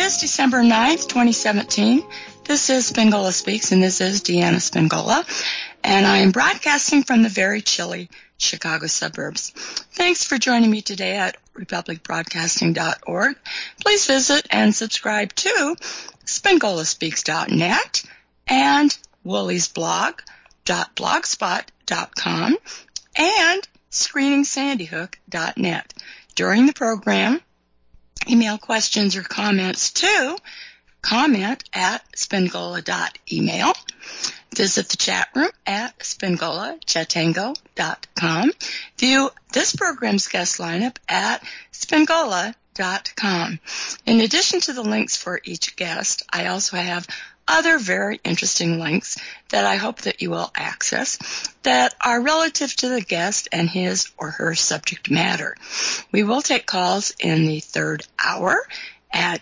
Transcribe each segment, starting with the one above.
is December 9th, 2017. This is Spingola Speaks, and this is Deanna Spingola, and I am broadcasting from the very chilly Chicago suburbs. Thanks for joining me today at republicbroadcasting.org. Please visit and subscribe to SpingolaSpeaks.net and Wooly'sBlog.blogspot.com and ScreeningSandyHook.net. During the program, email questions or comments to comment@spingola.email. Visit the chat room at spingolachatango.com. View this program's guest lineup at spingola.com. In addition to the links for each guest, I also have other very interesting links that I hope that you will access that are relative to the guest and his or her subject matter. We will take calls in the third hour at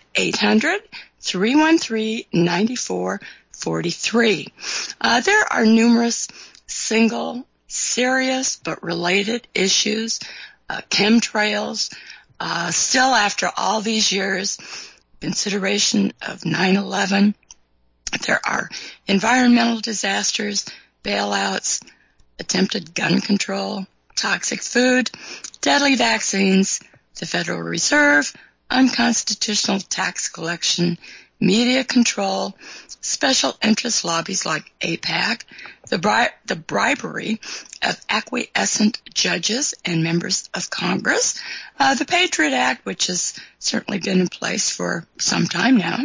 800-313-9443. There are numerous single, serious, but related issues, chemtrails, still after all these years, consideration of 9/11. There are environmental disasters, bailouts, attempted gun control, toxic food, deadly vaccines, the Federal Reserve, unconstitutional tax collection, media control, special interest lobbies like AIPAC, the bribery of acquiescent judges and members of Congress, the Patriot Act, which has certainly been in place for some time now,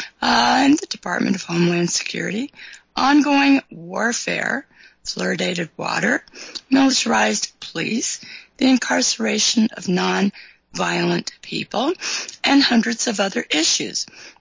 and the Department of Homeland Security, ongoing warfare, fluoridated water, militarized police, the incarceration of non-violent people, and hundreds of other issues.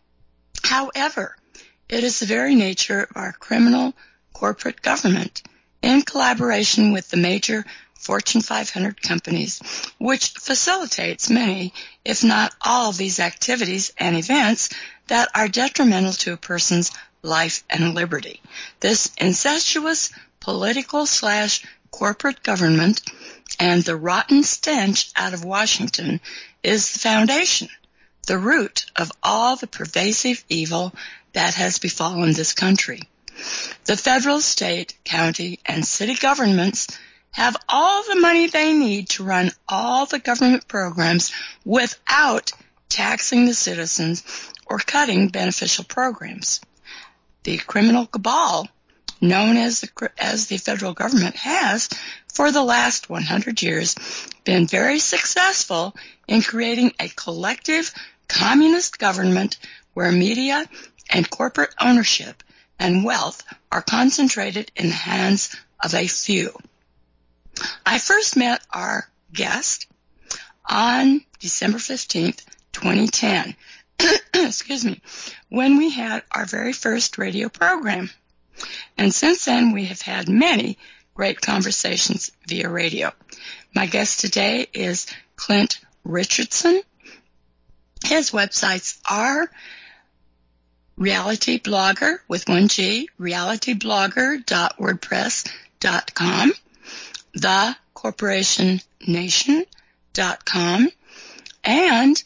However, it is the very nature of our criminal corporate government, in collaboration with the major Fortune 500 companies, which facilitates many, if not all, of these activities and events that are detrimental to a person's life and liberty. This incestuous political/corporate government and the rotten stench out of Washington is the foundation, the root of all the pervasive evil that has befallen this country. The federal, state, county, and city governments have all the money they need to run all the government programs without taxing the citizens or cutting beneficial programs. The criminal cabal known as the federal government has, for the last 100 years, been very successful in creating a collective communist government where media and corporate ownership and wealth are concentrated in the hands of a few. I first met our guest on December 15th, 2010, excuse me, when we had our very first radio program. And since then, we have had many great conversations via radio. My guest today is Clint Richardson. His websites are Reality Blogger with one G, realityblogger.wordpress.com, thecorporationnation.com, and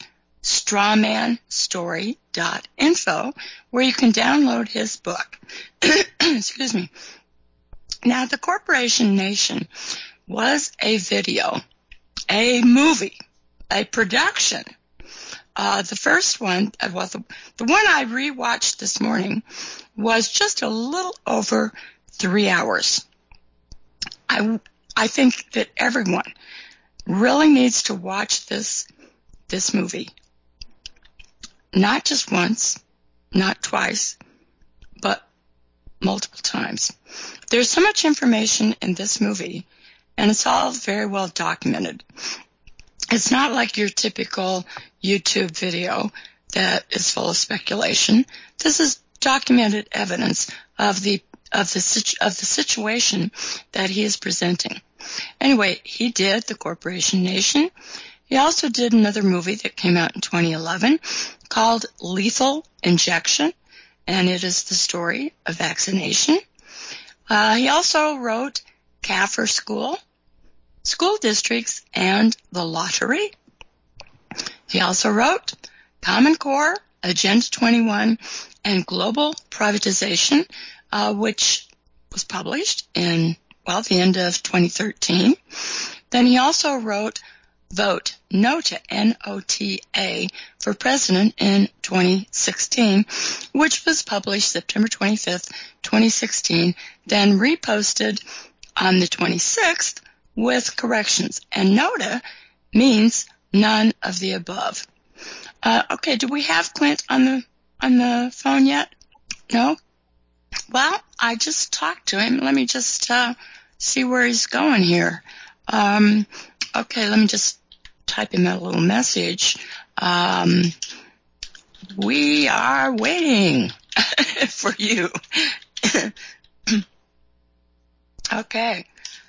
strawmanstory.info, where you can download his book. Excuse me. Now, The Corporation Nation was a video, a movie, a production. The first one, the one I rewatched this morning was just a little over 3 hours. I think that everyone really needs to watch this movie. Not just once, not twice, but multiple times. There's so much information in this movie, and it's all very well documented. It's not like your typical YouTube video that is full of speculation. This is documented evidence of the situation that he is presenting. Anyway, he did The Corporation Nation. He also did another movie that came out in 2011 called Lethal Injection, and it is the story of vaccination. He also wrote CAFR School, School Districts, and the Lottery. He also wrote Common Core, Agenda 21 and Global Privatization, which was published in, the end of 2013. Then he also wrote Vote, NOTA, N-O-T-A, for President in 2016, which was published September 25th, 2016, then reposted on the 26th with corrections. And NOTA means none of the above. Okay, do we have Clint on the phone yet? No? Well, I just talked to him. Let me just see where he's going here. Okay, let me just type him a little message. We are waiting for you. Okay.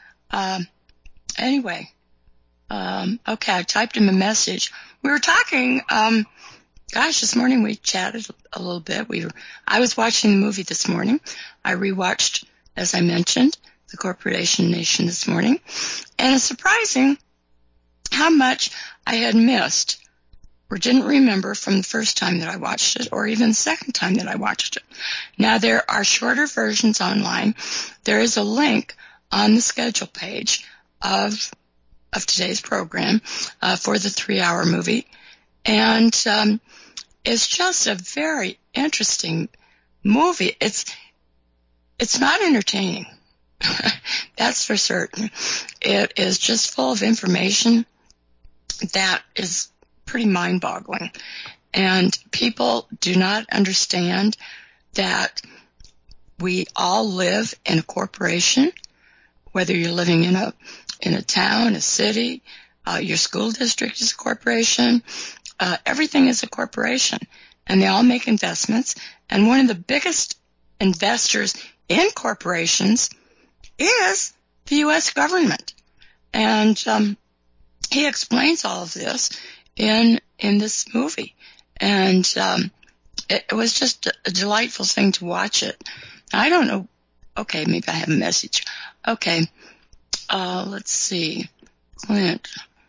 Anyway. Okay, I typed him a message. We were talking, this morning we chatted a little bit. I was watching the movie this morning. I rewatched, as I mentioned, The Corporation Nation this morning. And it's surprising how much I had missed or didn't remember from the first time that I watched it, or even the second time that I watched it. Now, there are shorter versions online. There is a link on the schedule page of today's program for the 3-hour movie. And it's just a very interesting movie. It's not entertaining. That's for certain. It is just full of information that is pretty mind-boggling. And people do not understand that we all live in a corporation, whether you're living in a town, a city, your school district is a corporation. Everything is a corporation, and they all make investments. And one of the biggest investors in corporations is the U.S. government. And he explains all of this in this movie. And it was just a delightful thing to watch it. I don't know. Okay, maybe I have a message. Okay. Let's see. Clint,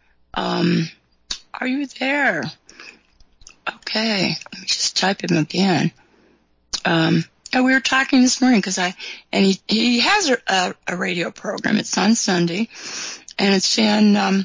are you there? Okay, let me just type him again. We were talking this morning and he has a radio program. It's on Sunday, and it's in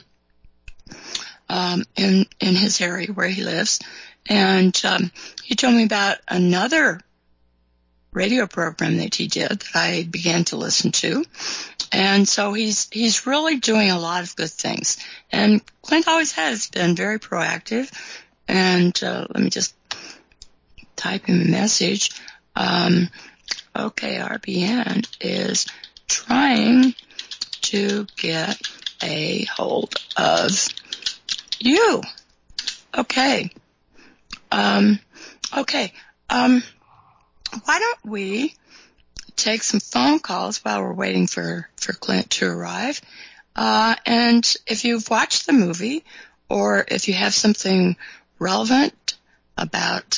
his area where he lives. And he told me about another radio program that he did that I began to listen to. And so he's really doing a lot of good things. And Clint always has been very proactive. And let me just type him a message. Okay, RBN is trying to get a hold of you. Okay. Okay. Why don't we take some phone calls while we're waiting for Clint to arrive? And if you've watched the movie, or if you have something relevant about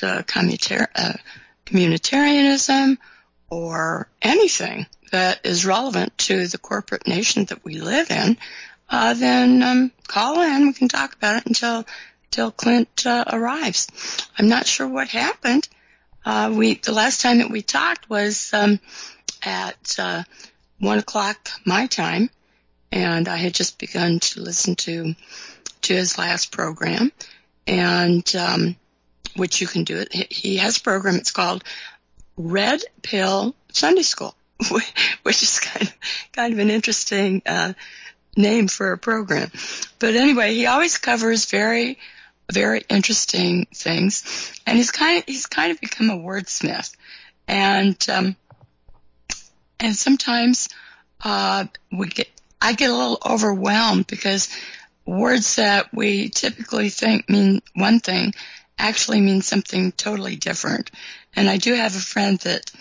communitarianism or anything that is relevant to the corporate nation that we live in, then call in. We can talk about it until Clint arrives. I'm not sure what happened. The last time that we talked was at 1 o'clock my time, and I had just begun to listen to his last program, and which you can do it. He has a program. It's called Red Pill Sunday School, which is kind of an interesting name for a program. But anyway, he always covers very, very interesting things, and he's kind of become a wordsmith, and sometimes I get a little overwhelmed because words that we typically think mean one thing actually mean something totally different. And I do have a friend that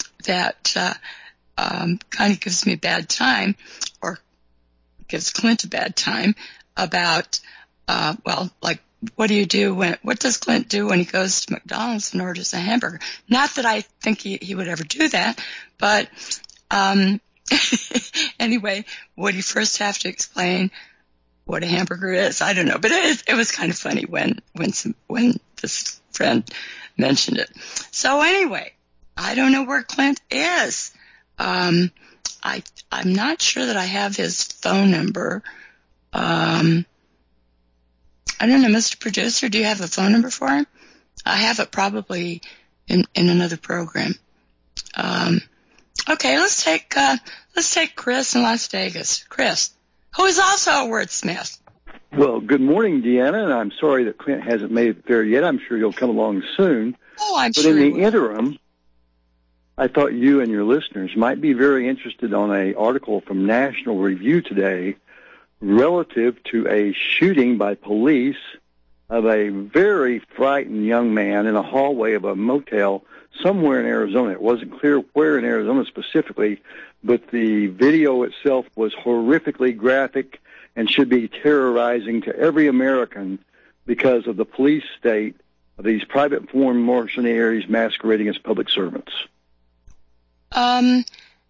kind of gives me a bad time, or gives Clint a bad time about, what does Clint do when he goes to McDonald's and orders a hamburger? Not that I think he would ever do that, but anyway, would he first have to explain what a hamburger is. I don't know, but it was kind of funny when this friend mentioned it. So anyway, I don't know where Clint is. I'm not sure that I have his phone number. I don't know, Mr. Producer, do you have a phone number for him? I have it probably in another program. Okay, let's take Chris in Las Vegas. Chris, who is also a wordsmith. Well, good morning, Deanna, and I'm sorry that Clint hasn't made it there yet. I'm sure he'll come along soon. Oh, I'm but sure. But in the interim, I thought you and your listeners might be very interested on an article from National Review today relative to a shooting by police of a very frightened young man in a hallway of a motel somewhere in Arizona. It wasn't clear where in Arizona specifically, but the video itself was horrifically graphic and should be terrorizing to every American because of the police state of these private foreign mercenaries masquerading as public servants. And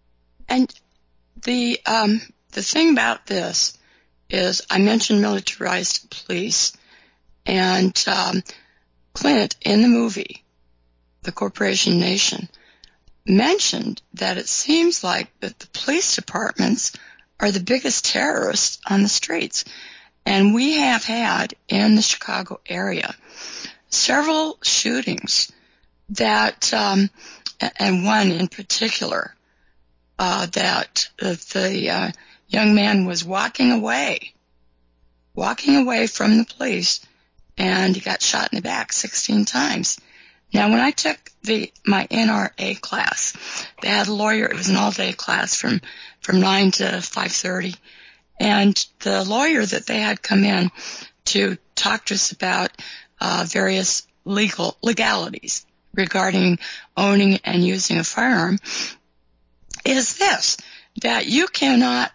the thing about this is I mentioned militarized police, and Clint, in the movie, The Corporation Nation, mentioned that it seems like that the police departments are the biggest terrorists on the streets. And we have had in the Chicago area several shootings that, and one in particular, that the young man was walking away from the police, and he got shot in the back 16 times. Now, when I took my NRA class, they had a lawyer. It was an all-day class from 9 to 5:30, and the lawyer that they had come in to talk to us about various legalities regarding owning and using a firearm is this, that you cannot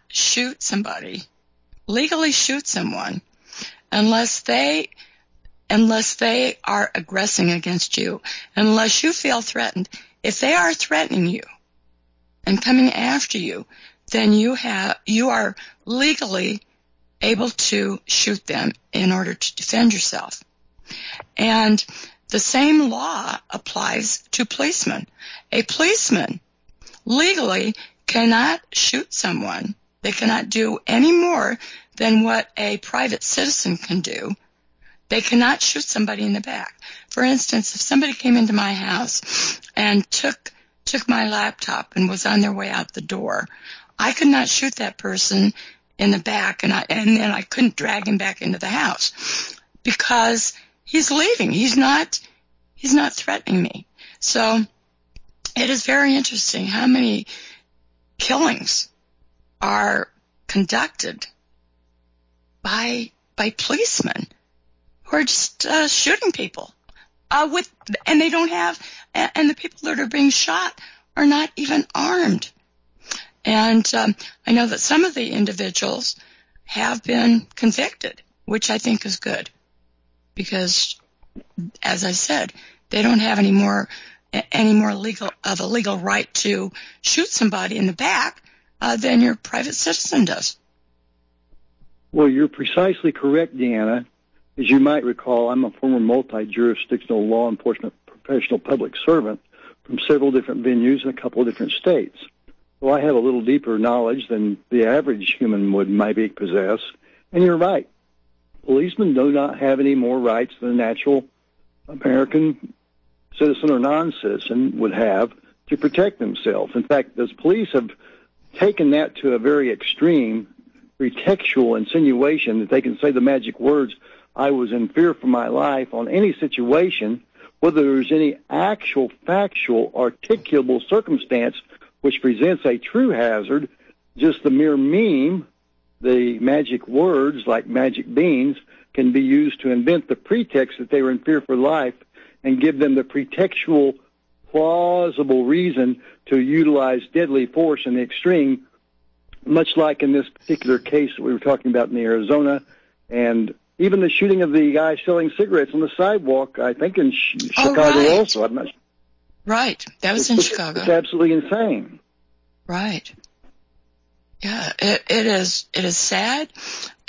legally shoot someone unless they are aggressing against you, unless you feel threatened. If they are threatening you and coming after you, then you are legally able to shoot them in order to defend yourself. And the same law applies to policemen. A policeman legally cannot shoot someone. They cannot do any more than what a private citizen can do. They cannot shoot somebody in the back. For instance, if somebody came into my house and took my laptop and was on their way out the door, I could not shoot that person in the back, and then I couldn't drag him back into the house because he's leaving. He's not threatening me. So it is very interesting how many killings are conducted by policemen who are just shooting people and they don't have, and the people that are being shot are not even armed. And I know that some of the individuals have been convicted, which I think is good, because, as I said, they don't have any more legal right to shoot somebody in the back than your private citizen does. Well, you're precisely correct, Deanna. As you might recall, I'm a former multi-jurisdictional law enforcement professional public servant from several different venues in a couple of different states. So I have a little deeper knowledge than the average human would maybe possess. And you're right. Policemen do not have any more rights than a natural American citizen or non-citizen would have to protect themselves. In fact, the police have taken that to a very extreme pretextual insinuation that they can say the magic words, "I was in fear for my life," on any situation, whether there's any actual, factual, articulable circumstance which presents a true hazard. Just the mere meme, the magic words like magic beans, can be used to invent the pretext that they were in fear for life and give them the pretextual, plausible reason to utilize deadly force in the extreme, much like in this particular case that we were talking about in Arizona, and even the shooting of the guy selling cigarettes on the sidewalk, I think in Chicago right. also. I'm not sure. Right. That was in Chicago. It's absolutely insane. Right. Yeah, it is sad,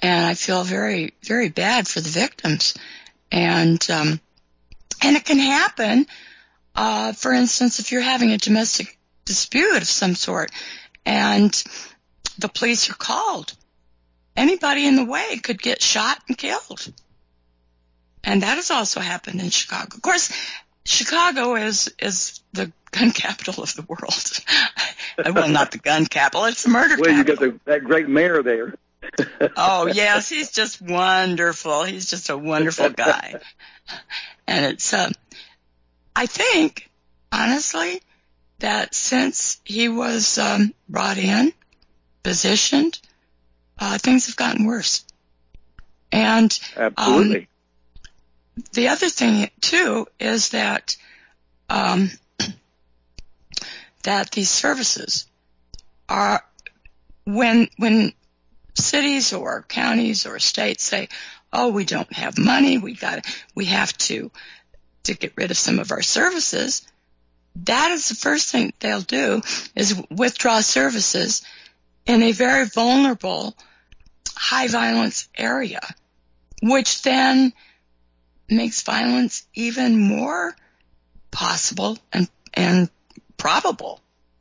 And I feel very, very bad for the victims. And it can happen, for instance, if you're having a domestic dispute of some sort and the police are called. Anybody in the way could get shot and killed. And that has also happened in Chicago. Of course, Chicago is the gun capital of the world. Well, not the gun capital, it's the murder capital. Well, you got that great mayor there. Oh, yes, he's just wonderful. He's just a wonderful guy. And it's, I think, honestly, that since he was brought in, positioned, things have gotten worse. And absolutely. The other thing, too, is that that these services are, when cities or counties or states say, oh, we don't have money, we have to get rid of some of our services, that is the first thing they'll do, is withdraw services in a very vulnerable, high violence area, which then makes violence even more possible and probable.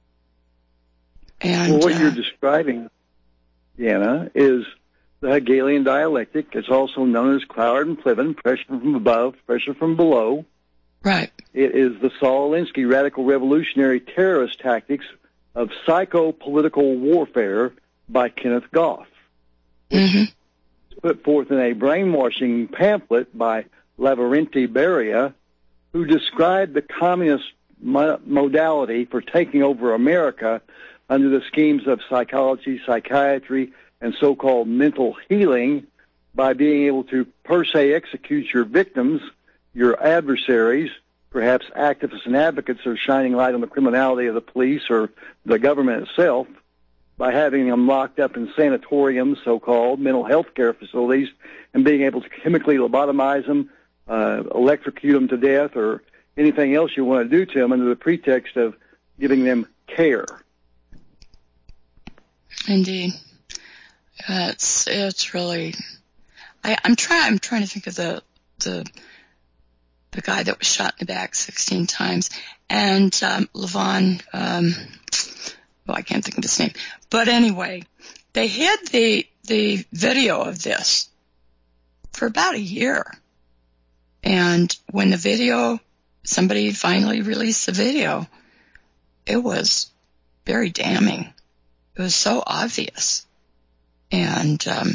And what you're describing, Deanna, is the Hegelian dialectic. It's also known as Cloward and Pliven, pressure from above, pressure from below. Right. It is the Saul Alinsky radical revolutionary terrorist tactics of psycho-political warfare by Kenneth Goff. Mm-hmm. Put forth in a brainwashing pamphlet by Lavrenti Beria, who described the communist modality for taking over America under the schemes of psychology, psychiatry, and so-called mental healing by being able to per se execute your victims, your adversaries, perhaps activists and advocates are shining light on the criminality of the police or the government itself, by having them locked up in sanatoriums, so-called mental health care facilities, and being able to chemically lobotomize them, electrocute them to death, or anything else you want to do to them under the pretext of giving them care. Indeed. It's really, I'm trying to think of the guy that was shot in the back 16 times, and Levon, I can't think of his name. But anyway, they hid the video of this for about a year. And when somebody finally released the video, it was very damning. It was so obvious. And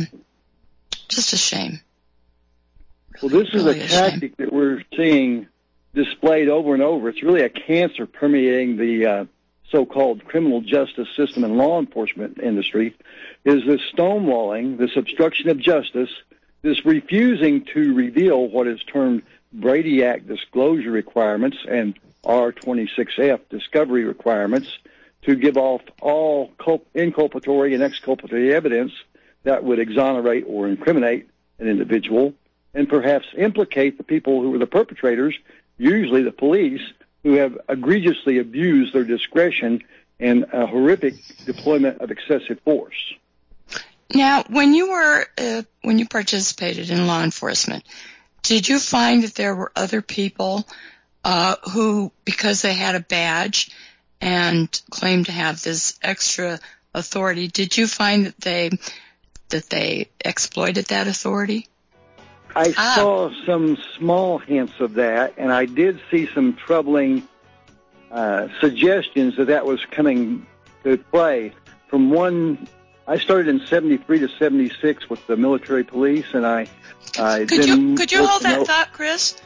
just a shame. Well, this is a tactic that we're seeing displayed over and over. It's really a cancer permeating the so-called criminal justice system and law enforcement industry, is this stonewalling, this obstruction of justice, this refusing to reveal what is termed Brady Act disclosure requirements and R26F discovery requirements to give off all inculpatory and exculpatory evidence that would exonerate or incriminate an individual and perhaps implicate the people who were the perpetrators, usually the police, who have egregiously abused their discretion in a horrific deployment of excessive force. Now, when you participated in law enforcement, did you find that there were other people who, because they had a badge and claimed to have this extra authority, did you find that they exploited that authority? I saw some small hints of that, and I did see some troubling suggestions that was coming to play. From one, I started in 73 to 76 with the military police, and I could you hold that thought, Chris?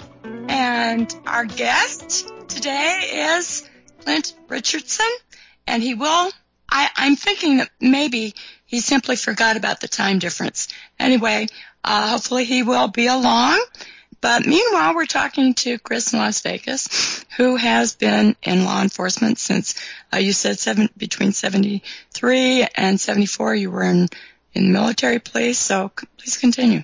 And our guest today is Clint Richardson, and he will. I'm thinking that maybe he simply forgot about the time difference. Anyway, hopefully he will be along. But meanwhile, we're talking to Chris in Las Vegas, who has been in law enforcement since, you said between 73 and 74 you were in military police, so please continue.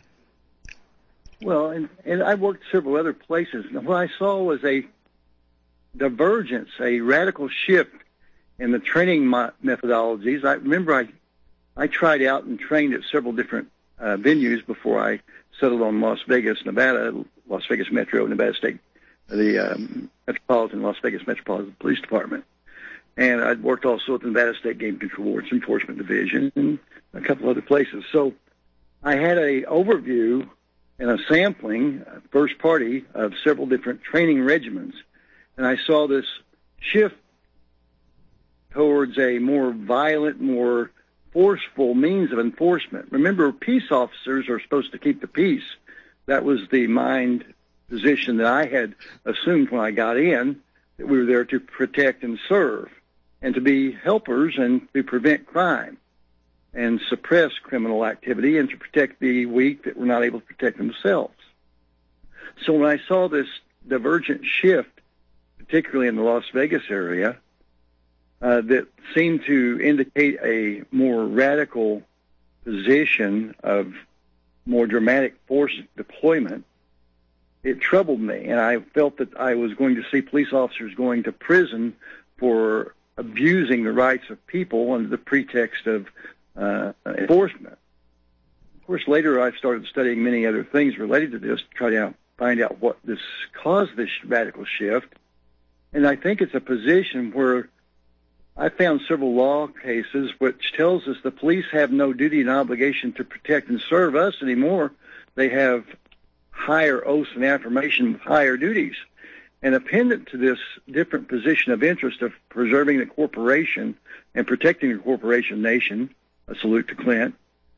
Well, and I worked several other places. And what I saw was a divergence, a radical shift in the training methodologies. I remember I tried out and trained at several different venues before I settled on Las Vegas, Nevada, Las Vegas Metro, Nevada State, the Metropolitan Las Vegas Metropolitan Police Department. And I'd worked also at the Nevada State Game Control Board's Enforcement Division and a couple other places. So I had a overview and a sampling, first party, of several different training regimens. And I saw this shift towards a more violent, more forceful means of enforcement. Remember, peace officers are supposed to keep the peace. That was the mind position that I had assumed when I got in, that we were there to protect and serve, and to be helpers and to prevent crime and suppress criminal activity and to protect the weak that were not able to protect themselves. So when I saw this divergent shift, particularly in the Las Vegas area, that seemed to indicate a more radical position of more dramatic force deployment, it troubled me, and I felt that I was going to see police officers going to prison for abusing the rights of people under the pretext of enforcement. Of course, later I started studying many other things related to this to try to find out what this caused this radical shift, and I think it's a position where I found several law cases which tells us the police have no duty and obligation to protect and serve us anymore. They have higher oaths and affirmation of higher duties. And appendant to this different position of interest of preserving the corporation and protecting the corporation nation, a salute to Clint,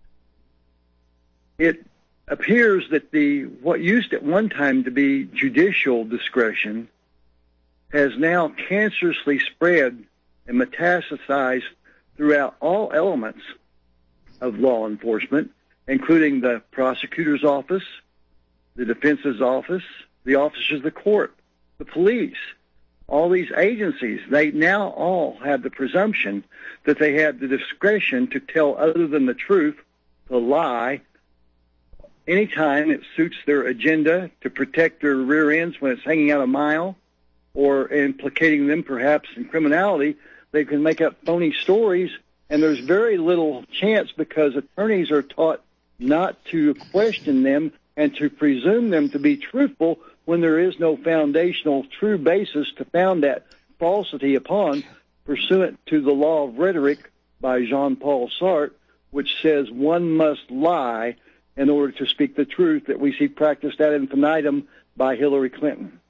it appears that what used at one time to be judicial discretion has now cancerously spread and metastasized throughout all elements of law enforcement, including the prosecutor's office, the defense's office, the officers of the court, the police. All these agencies, they now all have the presumption that they have the discretion to tell other than the truth, to lie, anytime it suits their agenda, to protect their rear ends when it's hanging out a mile, or implicating them perhaps in criminality. They can make up phony stories, and there's very little chance because attorneys are taught not to question them and to presume them to be truthful when there is no foundational true basis to found that falsity upon, pursuant to the law of rhetoric by Jean-Paul Sartre, which says one must lie in order to speak the truth, that we see practiced ad infinitum by Hillary Clinton.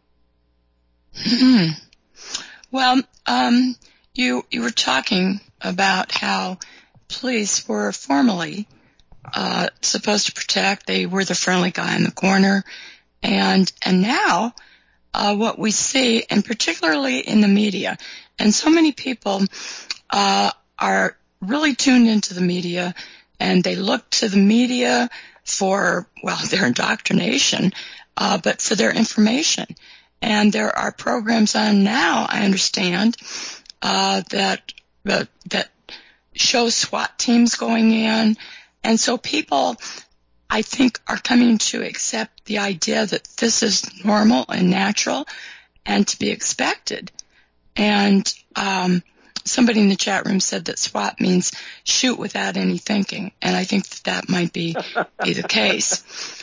Well, you were talking about how police were formerly supposed to protect. They were the friendly guy in the corner. And now what we see, and particularly in the media, and so many people are really tuned into the media, and they look to the media for, well, their indoctrination, but for their information. And there are programs on now, I understand, that show SWAT teams going in. And so people, I think, are coming to accept the idea that this is normal and natural and to be expected. And somebody in the chat room said that SWAT means shoot without any thinking, and I think that might be the case.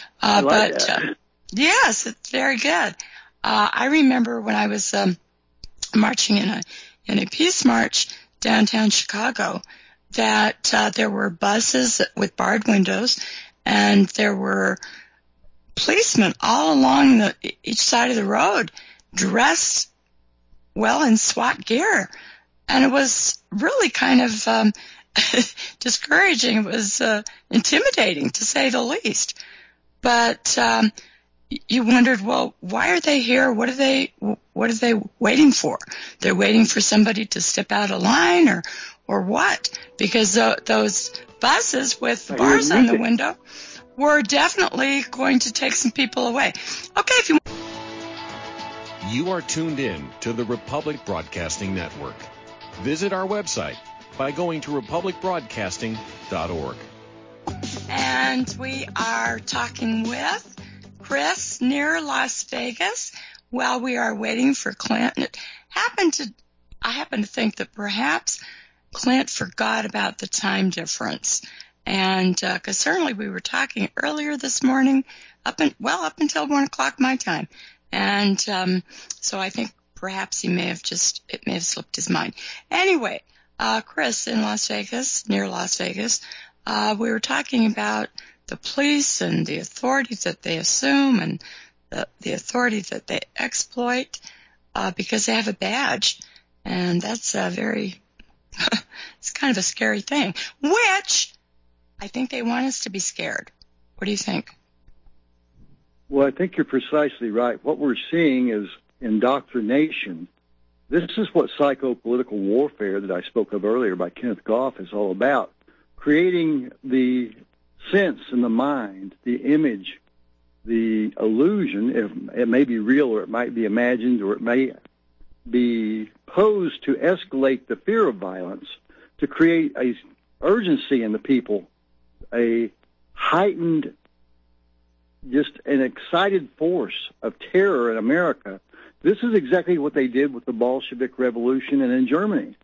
Yes, it's very good. I remember when I was marching in a peace march downtown Chicago, that there were buses with barred windows, and there were policemen all along each side of the road dressed well in SWAT gear. And it was really kind of discouraging. It was intimidating, to say the least. But you wondered, well, why are they here? What are they waiting for? They're waiting for somebody to step out of line, or what? Because those buses with the bars on the window were definitely going to take some people away. Okay, if you... You are tuned in to the Republic Broadcasting Network. Visit our website by going to republicbroadcasting.org. And we are talking with Chris near Las Vegas while we are waiting for Clint. I happen to think that perhaps Clint forgot about the time difference, And because certainly we were talking earlier this morning, up until 1 o'clock my time. And so I think perhaps it may have slipped his mind. Anyway, Chris, in Las Vegas, near Las Vegas, we were talking about the police and the authority that they assume and the authority that they exploit because they have a badge. And that's it's kind of a scary thing, which I think they want us to be scared. What do you think? Well, I think you're precisely right. What we're seeing is indoctrination. This is what psychopolitical warfare that I spoke of earlier by Kenneth Goff is all about. Creating the sense in the mind, the image, the illusion, it may be real or it might be imagined or it may be posed to escalate the fear of violence, to create a urgency in the people, a heightened, just an excited force of terror in America. This is exactly what they did with the Bolshevik Revolution and in Germany,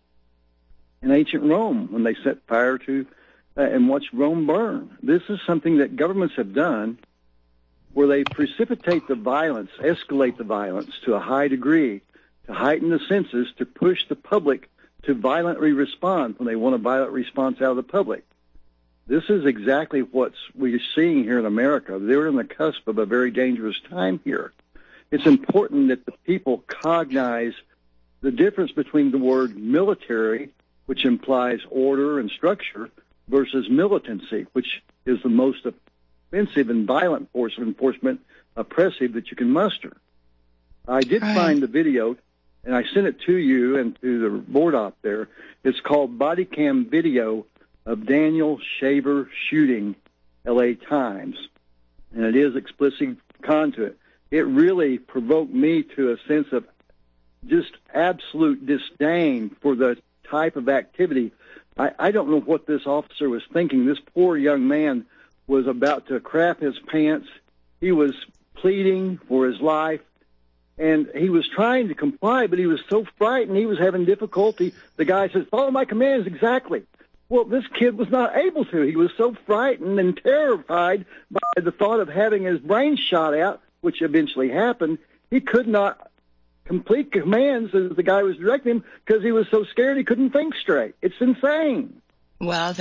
in ancient Rome, when they set fire to and watched Rome burn. This is something that governments have done where they precipitate the violence, escalate the violence to a high degree, to heighten the senses, to push the public to violently respond when they want a violent response out of the public. This is exactly what we're seeing here in America. They're on the cusp of a very dangerous time here. It's important that the people cognize the difference between the word military, which implies order and structure, versus militancy, which is the most offensive and violent force of enforcement, oppressive that you can muster. I did find the video, and I sent it to you and to the board op there. It's called Body Cam Video of Daniel Shaver Shooting, L.A. Times, and it is explicit content. It really provoked me to a sense of just absolute disdain for the type of activity. I don't know what this officer was thinking. This poor young man was about to crap his pants. He was pleading for his life, and he was trying to comply, but he was so frightened he was having difficulty. The guy says, "Follow my commands exactly." Well, this kid was not able to. He was so frightened and terrified by the thought of having his brain shot out, which eventually happened. He could not complete commands as the guy was directing him because he was so scared he couldn't think straight. It's insane. Well,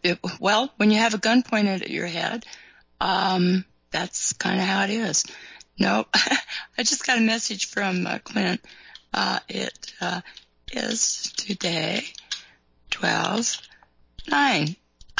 when you have a gun pointed at your head, that's kind of how it is. No, I just got a message from Clint. It is today 12/9.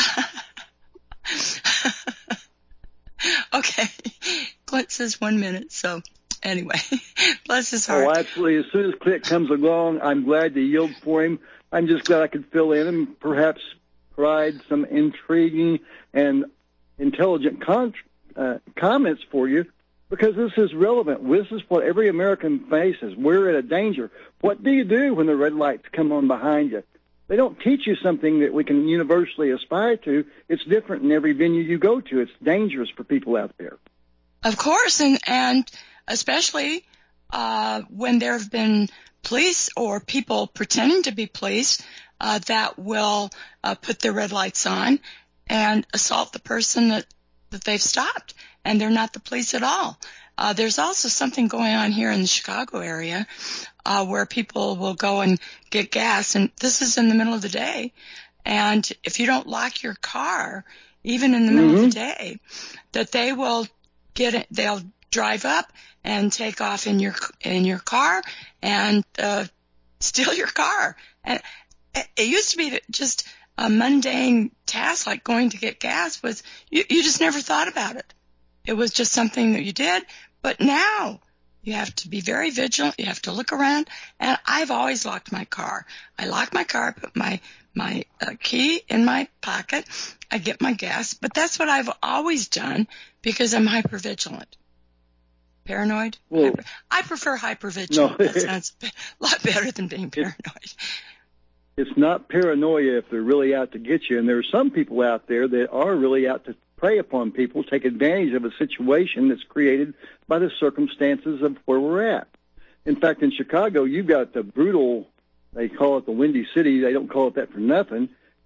Okay. Clint says 1 minute, so anyway, bless his heart. Oh, absolutely. As soon as Clint comes along, I'm glad to yield for him. I'm just glad I could fill in and perhaps provide some intriguing and intelligent comments for you, because this is relevant. This is what every American faces. We're at a danger. What do you do when the red lights come on behind you? They don't teach you something that we can universally aspire to. It's different in every venue you go to. It's dangerous for people out there. Of course, and especially when there have been police or people pretending to be police that will put their red lights on and assault the person that they've stopped, and they're not the police at all. There's also something going on here in the Chicago area where people will go and get gas, and this is in the middle of the day, and if you don't lock your car, even in the middle of the day, that they will they'll drive up and take off in your car and steal your car. And it used to be just a mundane task like going to get gas. Was you just never thought about it. It was just something that you did. But now you have to be very vigilant. You have to look around. And I've always locked my car. I lock my car, put my key in my pocket. I get my gas. But that's what I've always done because I'm hypervigilant. Paranoid? Well, I prefer hypervigilant. No. That sounds a lot better than being paranoid. It's not paranoia if they're really out to get you. And there are some people out there that are really out to prey upon people, take advantage of a situation that's created by the circumstances of where we're at. In fact, in Chicago, you've got the brutal, they call it the Windy City. They don't call it that for nothing.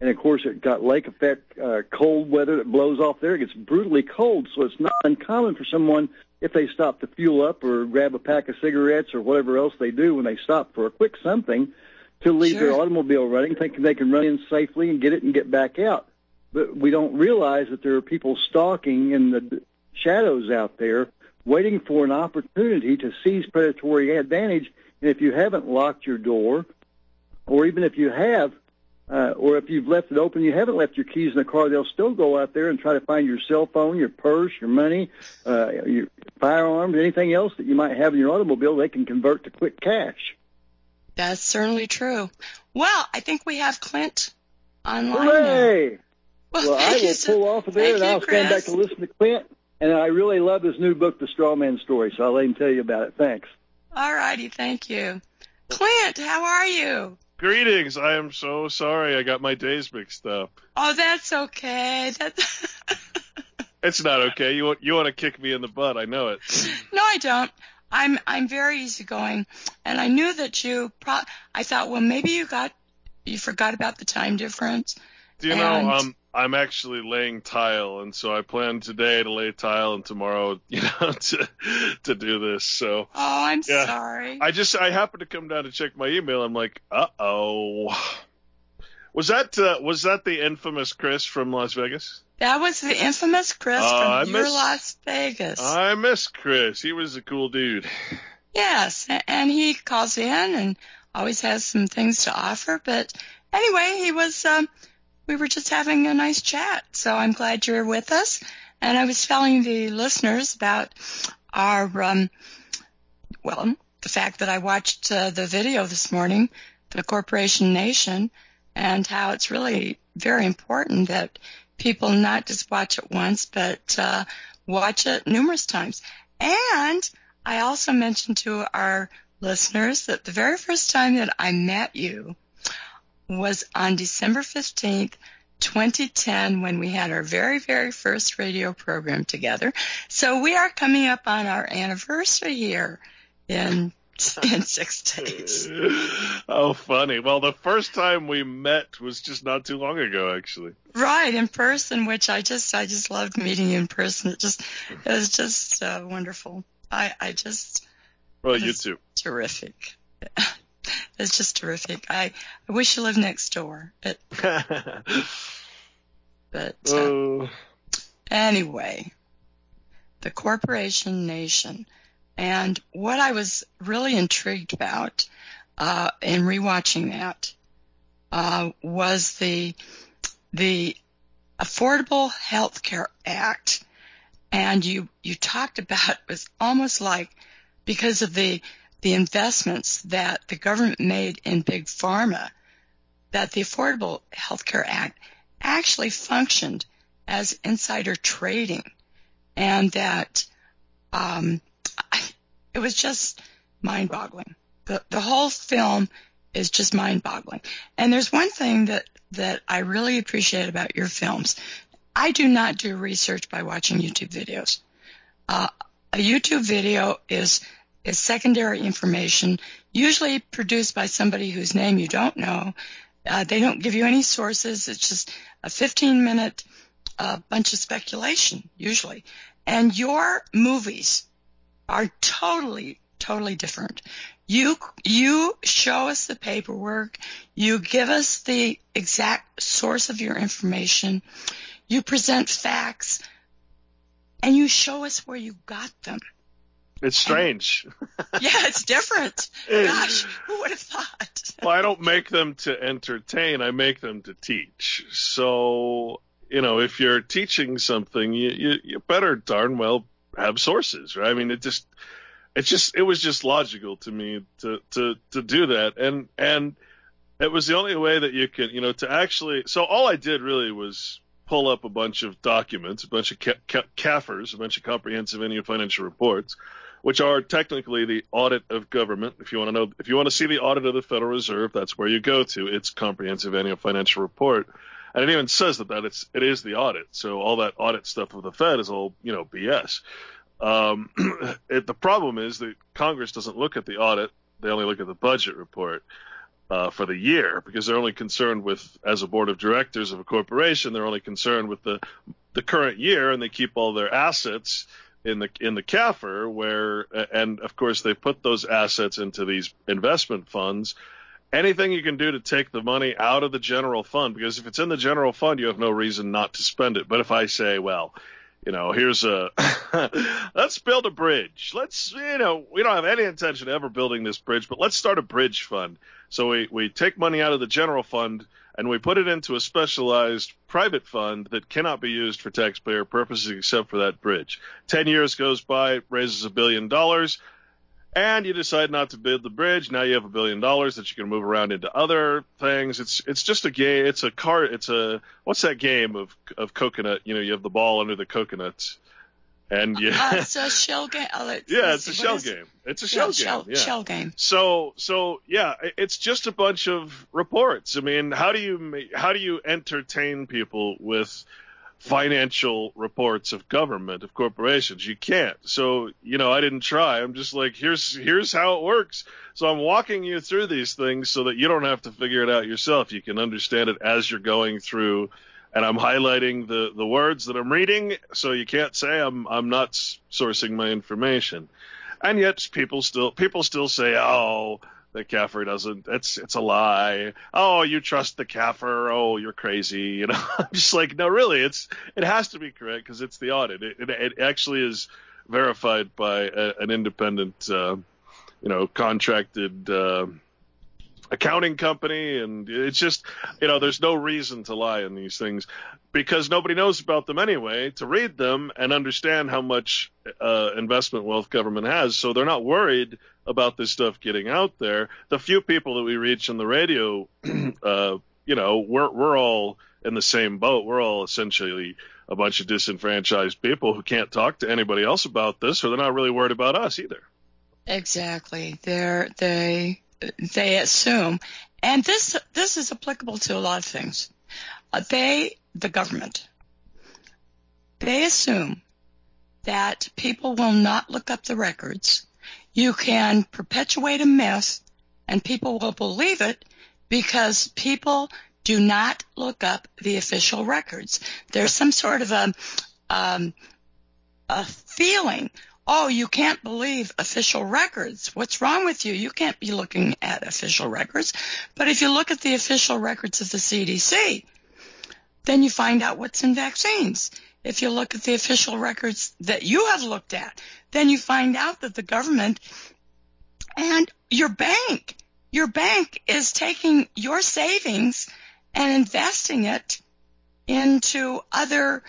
And, of course, it got lake effect cold weather that blows off there. It gets brutally cold, so it's not uncommon for someone, if they stop to fuel up or grab a pack of cigarettes or whatever else they do when they stop for a quick something, to leave their automobile running, thinking they can run in safely and get it and get back out. But we don't realize that there are people stalking in the shadows out there waiting for an opportunity to seize predatory advantage. And if you haven't locked your door, or even if you have, or if you've left it open, you haven't left your keys in the car, they'll still go out there and try to find your cell phone, your purse, your money, your firearms, anything else that you might have in your automobile, they can convert to quick cash. That's certainly true. Well, I think we have Clint online Hooray! now. Well, I will pull off of there, and I'll stand back to listen to Clint. And I really love his new book, The Straw Man Story, so I'll let him tell you about it. Thanks. All righty, thank you. Clint, how are you? Greetings. I am so sorry I got my days mixed up. Oh, that's okay. It's not okay. You want to kick me in the butt. I know it. No, I don't. I'm very easygoing, and I knew that I thought, well, maybe you forgot about the time difference. Do you know, I'm actually laying tile, and so I plan today to lay tile and tomorrow, to do this. So. Oh, I'm sorry. I happened to come down to check my email. I'm like, uh-oh. Was that the infamous Chris from Las Vegas? That was the infamous Chris from Las Vegas. I miss Chris. He was a cool dude. Yes, and he calls in and always has some things to offer. But anyway, we were just having a nice chat, so I'm glad you're with us. And I was telling the listeners about our, the fact that I watched the video this morning, The Corporation Nation, and how it's really very important that people not just watch it once, but watch it numerous times. And I also mentioned to our listeners that the very first time that I met you was on December 15th, 2010, when we had our very, very first radio program together. So we are coming up on our anniversary here in 6 days. Oh, funny. Well, the first time we met was just not too long ago, actually. Right, in person, which I just loved meeting you in person. It was just wonderful. Well, you too. Terrific. It's just terrific. I wish you lived next door. Anyway, the Corporation Nation. And what I was really intrigued about in rewatching that was the Affordable Health Care Act. And you talked about it was almost like because of the investments that the government made in Big Pharma, that the Affordable Health Care Act actually functioned as insider trading, and that it was just mind-boggling. The whole film is just mind-boggling. And there's one thing that I really appreciate about your films. I do not do research by watching YouTube videos. A YouTube video is secondary information, usually produced by somebody whose name you don't know. They don't give you any sources. It's just a 15-minute bunch of speculation, usually. And your movies are totally, totally different. You show us the paperwork. You give us the exact source of your information. You present facts. And you show us where you got them. It's strange. Yeah, it's different. Gosh, who would have thought? Well, I don't make them to entertain. I make them to teach. So, if you're teaching something, you better darn well have sources, right? I mean, it was just logical to me to do that. And it was the only way that you could, to actually, so all I did really was pull up a bunch of documents, a bunch of CAFRs, a bunch of comprehensive annual financial reports, which are technically the audit of government. If you want to see the audit of the Federal Reserve, that's where you go to. It's comprehensive annual financial report. And it even says that it is the audit. So all that audit stuff of the Fed is all, BS. The problem is that Congress doesn't look at the audit. They only look at the budget report. for the year, because they're only concerned with, as a board of directors of a corporation, they're only concerned with the current year, and they keep all their assets in the CAFR, and of course they put those assets into these investment funds. Anything you can do to take the money out of the general fund, because if it's in the general fund, you have no reason not to spend it. But if I say, well, here's let's build a bridge. We don't have any intention of ever building this bridge, but let's start a bridge fund. So we take money out of the general fund and we put it into a specialized private fund that cannot be used for taxpayer purposes except for that bridge. 10 years goes by, it raises $1 billion, and you decide not to build the bridge. Now you have $1 billion that you can move around into other things. It's just a game. What's that game of coconut? You have the ball under the coconut. And it's a shell game. It's a shell game. It's a shell game. Shell game. So yeah, it's just a bunch of reports. I mean, how do you entertain people with financial reports of government, of corporations? You can't. So I didn't try. I'm just like, here's how it works. So I'm walking you through these things so that you don't have to figure it out yourself. You can understand it as you're going through. And I'm highlighting the words that I'm reading, so you can't say I'm not sourcing my information. And yet people still say, oh, the CAFR doesn't. It's a lie. Oh, you trust the CAFR. Oh, you're crazy. I'm just like, no, really, it has to be correct because it's the audit. It actually is verified by an independent, contracted accounting company, and it's just, there's no reason to lie in these things because nobody knows about them anyway, to read them and understand how much investment wealth government has. So they're not worried about this stuff getting out there. The few people that we reach on the radio, we're all in the same boat. We're all essentially a bunch of disenfranchised people who can't talk to anybody else about this, or they're not really worried about us either. Exactly. They assume, and this is applicable to a lot of things. The government, they assume that people will not look up the records. You can perpetuate a myth, and people will believe it because people do not look up the official records. There's some sort of a feeling. Oh, you can't believe official records. What's wrong with you? You can't be looking at official records. But if you look at the official records of the CDC, then you find out what's in vaccines. If you look at the official records that you have looked at, then you find out that the government and your bank is taking your savings and investing it into other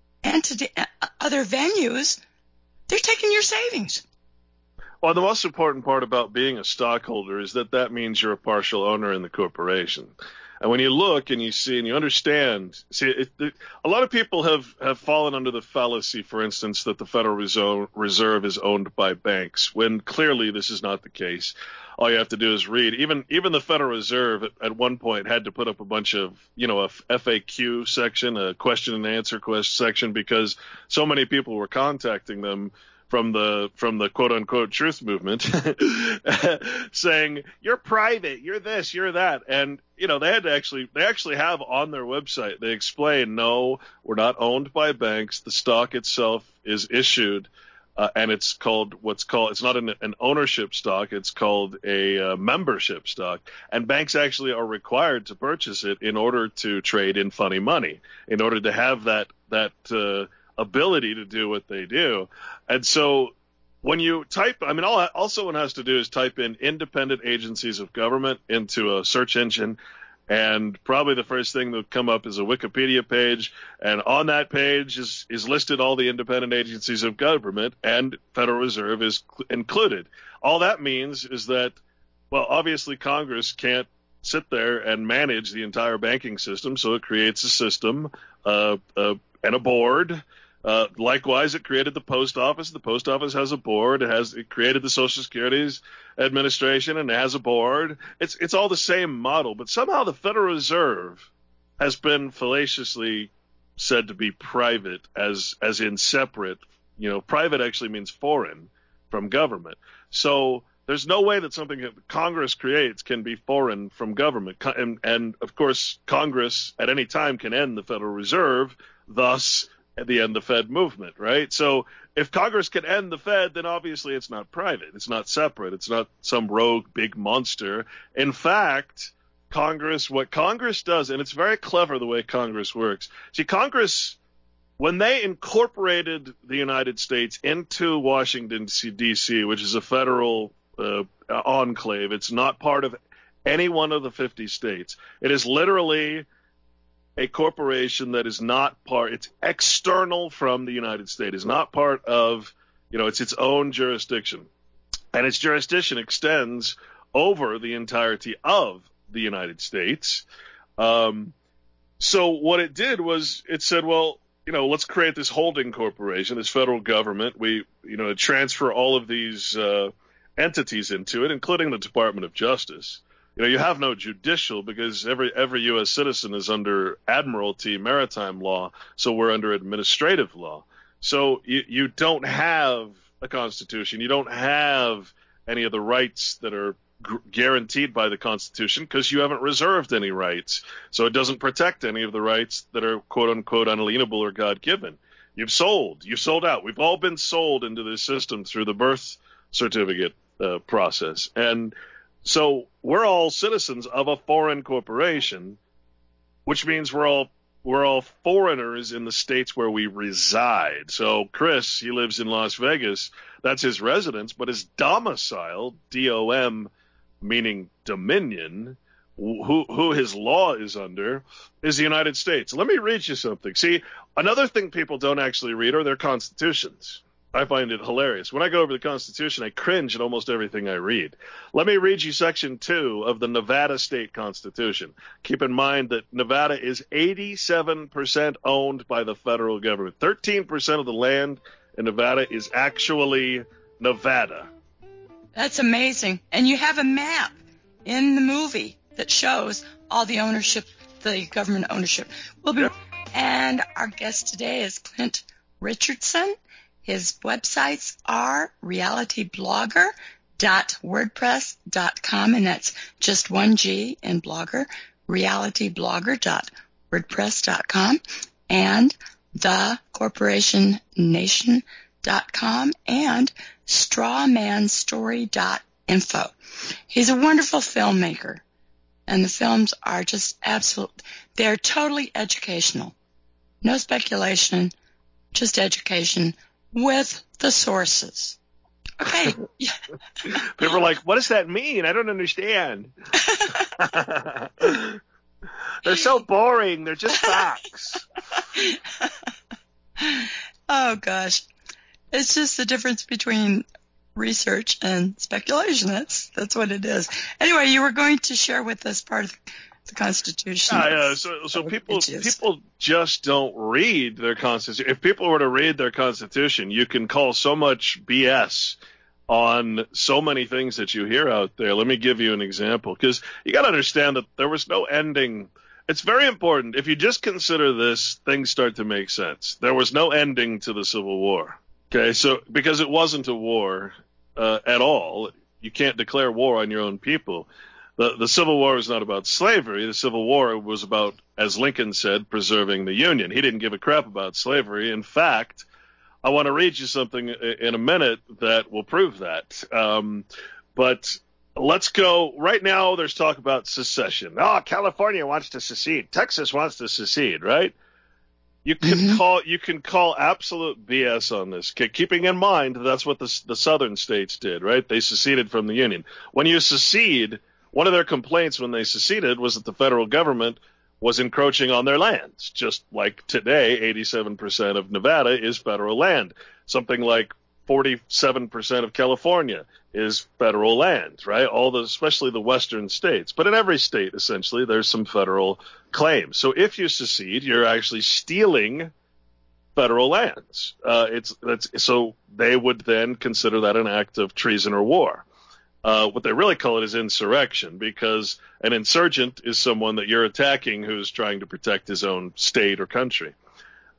venues. They're taking your savings. Well, the most important part about being a stockholder is that means you're a partial owner in the corporation. And when you look and you see and you understand, a lot of people have fallen under the fallacy, for instance, that the Federal Reserve is owned by banks, when clearly this is not the case. All you have to do is read. Even the Federal Reserve at one point had to put up a bunch of, a FAQ section, a question and answer section, because so many people were contacting them from the quote unquote truth movement saying, you're private, you're this, you're that. And, they actually have on their website, they explain, no, we're not owned by banks. The stock itself is issued. And it's not an ownership stock. It's called a membership stock. And banks actually are required to purchase it in order to trade in funny money, in order to have that ability to do what they do. And so when you type, all someone has to do is type in independent agencies of government into a search engine. And probably the first thing that will come up is a Wikipedia page. And on that page is listed all the independent agencies of government, and Federal Reserve is included. All that means is that, well, obviously Congress can't sit there and manage the entire banking system, so it creates a system and a board. Likewise, it created the post office. The post office has a board. It created the Social Security Administration and it has a board. It's all the same model, but somehow the Federal Reserve has been fallaciously said to be private, as in separate. Private actually means foreign from government. So There's no way that something that Congress creates can be foreign from government. And of course, Congress at any time can end the Federal Reserve, thus the end the Fed movement, right? So if Congress can end the Fed, then obviously it's not private. It's not separate. It's not some rogue big monster. In fact, what Congress does, and it's very clever the way Congress works. See, Congress, when they incorporated the United States into Washington, D.C., which is a federal enclave, it's not part of any one of the 50 states. It is literally a corporation that is not part, it's external from the United States. It's not part of, it's its own jurisdiction. And its jurisdiction extends over the entirety of the United States. So what it did was it said, well, let's create this holding corporation, this federal government. We, transfer all of these entities into it, including the Department of Justice. You have no judicial because every U.S. citizen is under admiralty maritime law, so we're under administrative law. So you don't have a constitution. You don't have any of the rights that are guaranteed by the Constitution because you haven't reserved any rights. So it doesn't protect any of the rights that are quote-unquote unalienable or God-given. You've sold out. We've all been sold into this system through the birth certificate process. And so we're all citizens of a foreign corporation, which means we're all foreigners in the states where we reside. So Chris, he lives in Las Vegas. That's his residence, but his domicile, D-O-M, meaning dominion, who his law is under, is the United States. Let me read you something. See, another thing people don't actually read are their constitutions. I find it hilarious. When I go over the Constitution, I cringe at almost everything I read. Let me read you Section 2 of the Nevada State Constitution. Keep in mind that Nevada is 87% owned by the federal government. 13% of the land in Nevada is actually Nevada. That's amazing. And you have a map in the movie that shows all the ownership, the government ownership. And our guest today is Clint Richardson. His websites are realityblogger.wordpress.com, and that's just one G in blogger, realityblogger.wordpress.com, and thecorporationnation.com, and strawmanstory.info. He's a wonderful filmmaker, and the films are just they're totally educational. No speculation, just education with the sources. Okay. People are like, what does that mean? I don't understand. They're so boring. They're just facts. Oh, gosh. It's just the difference between research and speculation. That's what it is. Anyway, you were going to share with us part of the Constitution. So people just don't read their Constitution. If people were to read their Constitution, you can call so much BS on so many things that you hear out there. Let me give you an example, because you got to understand that there was no ending. It's very important. If you just consider this, things start to make sense. There was no ending to the Civil War. Okay, so because it wasn't a war at all, you can't declare war on your own people. The Civil War was not about slavery. The Civil War was about, as Lincoln said, preserving the Union. He didn't give a crap about slavery. In fact, I want to read you something in a minute that will prove that. But let's go. Right now, there's talk about secession. Oh, California wants to secede. Texas wants to secede, right? You can call absolute BS on this. Keeping in mind that's what the southern states did, right? They seceded from the Union. When you secede, one of their complaints when they seceded was that the federal government was encroaching on their lands. Just like today, 87% of Nevada is federal land. Something like 47% of California is federal land, right? Especially the western states. But in every state, essentially, there's some federal claims. So if you secede, you're actually stealing federal lands. So they would then consider that an act of treason or war. What they really call it is insurrection, because an insurgent is someone that you're attacking who's trying to protect his own state or country.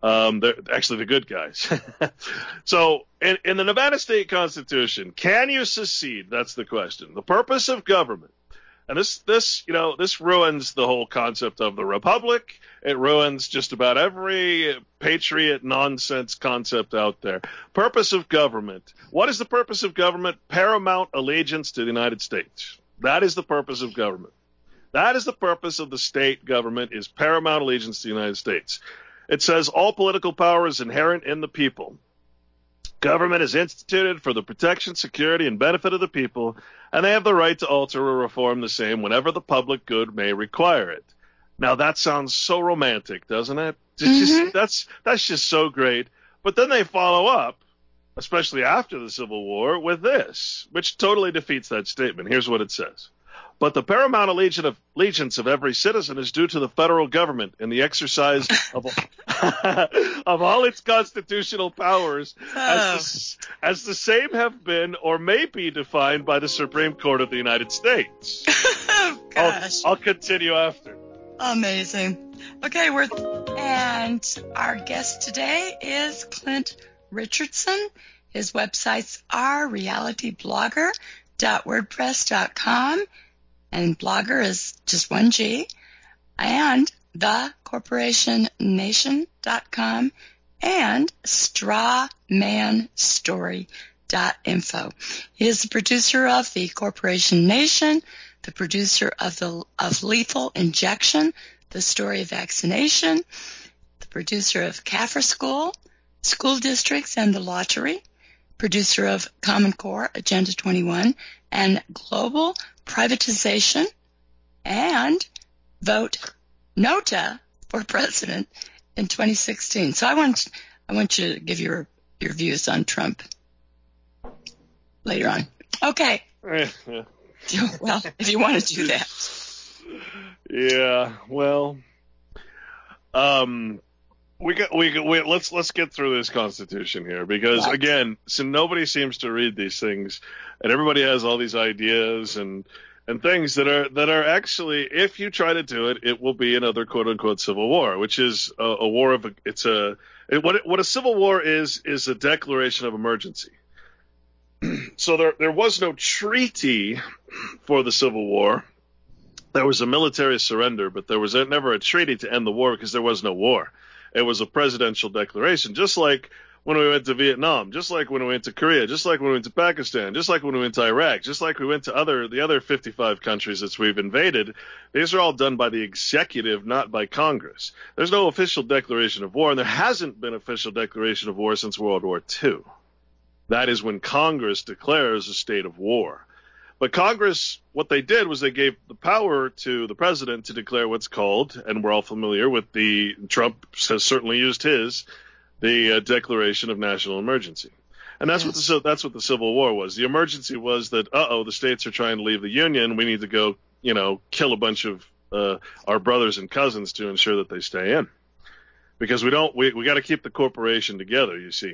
They're actually the good guys. So in the Nevada State Constitution, can you secede? That's the question. The purpose of government. And this ruins the whole concept of the republic. It ruins just about every patriot nonsense concept out there. Purpose of government. What is the purpose of government? Paramount allegiance to the United States. That is the purpose of government. That is the purpose of the state government, is paramount allegiance to the United States. It says all political power is inherent in the people. Government is instituted for the protection, security, and benefit of the people, and they have the right to alter or reform the same whenever the public good may require it. Now that sounds so romantic, doesn't it? That's just so great. But then they follow up, especially after the Civil War, with this, which totally defeats that statement. Here's what it says. But the paramount allegiance of every citizen is due to the federal government in the exercise of all its constitutional powers, as the same have been or may be defined by the Supreme Court of the United States. Oh, gosh. I'll continue after. Amazing. Okay, and our guest today is Clint Richardson. His websites are realityblogger.wordpress.com. And blogger is just one G, and thecorporationnation.com and strawmanstory.info. He is the producer of The Corporation Nation, the producer of Lethal Injection, The Story of Vaccination, the producer of CAFR School, School Districts and the Lottery, producer of Common Core, Agenda 21, and Global Privatization, and vote NOTA for president in 2016. So I want you to give your views on Trump later on. Okay. Yeah. Well, if you want to do that. Yeah. Well. Let's get through this Constitution here, because again, so nobody seems to read these things, and everybody has all these ideas and things that are actually, if you try to do it, it will be another quote unquote civil war, which is a war of what a civil war is a declaration of emergency. So there was no treaty for the Civil War. There was a military surrender, but there was never a treaty to end the war because there was no war. It was a presidential declaration, just like when we went to Vietnam, just like when we went to Korea, just like when we went to Pakistan, just like when we went to Iraq, just like we went to the other 55 countries that we've invaded. These are all done by the executive, not by Congress. There's no official declaration of war, and there hasn't been official declaration of war since World War II. That is when Congress declares a state of war. But Congress, what they did was they gave the power to the president to declare what's called, and we're all familiar with Trump has certainly used the Declaration of National Emergency. And that's what the Civil War was. The emergency was that, the states are trying to leave the Union. We need to go, kill a bunch of our brothers and cousins to ensure that they stay in. Because we got to keep the corporation together, you see.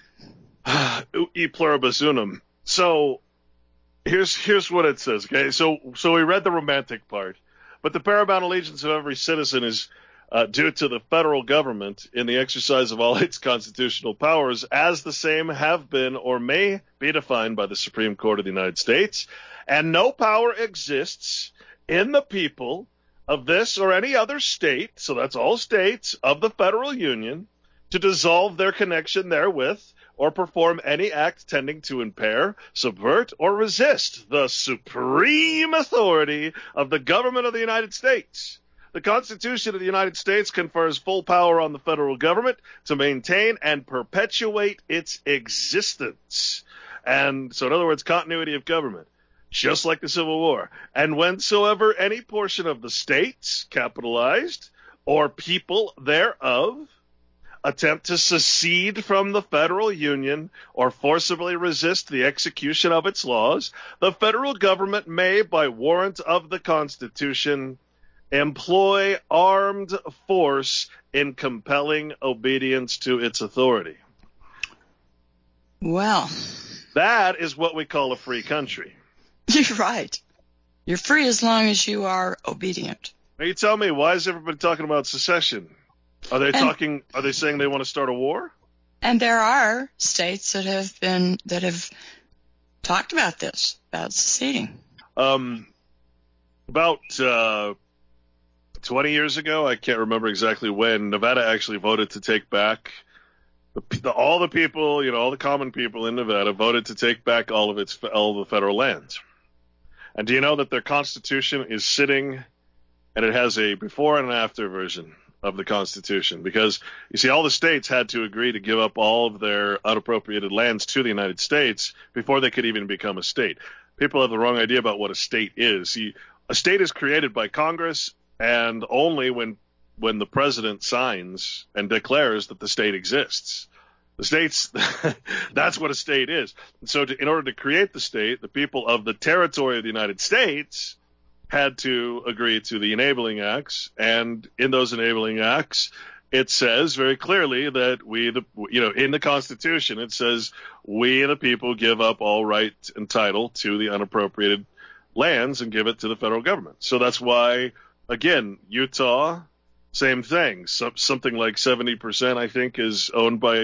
E pluribus unum. So, Here's what it says, okay? So we read the romantic part, but the paramount allegiance of every citizen is due to the federal government in the exercise of all its constitutional powers, as the same have been or may be defined by the Supreme Court of the United States, and no power exists in the people of this or any other state, so that's all states of the federal union, to dissolve their connection therewith, or perform any act tending to impair, subvert, or resist the supreme authority of the government of the United States. The Constitution of the United States confers full power on the federal government to maintain and perpetuate its existence. And so, in other words, continuity of government, just like the Civil War. And whensoever any portion of the states, capitalized, or people thereof, attempt to secede from the federal union or forcibly resist the execution of its laws, the federal government may, by warrant of the Constitution, employ armed force in compelling obedience to its authority. Well, that is what we call a free country. You're right. You're free as long as you are obedient. Now you tell me, why is everybody talking about secession? Are they saying they want to start a war? And there are states that have talked about this, about seceding. About 20 years ago, I can't remember exactly when, Nevada actually voted to take back all the people, all the common people in Nevada voted to take back all the federal lands. And do you know that their constitution is sitting, and it has a before and an after version of the Constitution? Because, you see, all the states had to agree to give up all of their unappropriated lands to the United States before they could even become a state. People have the wrong idea about what a state is. See, a state is created by Congress, and only when the president signs and declares that the state exists. The states, that's what a state is. And so in order to create the state, the people of the territory of the United States had to agree to the enabling acts, and in those enabling acts, it says very clearly that in the Constitution, it says we the people give up all right and title to the unappropriated lands and give it to the federal government. So that's why, again, Utah, same thing. Something like 70%, I think, is owned by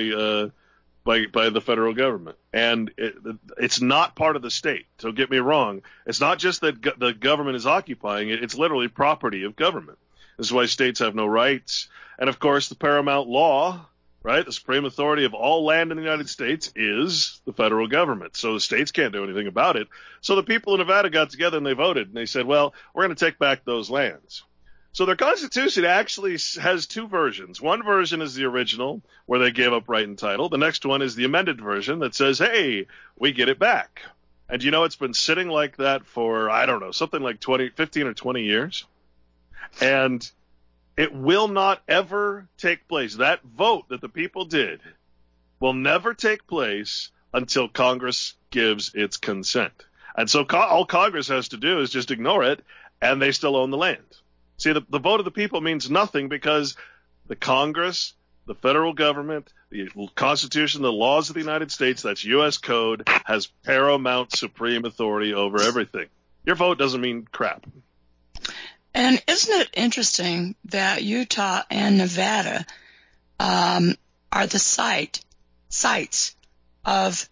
the federal government, and it's not part of the state. So get me wrong. It's not just that the government is occupying it. It's literally property of government. This is why states have no rights. And, of course, the paramount law, right, the supreme authority of all land in the United States is the federal government. So the states can't do anything about it. So the people of Nevada got together and they voted, and they said, well, we're going to take back those lands. So their Constitution actually has two versions. One version is the original, where they gave up right and title. The next one is the amended version that says, hey, we get it back. And it's been sitting like that for, I don't know, something like 15 or 20 years. And it will not ever take place. That vote that the people did will never take place until Congress gives its consent. And so all Congress has to do is just ignore it, and they still own the land. See, the vote of the people means nothing because the Congress, the federal government, the Constitution, the laws of the United States, that's U.S. code, has paramount supreme authority over everything. Your vote doesn't mean crap. And isn't it interesting that Utah and Nevada are the sites of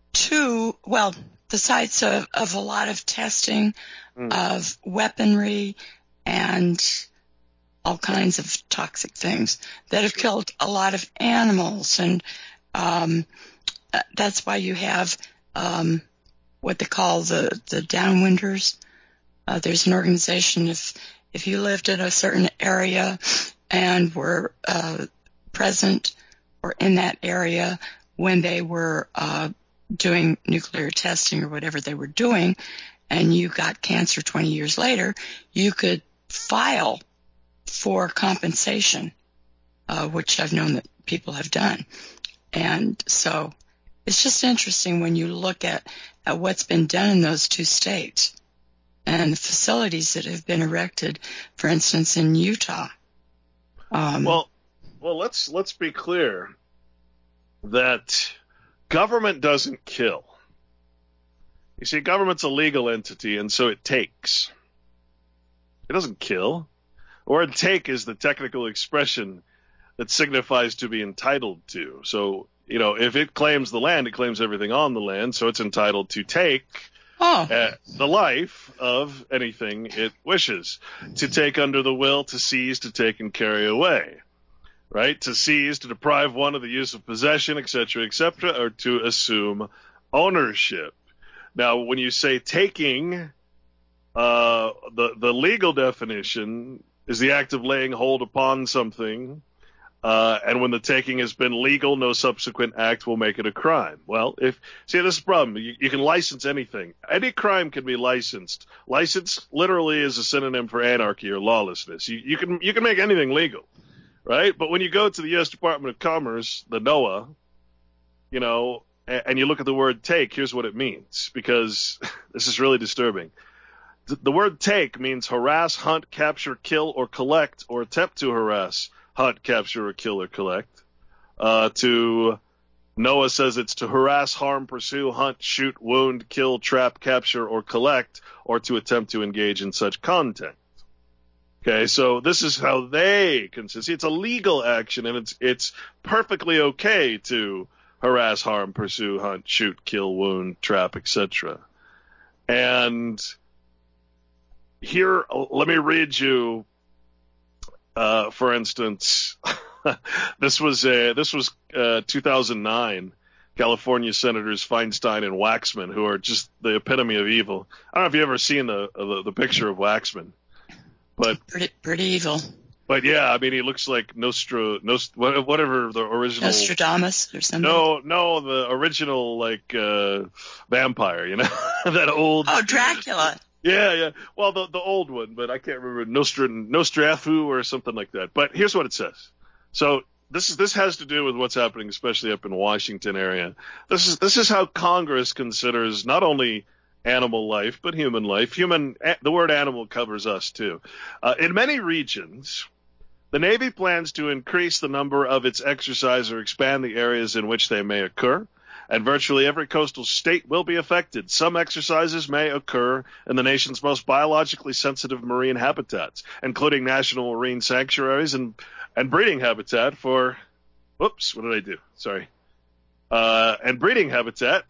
the sites of a lot of testing of weaponry and all kinds of toxic things that have killed a lot of animals. And that's why you have what they call the downwinders. There's an organization, if you lived in a certain area and were present or in that area when they were doing nuclear testing or whatever they were doing, and you got cancer 20 years later, you could file for compensation, which I've known that people have done. And so it's just interesting when you look at what's been done in those two states and the facilities that have been erected, for instance, in Utah. Well, let's be clear that government doesn't kill. You see, government's a legal entity, and so it takes. It doesn't kill. The word take is the technical expression that signifies to be entitled to. So, if it claims the land, it claims everything on the land, so it's entitled to take the life of anything it wishes. To take under the will, to seize, to take and carry away. Right? To seize, to deprive one of the use of possession, etc., or to assume ownership. Now, when you say taking, the legal definition is the act of laying hold upon something, and when the taking has been legal, no subsequent act will make it a crime. Well, this is the problem. You can license anything. Any crime can be licensed. License literally is a synonym for anarchy or lawlessness. You can make anything legal, right? But when you go to the U.S. Department of Commerce, the NOAA, and you look at the word take, here's what it means, because this is really disturbing. The word take means harass, hunt, capture, kill, or collect, or attempt to harass, hunt, capture, or kill, or collect. NOAA says it's to harass, harm, pursue, hunt, shoot, wound, kill, trap, capture, or collect, or to attempt to engage in such content. Okay, so this is how they consider. See, it's a legal action, and it's perfectly okay to harass, harm, pursue, hunt, shoot, kill, wound, trap, etc. And here, let me read you, for instance, this was 2009. California Senators Feinstein and Waxman, who are just the epitome of evil. I don't know if you've ever seen the picture of Waxman, but pretty evil. But yeah, I mean, he looks like whatever the original Nostradamus or something. No, the original like vampire, you know, that old. Oh, Dracula. Yeah. Well, the old one, but I can't remember Nostrafu or something like that. But here's what it says. So this has to do with what's happening, especially up in Washington area. This is how Congress considers not only animal life, but human life. The word animal covers us too. In many regions, the Navy plans to increase the number of its exercise or expand the areas in which they may occur, and virtually every coastal state will be affected. Some exercises may occur in the nation's most biologically sensitive marine habitats, including national marine sanctuaries and breeding habitat for and breeding habitat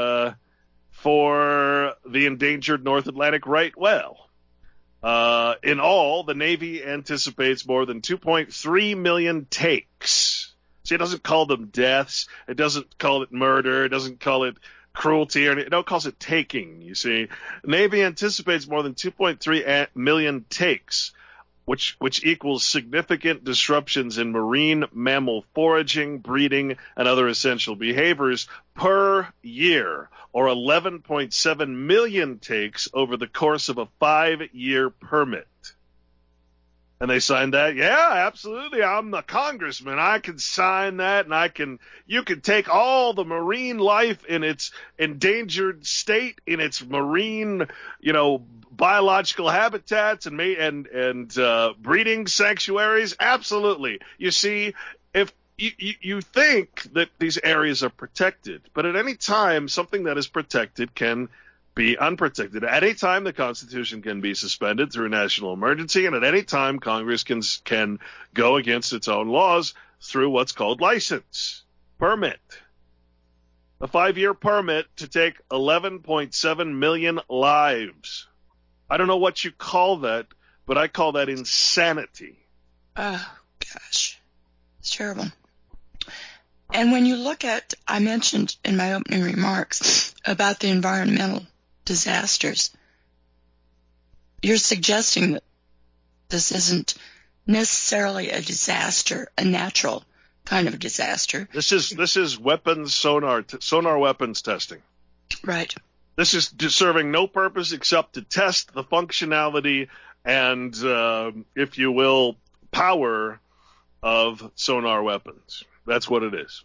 for the endangered North Atlantic right whale. In all, the Navy anticipates more than 2.3 million takes. See, it doesn't call them deaths. It doesn't call it murder. It doesn't call it cruelty. It calls it taking, you see. The Navy anticipates more than 2.3 million takes, which equals significant disruptions in marine mammal foraging, breeding, and other essential behaviors per year, or 11.7 million takes over the course of a 5-year permit. And they signed that? Yeah, absolutely. I'm the congressman. I can sign that, and you can take all the marine life in its endangered state, in its marine, biological habitats and breeding sanctuaries. Absolutely. You see, if you think that these areas are protected, but at any time, something that is protected can be unprotected. At any time, the Constitution can be suspended through a national emergency, and at any time, Congress can go against its own laws through what's called license, permit. A 5-year permit to take 11.7 million lives. I don't know what you call that, but I call that insanity. Oh, gosh. It's terrible. And when you look at, I mentioned in my opening remarks about the environmental disasters, you're suggesting that this isn't necessarily a disaster, a natural kind of a disaster. This is weapons sonar weapons testing. Right. This is serving no purpose except to test the functionality and, if you will, power of sonar weapons. That's what it is.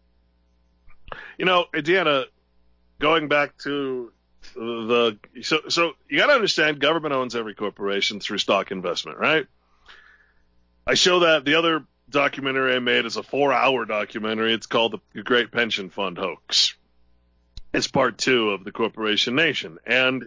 Deanna, going back to so you got to understand, government owns every corporation through stock investment, right? I show that the other documentary I made is a 4-hour documentary. It's called The Great Pension Fund Hoax. It's part 2 of The Corporation Nation, and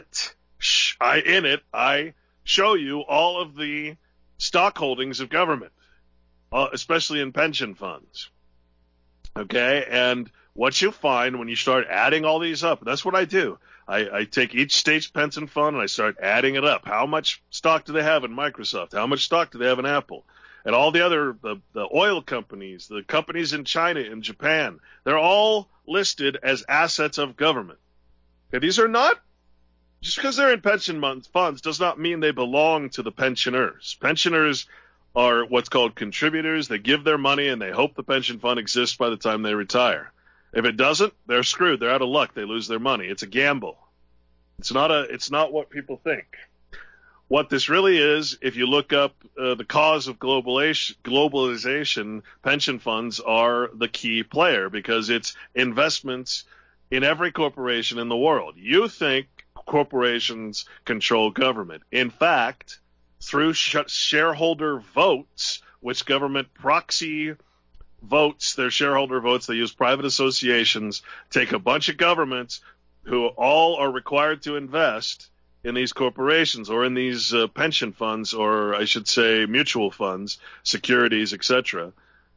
I show you all of the stock holdings of government, especially in pension funds. Okay, and what you find when you start adding all these up, that's what I do. I take each state's pension fund and I start adding it up. How much stock do they have in Microsoft? How much stock do they have in Apple? And all the other, the oil companies, the companies in China and Japan, they're all listed as assets of government. Okay, these are not, just because they're in pension funds does not mean they belong to the pensioners. Pensioners are what's called contributors. They give their money and they hope the pension fund exists by the time they retire. If it doesn't, they're screwed. They're out of luck. They lose their money. It's a gamble. It's not what people think. What this really is, if you look up the cause of globalization, pension funds are the key player because it's investments in every corporation in the world. You think corporations control government. In fact, through shareholder votes, which government proxy votes, their shareholder votes, they use private associations, take a bunch of governments who all are required to invest in these corporations or in these pension funds, or I should say mutual funds, securities, etc.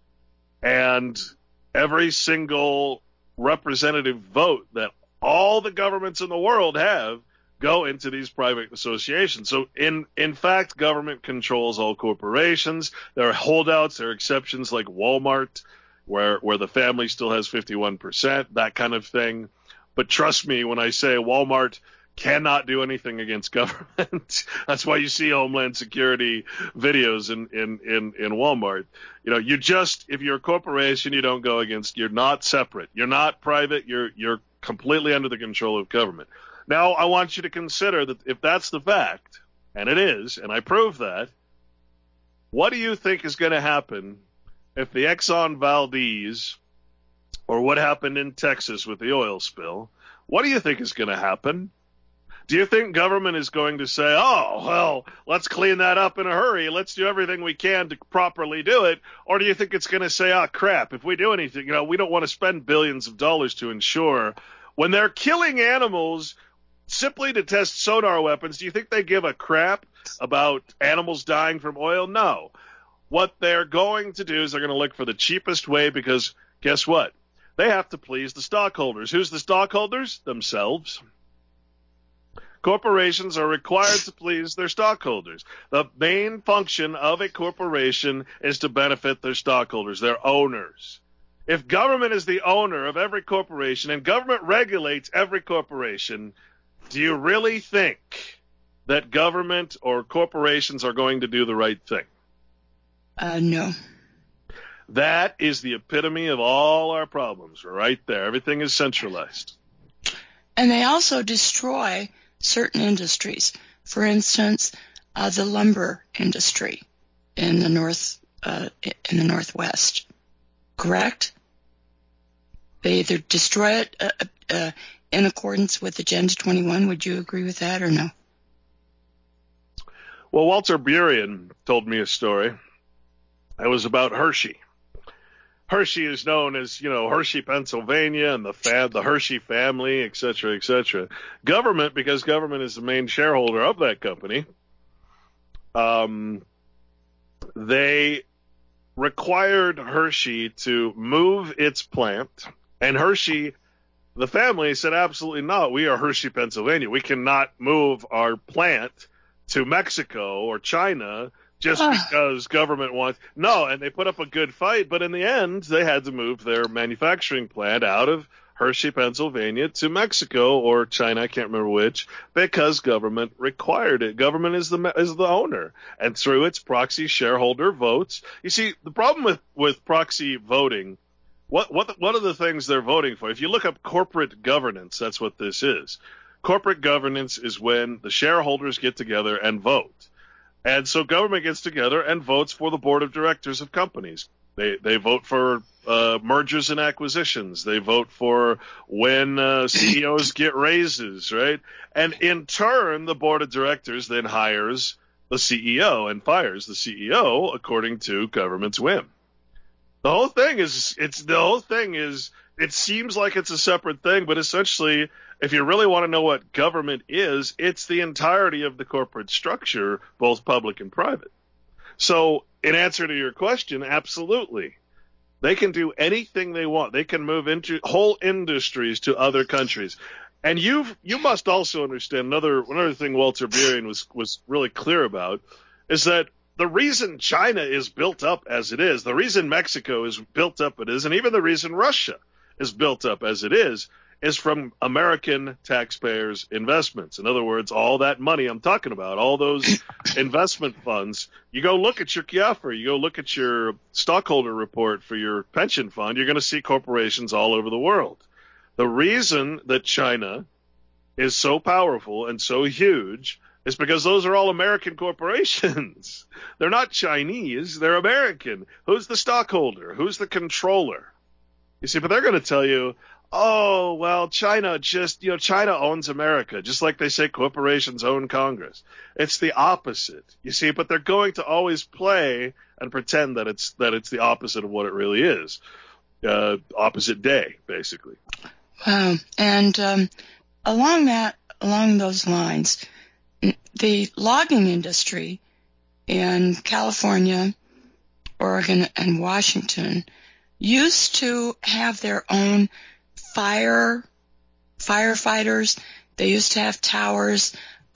And every single representative vote that all the governments in the world have go into these private associations. So in fact, government controls all corporations. There are holdouts, there are exceptions like Walmart, where the family still has 51%, that kind of thing. But trust me when I say Walmart cannot do anything against government. That's why you see Homeland Security videos in Walmart. You know, if you're a corporation, you don't go against, you're not separate. You're not private. You're completely under the control of government. Now, I want you to consider that if that's the fact, and it is, and I prove that, what do you think is going to happen if the Exxon Valdez, or what happened in Texas with the oil spill, what do you think is going to happen? Do you think government is going to say, oh, well, let's clean that up in a hurry. Let's do everything we can to properly do it. Or do you think it's going to say, oh, crap, if we do anything, you know, we don't want to spend billions of dollars to ensure when they're killing animals simply to test sonar weapons. Do you think they give a crap about animals dying from oil? No. What they're going to do is they're going to look for the cheapest way because guess what? They have to please the stockholders. Who's the stockholders? Themselves. Corporations are required to please their stockholders. The main function of a corporation is to benefit their stockholders, their owners. If government is the owner of every corporation and government regulates every corporation, do you really think that government or corporations are going to do the right thing? No. That is the epitome of all our problems right there. Everything is centralized. And they also destroy certain industries. For instance, the lumber industry in the Northwest. Correct? They either destroy it in accordance with Agenda 21. Would you agree with that or no? Well, Walter Burien told me a story. It was about Hershey. Hershey is known as, Hershey, Pennsylvania, and the Hershey family, et cetera, et cetera. Government, because government is the main shareholder of that company, they required Hershey to move its plant, and Hershey, the family, said, absolutely not. We are Hershey, Pennsylvania. We cannot move our plant to Mexico or China just because government wants. No, and they put up a good fight, but in the end, they had to move their manufacturing plant out of Hershey, Pennsylvania to Mexico or China, I can't remember which, because government required it. Government is the owner, and through its proxy shareholder votes. You see, the problem with proxy voting, what are the things they're voting for? If you look up corporate governance, that's what this is. Corporate governance is when the shareholders get together and vote. And so government gets together and votes for the board of directors of companies. They vote for mergers and acquisitions. They vote for when CEOs get raises, right? And in turn, the board of directors then hires the CEO and fires the CEO according to government's whim. The whole thing is, it seems like it's a separate thing, but essentially, if you really want to know what government is, it's the entirety of the corporate structure, both public and private. So in answer to your question, absolutely. They can do anything they want. They can move into whole industries to other countries. And you must also understand another thing Walter Burien was really clear about is that the reason China is built up as it is, the reason Mexico is built up as it is, and even the reason Russia is built up as it is from American taxpayers' investments. In other words, all that money I'm talking about, all those investment funds, you go look at your KIAFR, you go look at your stockholder report for your pension fund, you're going to see corporations all over the world. The reason that China is so powerful and so huge is because those are all American corporations. They're not Chinese, they're American. Who's the stockholder? Who's the controller? You see, but they're going to tell you, oh, well, China owns America, just like they say corporations own Congress. It's the opposite, you see, but they're going to always play and pretend that it's the opposite of what it really is. Opposite day, basically. Wow. And along those lines, the logging industry in California, Oregon, and Washington used to have their own firefighters. They used to have towers,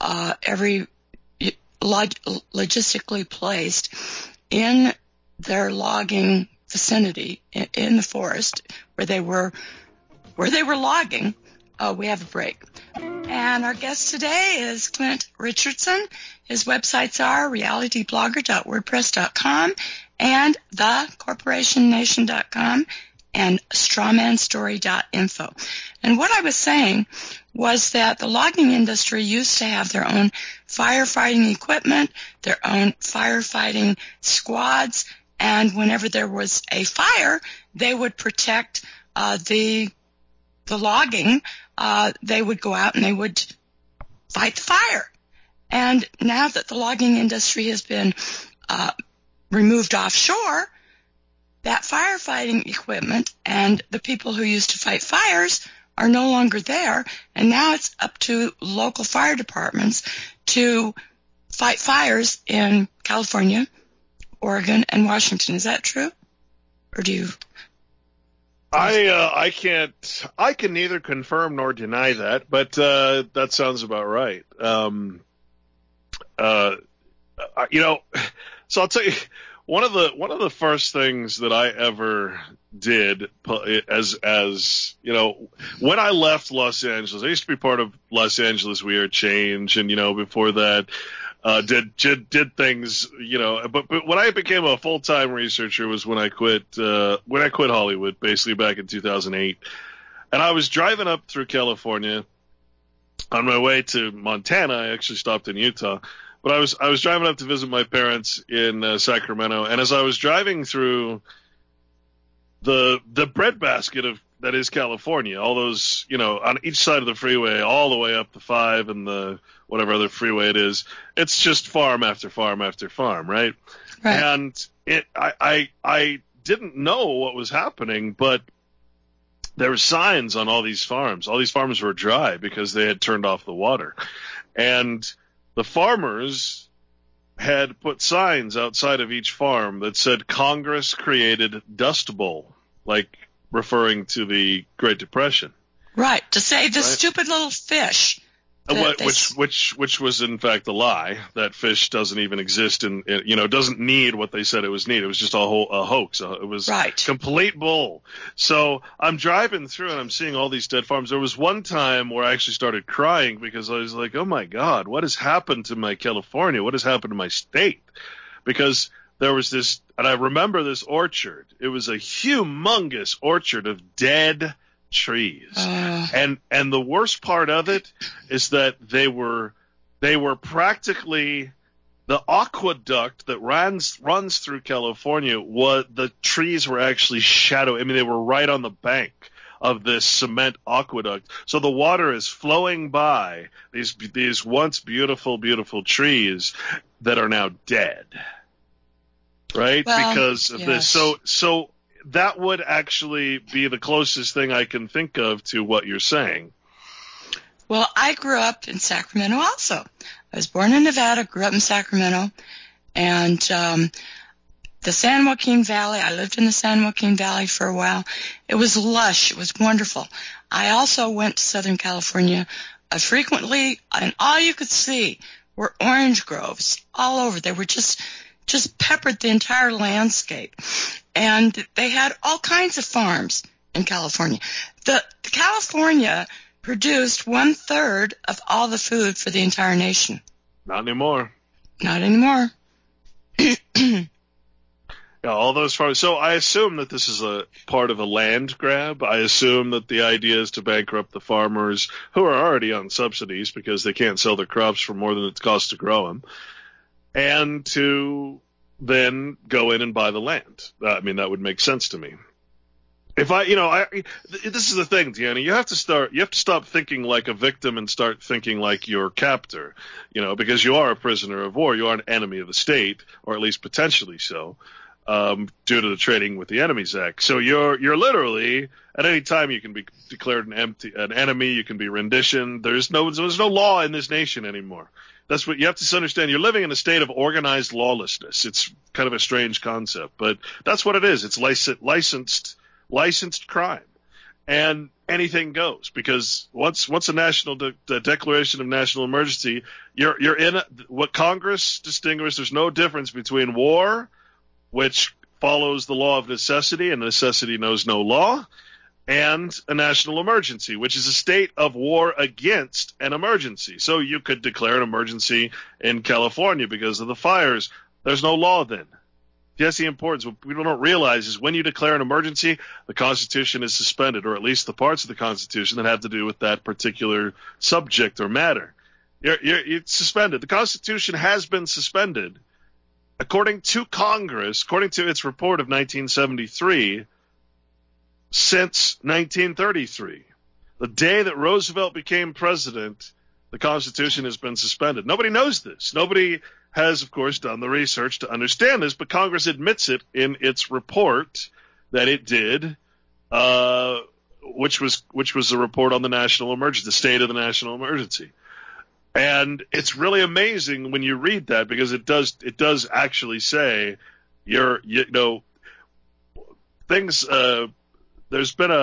logistically placed in their logging vicinity in the forest where they were logging. We have a break. And our guest today is Clint Richardson. His websites are realityblogger.wordpress.com and thecorporationnation.com and strawmanstory.info. And what I was saying was that the logging industry used to have their own firefighting equipment, their own firefighting squads, and whenever there was a fire, they would protect the logging. They would go out and they would fight the fire. And now that the logging industry has been removed offshore, that firefighting equipment and the people who used to fight fires are no longer there, and now it's up to local fire departments to fight fires in California, Oregon, and Washington. Is that true? Or do you... I can neither confirm nor deny that, but that sounds about right. So I'll tell you, one of the first things that I ever did as when I left Los Angeles, I used to be part of Los Angeles We Are Change, and before that did things, but when I became a full-time researcher was when I quit Hollywood, basically back in 2008. And I was driving up through California on my way to Montana. I actually stopped in Utah, but I was driving up to visit my parents in Sacramento. And as I was driving through the breadbasket that is California, all those, on each side of the freeway, all the way up the 5 and the whatever other freeway it is, it's just farm after farm after farm, right? And I didn't know what was happening, but there were signs on all these farms. All these farms were dry because they had turned off the water. And the farmers had put signs outside of each farm that said Congress created Dust Bowl, like referring to the Great Depression. Right, to save the stupid little fish. Which was in fact a lie. That fish doesn't even exist, and doesn't need what they said it was needed. It was just a hoax. It was complete bull. So I'm driving through and I'm seeing all these dead farms. There was one time where I actually started crying because I was like, oh my God, what has happened to my California? What has happened to my state? Because there was this, and I remember this orchard. It was a humongous orchard of dead trees. And the worst part of it is that they were practically the aqueduct that runs through California. The trees were actually shadow. I mean, they were right on the bank of this cement aqueduct. So the water is flowing by these once beautiful, beautiful trees that are now dead. Right? Because of this. So that would actually be the closest thing I can think of to what you're saying. Well, I grew up in Sacramento also. I was born in Nevada, grew up in Sacramento, and the San Joaquin Valley, I lived in the San Joaquin Valley for a while. It was lush. It was wonderful. I also went to Southern California frequently, and all you could see were orange groves all over. They were just peppered the entire landscape. And they had all kinds of farms in California. The California produced 1/3 of all the food for the entire nation. Not anymore. Not anymore. Yeah, all those farms. So I assume that this is a part of a land grab. I assume that the idea is to bankrupt the farmers who are already on subsidies because they can't sell their crops for more than it costs to grow them, and to then go in and buy the land. I mean, that would make sense to me. If this is the thing, Deanna, you have to stop thinking like a victim and start thinking like your captor, because you are a prisoner of war. You are an enemy of the state, or at least potentially so. due to the Trading with the Enemies Act. So you're literally, at any time you can be declared an enemy, you can be rendition. There's no law in this nation anymore. That's what you have to understand. You're living in a state of organized lawlessness. It's kind of a strange concept, but that's what it is. It's licensed crime, and anything goes, because once a national declaration of national emergency, you're in what Congress distinguished. There's no difference between war, which follows the law of necessity, and necessity knows no law, and a national emergency, which is a state of war against an emergency. So you could declare an emergency in California because of the fires. There's no law then. That's the importance. What people don't realize is when you declare an emergency, the Constitution is suspended, or at least the parts of the Constitution that have to do with that particular subject or matter. It's suspended. The Constitution has been suspended. According to Congress, according to its report of 1973, since 1933. The day that Roosevelt became president, the Constitution has been suspended. Nobody knows this. Nobody has, of course, done the research to understand this, but Congress admits it in its report that it did, which was a report on the national emergency, the state of the national emergency. And it's really amazing when you read that, because it does actually say things. There's been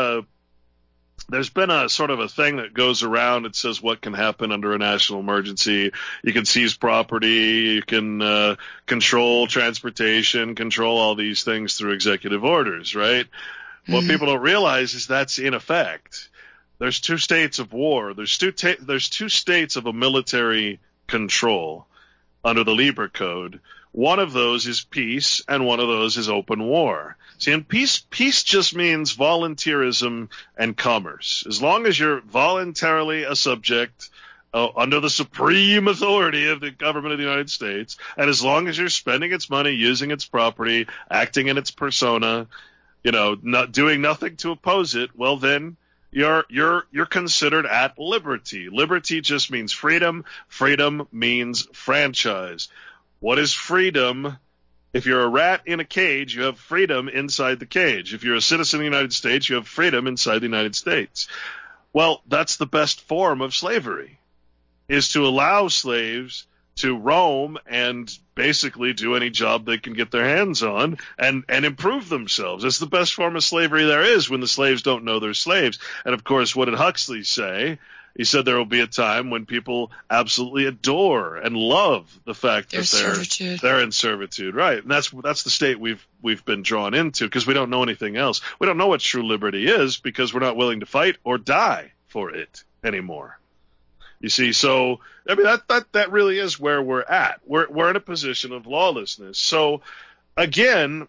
a sort of a thing that goes around. It says what can happen under a national emergency. You can seize property. You can control transportation, control all these things through executive orders, right? Mm-hmm. What people don't realize is that's in effect. There's two states of war. There's two states of a military control under the Lieber Code. One of those is peace, and one of those is open war. See, in peace just means volunteerism and commerce. As long as you're voluntarily a subject under the supreme authority of the government of the United States, and as long as you're spending its money, using its property, acting in its persona, not doing nothing to oppose it, well then you're considered at liberty. Liberty just means freedom. Freedom means franchise. What is freedom? If you're a rat in a cage, you have freedom inside the cage. If you're a citizen of the United States, you have freedom inside the United States. Well, that's the best form of slavery, is to allow slaves to roam and basically do any job they can get their hands on and improve themselves. It's the best form of slavery there is, when the slaves don't know they're slaves. And, of course, what did Huxley say? He said there will be a time when people absolutely adore and love the fact that they're in servitude, right? And that's the state we've been drawn into, because we don't know anything else. We don't know what true liberty is, because we're not willing to fight or die for it anymore. You see, so I mean that really is where we're at. We're in a position of lawlessness. So again,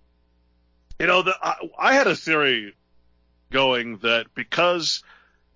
I had a theory going that because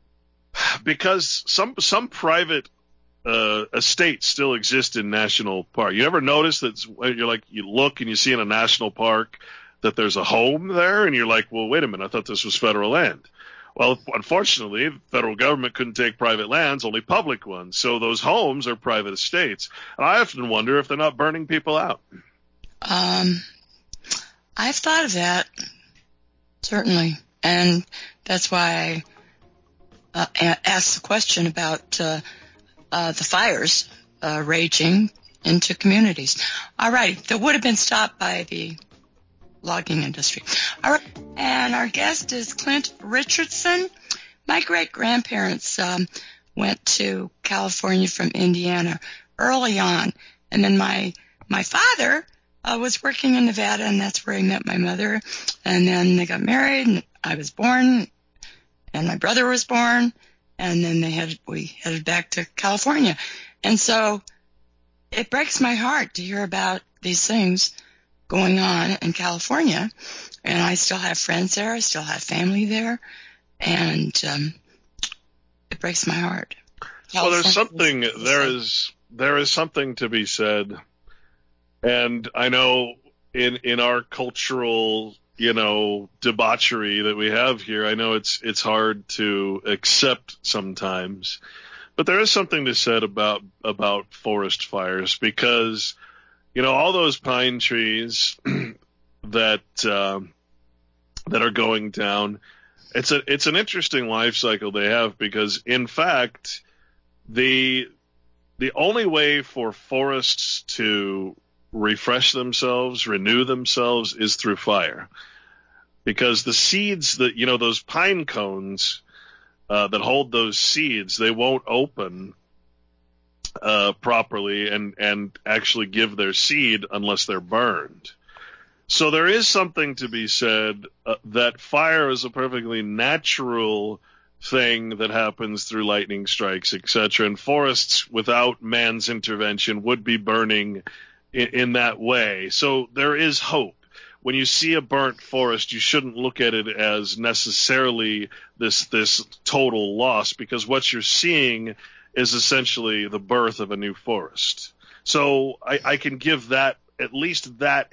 some private estates still exist in national park. You ever notice that you look and you see in a national park that there's a home there, and you're like, well, wait a minute, I thought this was federal land. Well, unfortunately, the federal government couldn't take private lands, only public ones. So those homes are private estates. And I often wonder if they're not burning people out. I've thought of that, certainly. And that's why I asked the question about the fires raging into communities. All right, that would have been stopped by the logging industry. All right, and our guest is Clint Richardson. My great-grandparents went to California from Indiana early on, and then my father was working in Nevada, and that's where he met my mother, and then they got married, and I was born, and my brother was born, and then we headed back to California. And so it breaks my heart to hear about these things going on in California, and I still have friends there, I still have family there, and it breaks my heart. Well, there is something to be said, and I know in our cultural debauchery that we have here, I know it's hard to accept sometimes, but there is something to be said about forest fires, because all those pine trees, that are going down. It's an interesting life cycle they have, because in fact the only way for forests to refresh themselves, renew themselves, is through fire. Because the seeds that, those pine cones that hold those seeds, they won't open properly and actually give their seed unless they're burned. So there is something to be said that fire is a perfectly natural thing that happens through lightning strikes, etc. And forests, without man's intervention, would be burning in that way. So there is hope. When you see a burnt forest, you shouldn't look at it as necessarily this total loss, because what you're seeing is essentially the birth of a new forest. So I can give that, at least that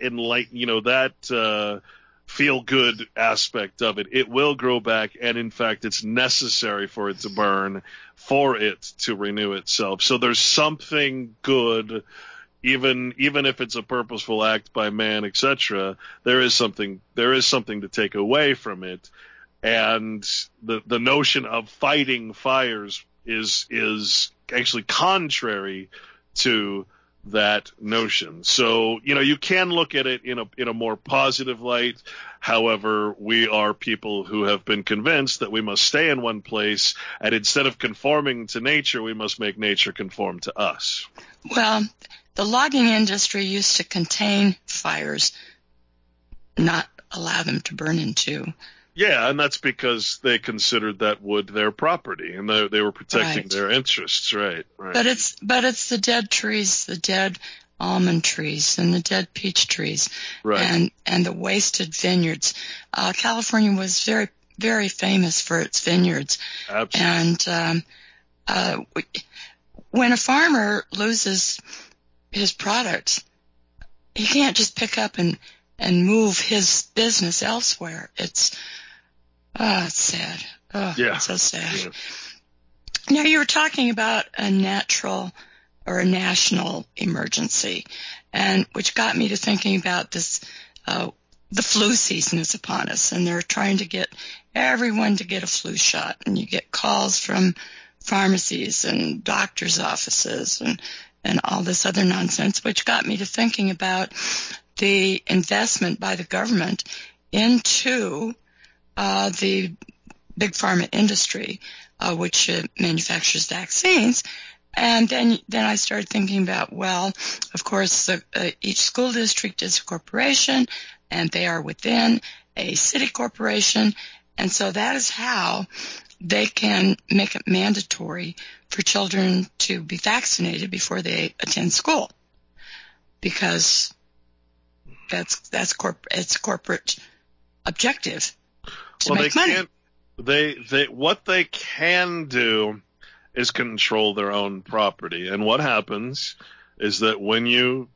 that feel good aspect of it. It will grow back, and in fact, it's necessary for it to burn, for it to renew itself. So there's something good, even if it's a purposeful act by man, etc. There is something to take away from it, and the notion of fighting fires is actually contrary to that notion. So, you can look at it in a more positive light. However, we are people who have been convinced that we must stay in one place, and instead of conforming to nature, we must make nature conform to us. Well, the logging industry used to contain fires, not allow them to burn into. Yeah, and that's because they considered that wood their property, and they were protecting their interests, right? But it's the dead trees, the dead almond trees, and the dead peach trees, right? And the wasted vineyards. California was very, very famous for its vineyards. Absolutely. And when a farmer loses his product, he can't just pick up and move his business elsewhere. It's sad. It's so sad. Yeah. Now, you were talking about a natural or a national emergency, and which got me to thinking about this. The flu season is upon us, and they're trying to get everyone to get a flu shot, and you get calls from pharmacies and doctors' offices and all this other nonsense, which got me to thinking about the investment by the government into the big pharma industry, which manufactures vaccines. And then I started thinking about, well, of course, each school district is a corporation, and they are within a city corporation, and so that is how they can make it mandatory for children to be vaccinated before they attend school, because it's corporate objective to make money. What they can do is control their own property. And what happens is that when you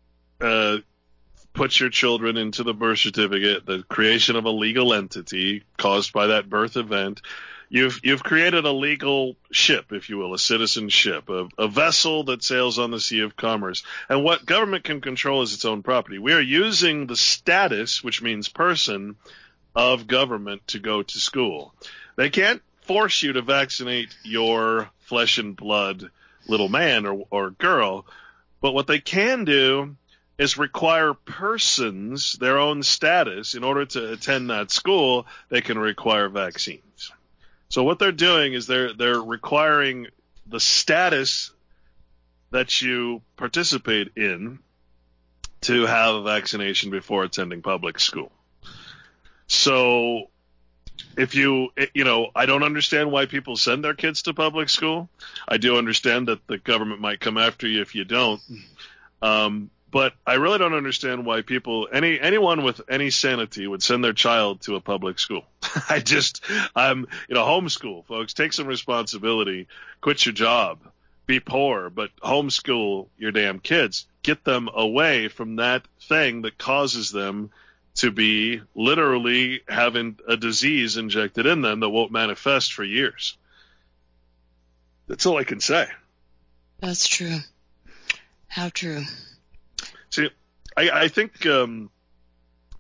put your children into the birth certificate, the creation of a legal entity caused by that birth event, you've created a legal ship, if you will, a citizenship, a vessel that sails on the sea of commerce. And what government can control is its own property. We are using the status, which means person, of government to go to school. They can't force you to vaccinate your flesh and blood little man or girl, but what they can do is require persons their own status. In order to attend that school, they can require vaccines. So what they're doing is they're requiring the status that you participate in to have a vaccination before attending public school. So if I don't understand why people send their kids to public school. I do understand that the government might come after you if you don't. But I really don't understand why anyone with any sanity would send their child to a public school. Homeschool, folks. Take some responsibility. Quit your job. Be poor, but homeschool your damn kids. Get them away from that thing that causes them to be literally having a disease injected in them that won't manifest for years. That's all I can say. That's true. How true. See, I think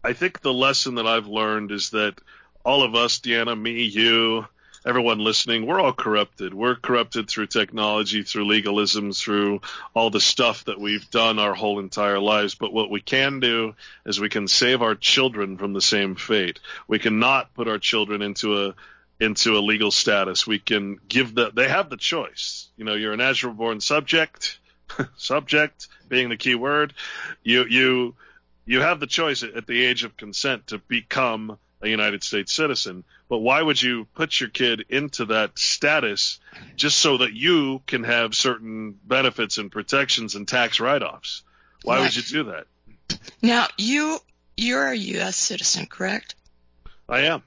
I think the lesson that I've learned is that all of us, Deanna, me, you, everyone listening, we're all corrupted. We're corrupted through technology, through legalism, through all the stuff that we've done our whole entire lives. But what we can do is we can save our children from the same fate. We cannot put our children into a legal status. We can give they have the choice. You know, you're a natural born subject, subject being the key word. You have the choice at the age of consent to become a United States citizen. But why would you put your kid into that status just so that you can have certain benefits and protections and tax write-offs? Why would you do that? Now, you're a U.S. citizen, correct? I am.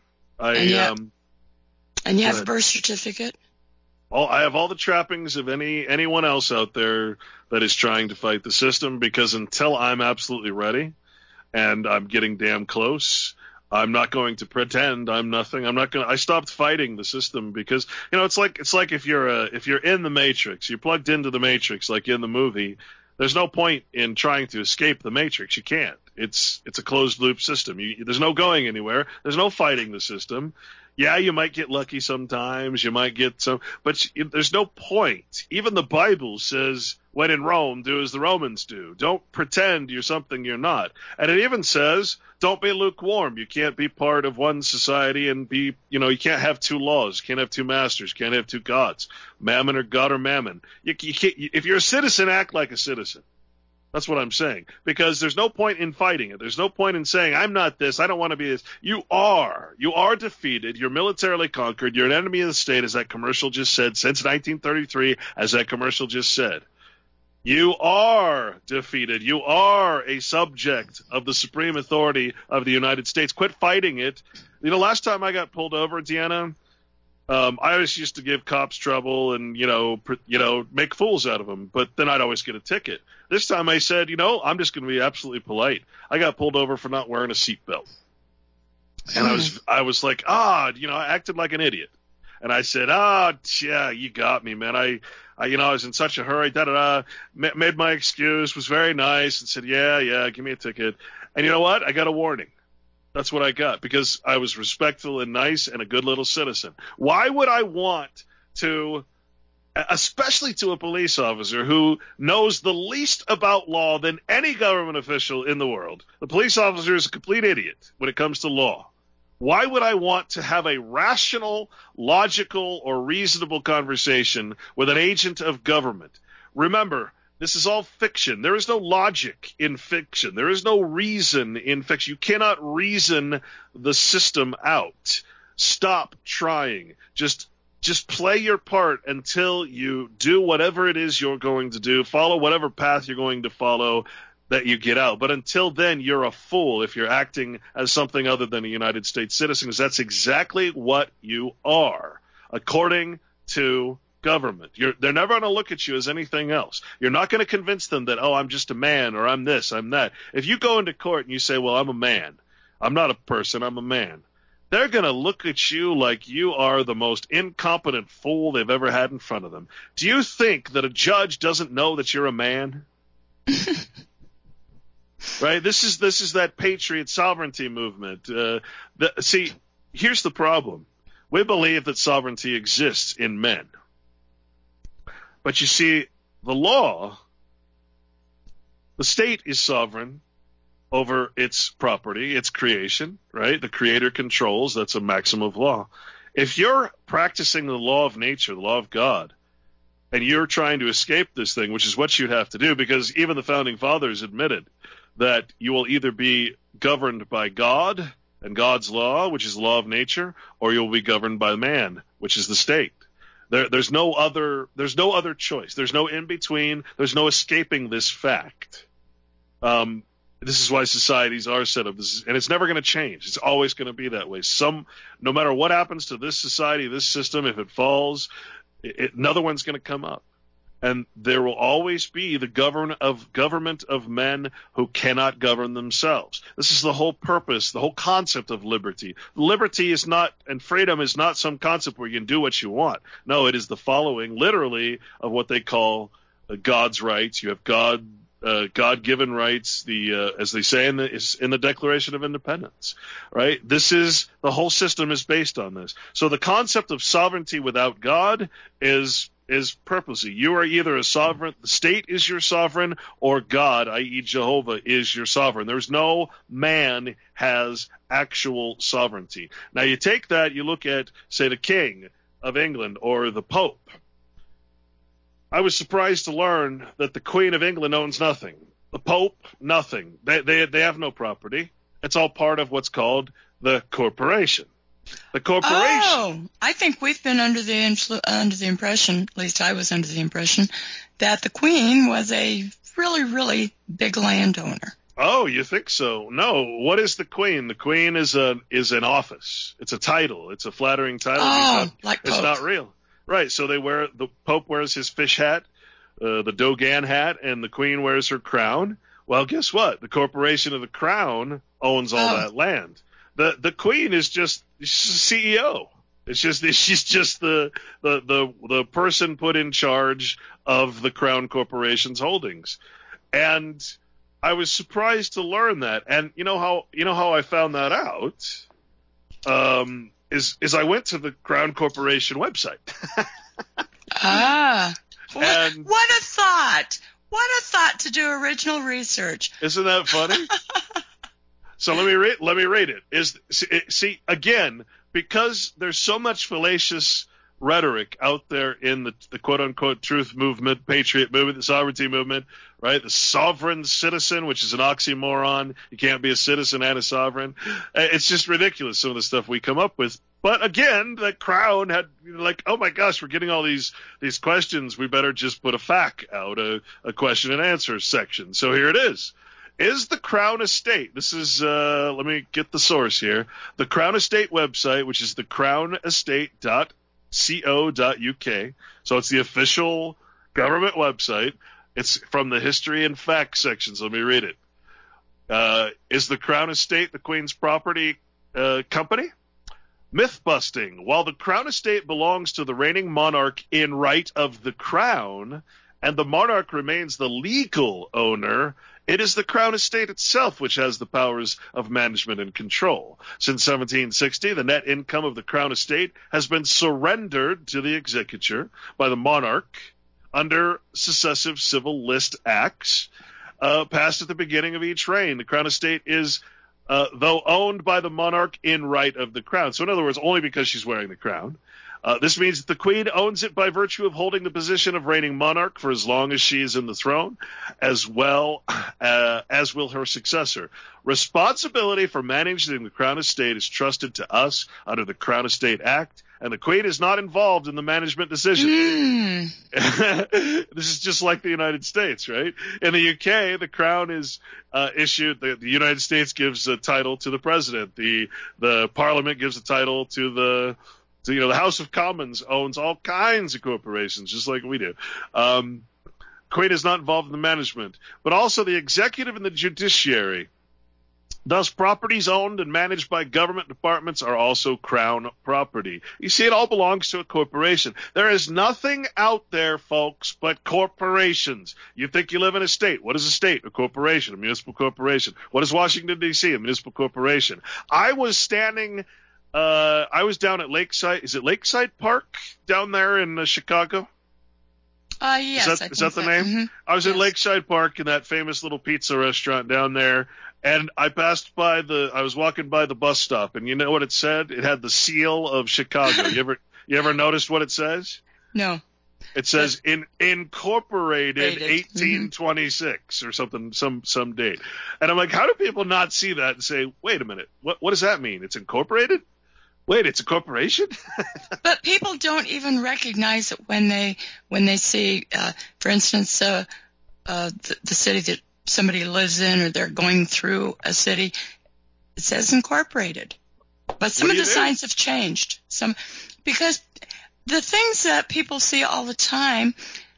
And you have a birth certificate? I have all the trappings of anyone else out there that is trying to fight the system, because until I'm absolutely ready, and I'm getting damn close, I'm not going to pretend I'm nothing. I stopped fighting the system because, you know, it's like if you're in the Matrix, you're plugged into the Matrix like in the movie, there's no point in trying to escape the Matrix. You can't. It's a closed loop system. There's no going anywhere. There's no fighting the system. Yeah, you might get lucky sometimes. You might get some, but there's no point. Even the Bible says, when in Rome, do as the Romans do. Don't pretend you're something you're not. And it even says, don't be lukewarm. You can't be part of one society and you can't have two laws. You can't have two masters. You can't have two gods. Mammon or God or mammon. You can't, if you're a citizen, act like a citizen. That's what I'm saying. Because there's no point in fighting it. There's no point in saying, I'm not this, I don't want to be this. You are. You are defeated. You're militarily conquered. You're an enemy of the state, as that commercial just said, since 1933, as that commercial just said. You are defeated. You are a subject of the supreme authority of the United States. Quit fighting it. You know, last time I got pulled over, Deanna, I always used to give cops trouble and, make fools out of them, but then I'd always get a ticket. This time I said, I'm just going to be absolutely polite. I got pulled over for not wearing a seatbelt. And I was like, I acted like an idiot. And I said, yeah, you got me, man. I was in such a hurry, made my excuse, was very nice and said, yeah, give me a ticket. And you know what? I got a warning. That's what I got, because I was respectful and nice and a good little citizen. Why would I want to, especially to a police officer who knows the least about law than any government official in the world? The police officer is a complete idiot when it comes to law. Why would I want to have a rational, logical, or reasonable conversation with an agent of government? Remember, this is all fiction. There is no logic in fiction. There is no reason in fiction. You cannot reason the system out. Stop trying. Just play your part until you do whatever it is you're going to do. Follow whatever path you're going to follow that you get out. But until then, you're a fool if you're acting as something other than a United States citizen, because that's exactly what you are, according to government. They're never going to look at you as anything else. You're not going to convince them that, I'm just a man, or I'm this, I'm that. If you go into court and you say, well, I'm a man, I'm not a person, I'm a man, they're going to look at you like you are the most incompetent fool they've ever had in front of them. Do you think that a judge doesn't know that you're a man? Right? This is that patriot sovereignty movement. See, here's the problem. We believe that sovereignty exists in men. But you see, the law, the state is sovereign over its property, its creation, right? The creator controls. That's a maxim of law. If you're practicing the law of nature, the law of God, and you're trying to escape this thing, which is what you'd have to do, because even the founding fathers admitted that you will either be governed by God and God's law, which is the law of nature, or you'll be governed by man, which is the state. There's no other choice. There's no in between. There's no escaping this fact. This is why societies are set up. And it's never going to change. It's always going to be that way. No matter what happens to this society, this system, if it falls, another one's going to come up. And there will always be the government of men who cannot govern themselves. This is the whole purpose, the whole concept of liberty. Liberty is not, and freedom is not some concept where you can do what you want. No, it is the following, literally, of what they call God's rights. You have God God-given rights, as they say in the Declaration of Independence, right? The whole system is based on this. So the concept of sovereignty without God is purposely. You are either a sovereign, the state is your sovereign, or God, i.e. Jehovah, is your sovereign. There's no man has actual sovereignty. Now you take that, you look at, say, the King of England or the Pope. I was surprised to learn that the Queen of England owns nothing. The Pope, nothing. They have no property. It's all part of what's called the corporation. The corporation. Oh, I think we've been under the impression, at least I was under the impression, that the Queen was a really, really big landowner. Oh, you think so? No. What is the Queen? The Queen is an office. It's a title. It's a flattering title. Oh, like Pope. It's not real. Right, so the Pope wears his fish hat, the Dogan hat, and the Queen wears her crown. Well, guess what? The corporation of the Crown owns all that land. The Queen is just CEO. She's just the person put in charge of the Crown Corporation's holdings. And I was surprised to learn that. And you know how I found that out? Is I went to the Crown Corporation website. What a thought! What a thought to do original research. Isn't that funny? So let me read it. See again, because there's so much fallacious rhetoric out there in the quote-unquote truth movement, patriot movement, the sovereignty movement, right? The sovereign citizen, which is an oxymoron. You can't be a citizen and a sovereign. It's just ridiculous, some of the stuff we come up with. But again, the Crown had like, oh my gosh, we're getting all these questions. We better just put a FAQ out, a question and answer section. So here it is. Is the Crown Estate, this is, let me get the source here, the Crown Estate website, which is the crownestate.co.uk. So it's the official government website. It's from the history and facts section. So let me read it. Is the Crown Estate the Queen's property company? Myth busting. While the Crown Estate belongs to the reigning monarch in right of the Crown, and the monarch remains the legal owner, it is the Crown Estate itself which has the powers of management and control. Since 1760, the net income of the Crown Estate has been surrendered to the executure by the monarch under successive civil list acts passed at the beginning of each reign. The Crown Estate is, though owned by the monarch in right of the Crown. So in other words, only because she's wearing the crown. This means that the Queen owns it by virtue of holding the position of reigning monarch for as long as she is in the throne, as well as will her successor. Responsibility for managing the Crown Estate is trusted to us under the Crown Estate Act, and the Queen is not involved in the management decision. This is just like the United States, right? In the UK, the Crown is issued. The United States gives a title to the President. The Parliament gives a title to the House of Commons owns all kinds of corporations, just like we do. Queen is not involved in the management, but also the executive and the judiciary. Thus, properties owned and managed by government departments are also Crown property. You see, it all belongs to a corporation. There is nothing out there, folks, but corporations. You think you live in a state. What is a state? A corporation, a municipal corporation. What is Washington, D.C.? A municipal corporation. I was down at Lakeside. Is it Lakeside Park down there in Chicago? Yes. Is that the name? Mm-hmm. I was in Lakeside Park in that famous little pizza restaurant down there, and I was walking by the bus stop, and you know what it said? It had the seal of Chicago. You ever noticed what it says? No. It says incorporated 1826 or something, some date. And I'm like, how do people not see that and say, wait a minute, what does that mean? It's incorporated? Wait, it's a corporation? But people don't even recognize it when they see, for instance, the city that somebody lives in, or they're going through a city. It says incorporated, but some of the signs have changed. Because the things that people see all the time,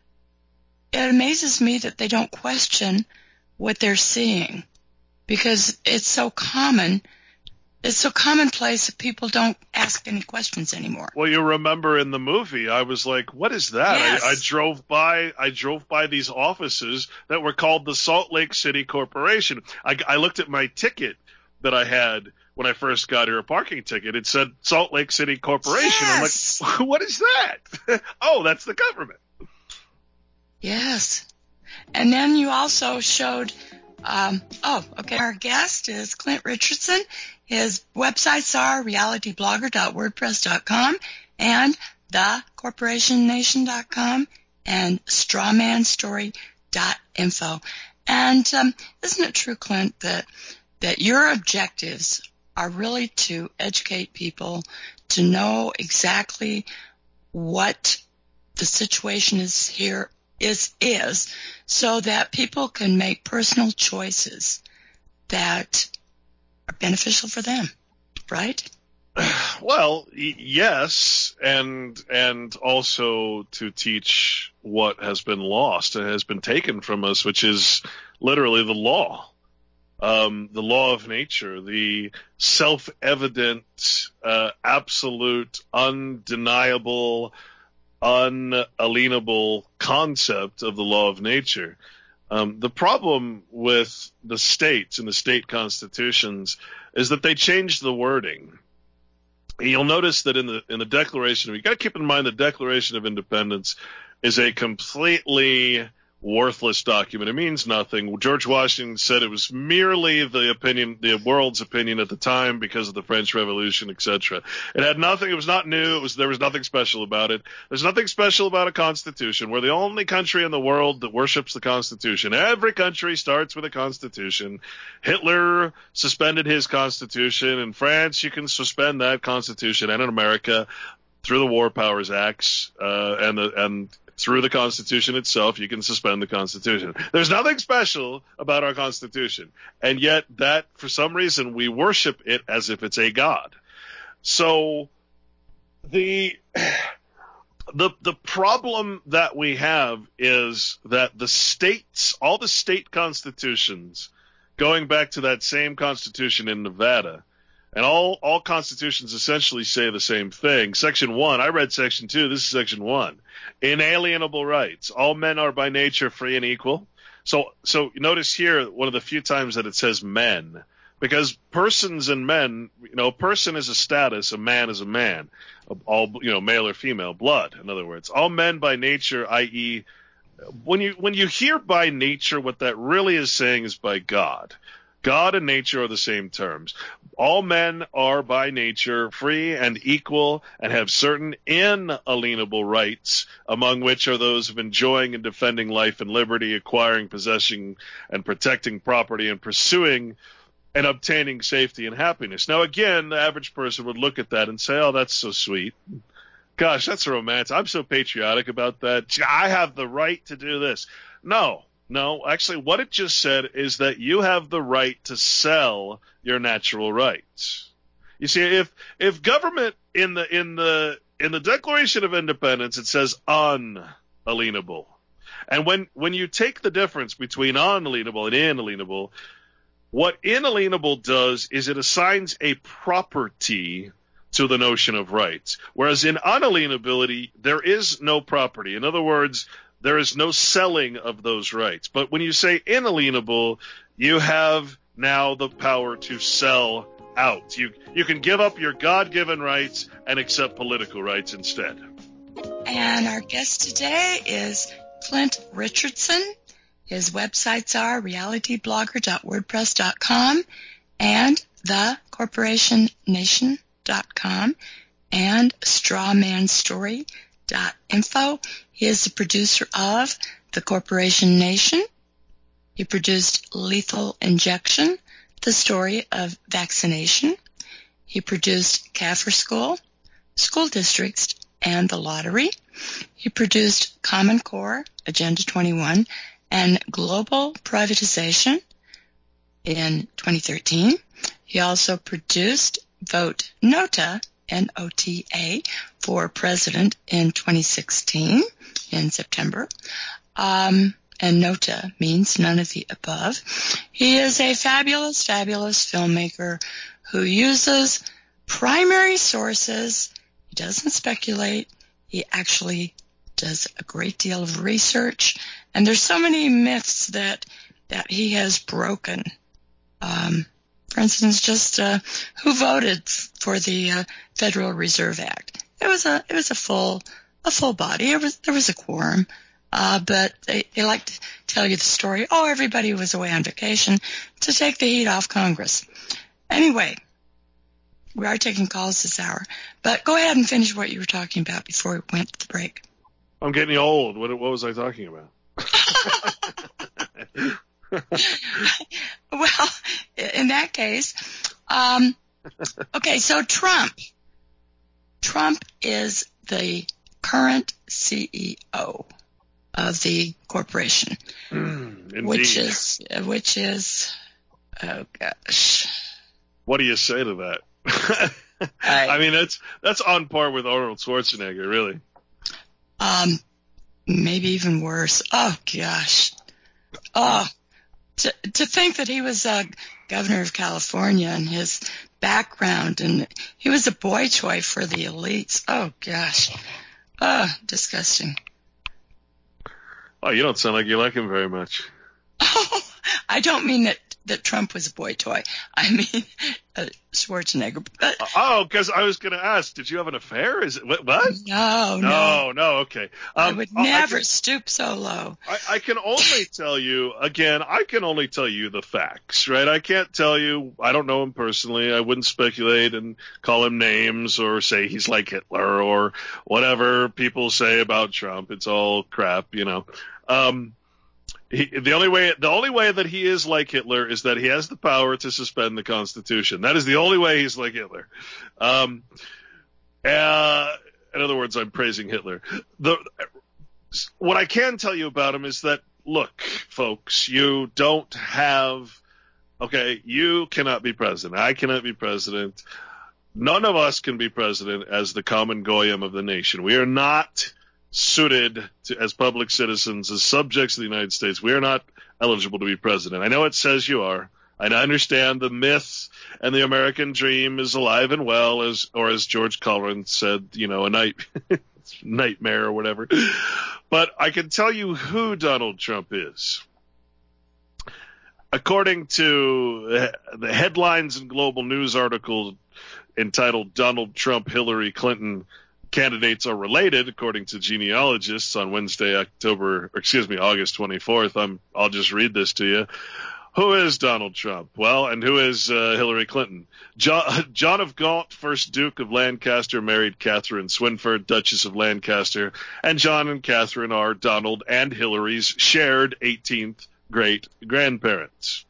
it amazes me that they don't question what they're seeing, because it's so common It's so commonplace that people don't ask any questions anymore. Well, you remember in the movie, I was like, what is that? Yes. I drove by these offices that were called the Salt Lake City Corporation. I looked at my ticket that I had when I first got here, a parking ticket. It said Salt Lake City Corporation. Yes. I'm like, what is that? Oh, that's the government. Yes. And then you also showed, our guest is Clint Richardson. His websites are realityblogger.wordpress.com and thecorporationnation.com and strawmanstory.info. And isn't it true, Clint, that your objectives are really to educate people to know exactly what the situation is here is so that people can make personal choices that are beneficial for them, right? Well, yes, and also to teach what has been lost and has been taken from us, which is literally the law. The law of nature, the self-evident, absolute, undeniable, unalienable concept of the law of nature. The problem with the states and the state constitutions is that they changed the wording. You'll notice that in the Declaration, you got to keep in mind the Declaration of Independence is a completely worthless document. It means nothing. George Washington said it was merely the world's opinion at the time because of the French Revolution, etc. It had nothing. It was not new. There was nothing special about it. There's nothing special about a constitution. We're the only country in the world that worships the Constitution. Every country starts with a constitution. Hitler suspended his constitution. In France, you can suspend that constitution, and in America, through the War Powers Acts and through the Constitution itself, you can suspend the Constitution. There's nothing special about our Constitution, and yet that, for some reason, we worship it as if it's a god. So the problem that we have is that the states, all the state constitutions, going back to that same constitution in Nevada, and all constitutions essentially say the same thing. Section 1, I read Section 2, this is Section 1. Inalienable rights. All men are by nature free and equal. So notice here one of the few times that it says men. Because persons and men, a person is a status, a man is a man. All, male or female, blood, in other words. All men by nature, i.e., when you hear by nature, what that really is saying is by God. God and nature are the same terms. All men are by nature free and equal and have certain inalienable rights, among which are those of enjoying and defending life and liberty, acquiring, possessing, and protecting property, and pursuing and obtaining safety and happiness. Now, again, the average person would look at that and say, oh, that's so sweet. Gosh, that's romantic. I'm so patriotic about that. I have the right to do this. No, actually what it just said is that you have the right to sell your natural rights. You see, if government in the Declaration of Independence, it says unalienable. And when you take the difference between unalienable and inalienable, what inalienable does is it assigns a property to the notion of rights. Whereas in unalienability, there is no property. In other words, there is no selling of those rights. But when you say inalienable, you have now the power to sell out. You can give up your God-given rights and accept political rights instead. And our guest today is Clint Richardson. His websites are realityblogger.wordpress.com and thecorporationnation.com and strawmanstory.info. He is the producer of The Corporation Nation. He produced Lethal Injection, the story of vaccination. He produced CAFR School, School Districts, and the Lottery. He produced Common Core, Agenda 21, and Global Privatization in 2013. He also produced Vote NOTA, N-O-T-A, for president in 2016 in September. And and nota means none of the above. He is a fabulous, fabulous filmmaker who uses primary sources. He doesn't speculate. He actually does a great deal of research. And there's so many myths that he has broken. For instance, just who voted for the Federal Reserve Act. It was a full body. There was a quorum. But they like to tell you the story, everybody was away on vacation to take the heat off Congress. Anyway, we are taking calls this hour, but go ahead and finish what you were talking about before we went to the break. I'm getting old. What was I talking about? Well, in that case, okay, so Trump is the current CEO of the corporation, which is, oh gosh. What do you say to that? I mean, that's on par with Arnold Schwarzenegger, really. Maybe even worse. Oh gosh. Oh, to think that he was governor of California and his background, and he was a boy toy for the elites. Oh gosh. Disgusting. Oh, you don't sound like you like him very much. Oh, I don't mean that Trump was a boy toy. I mean Schwarzenegger. Because I was going to ask, did you have an affair? Is it what? No. Okay. I would never stoop so low. I can only tell you the facts, right? I can't tell you. I don't know him personally. I wouldn't speculate and call him names or say he's like Hitler or whatever people say about Trump. It's all crap, you know. The only way that he is like Hitler is that he has the power to suspend the Constitution. That is the only way he's like Hitler. In other words, I'm praising Hitler. What I can tell you about him is that, look, folks, you cannot be president. I cannot be president. None of us can be president as the common goyim of the nation. We are not suited to, as public citizens, as subjects of the United States. We are not eligible to be president. I know it says you are. I understand the myth and the American dream is alive and well, as George Carlin said, a nightmare or whatever. But I can tell you who Donald Trump is. According to the headlines in Global News article entitled "Donald Trump, Hillary Clinton Candidates Are Related," according to genealogists on Wednesday, August 24th. I'll just read this to you. Who is Donald Trump? Well, and who is Hillary Clinton? John of Gaunt, 1st Duke of Lancaster, married Catherine Swynford, Duchess of Lancaster, and John and Catherine are Donald and Hillary's shared 18th great-grandparents.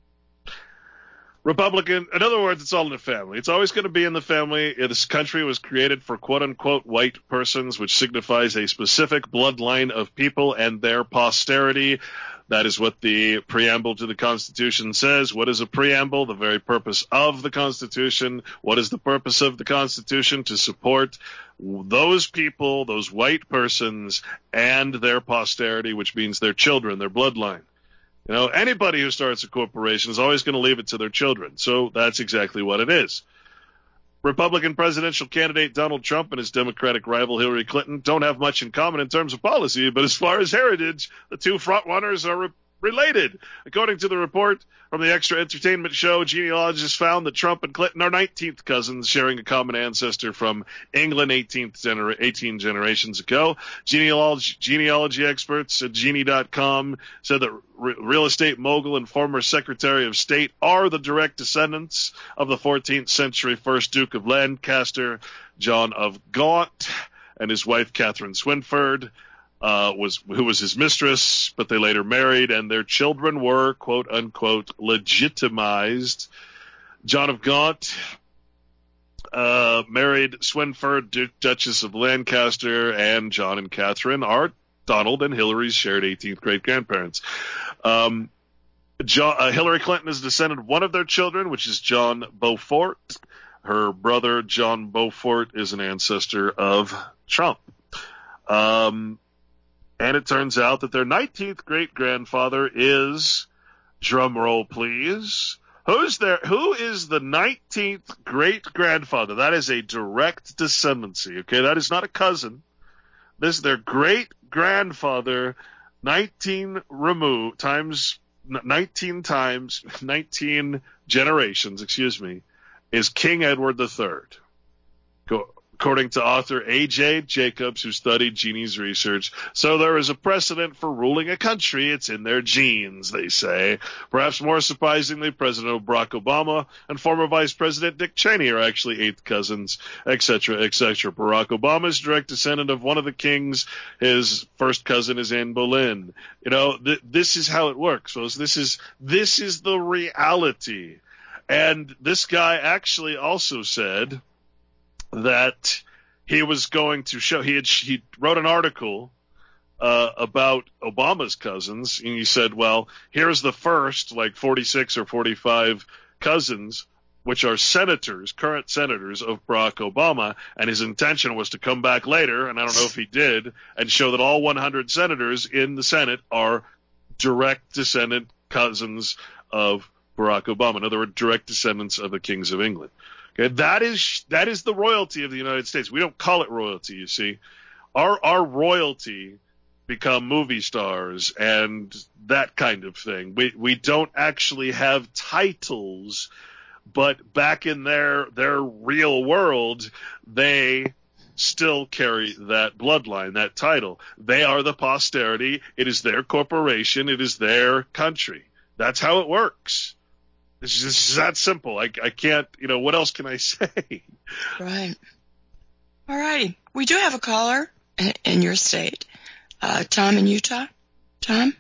Republican, in other words, it's all in the family. It's always going to be in the family. This country was created for quote-unquote white persons, which signifies a specific bloodline of people and their posterity. That is what the preamble to the Constitution says. What is a preamble? The very purpose of the Constitution. What is the purpose of the Constitution? To support those people, those white persons, and their posterity, which means their children, their bloodline. Anybody who starts a corporation is always going to leave it to their children. So that's exactly what it is. Republican presidential candidate Donald Trump and his Democratic rival Hillary Clinton don't have much in common in terms of policy, but as far as heritage, the two frontrunners are related. According to the report from the Extra Entertainment show, genealogists found that Trump and Clinton are 19th cousins, sharing a common ancestor from England 18 generations ago. Genealogy experts at Genie.com said that real estate mogul and former Secretary of State are the direct descendants of the 14th century 1st Duke of Lancaster, John of Gaunt, and his wife Catherine Swynford, who was his mistress, but they later married, and their children were, quote unquote, legitimized. John of Gaunt married Swynford, Duchess of Lancaster, and John and Catherine are Donald and Hillary's shared 18th great-grandparents. Hillary Clinton has descended one of their children, which is John Beaufort. Her brother, John Beaufort, is an ancestor of Trump. And it turns out that their 19th great-grandfather is, drum roll please, who is the 19th great-grandfather? That is a direct descendancy, okay? That is not a cousin. This is their great-grandfather, 19 generations, is King Edward III. According to author A.J. Jacobs, who studied Jeannie's research. So there is a precedent for ruling a country. It's in their genes, they say. Perhaps more surprisingly, President Barack Obama and former Vice President Dick Cheney are actually eighth cousins, etc., etc. Barack Obama is direct descendant of one of the kings. His first cousin is Anne Boleyn. This is how it works. So this is the reality. And this guy actually also said that he was going to show. He wrote an article about Obama's cousins, and he said, well, here's the first, 46 or 45 cousins, which are current senators of Barack Obama, and his intention was to come back later, and I don't know if he did, and show that all 100 senators in the Senate are direct descendant cousins of Barack Obama. In other words, direct descendants of the kings of England. Okay, that is the royalty of the United States. We don't call it royalty, you see. Our royalty become movie stars and that kind of thing. We don't actually have titles, but back in their real world, they still carry that bloodline, that title. They are the posterity. It is their corporation. It is their country. That's how it works. It's just that simple. I can't, what else can I say? Right. All right. We do have a caller in your state. Tom in Utah. Tom?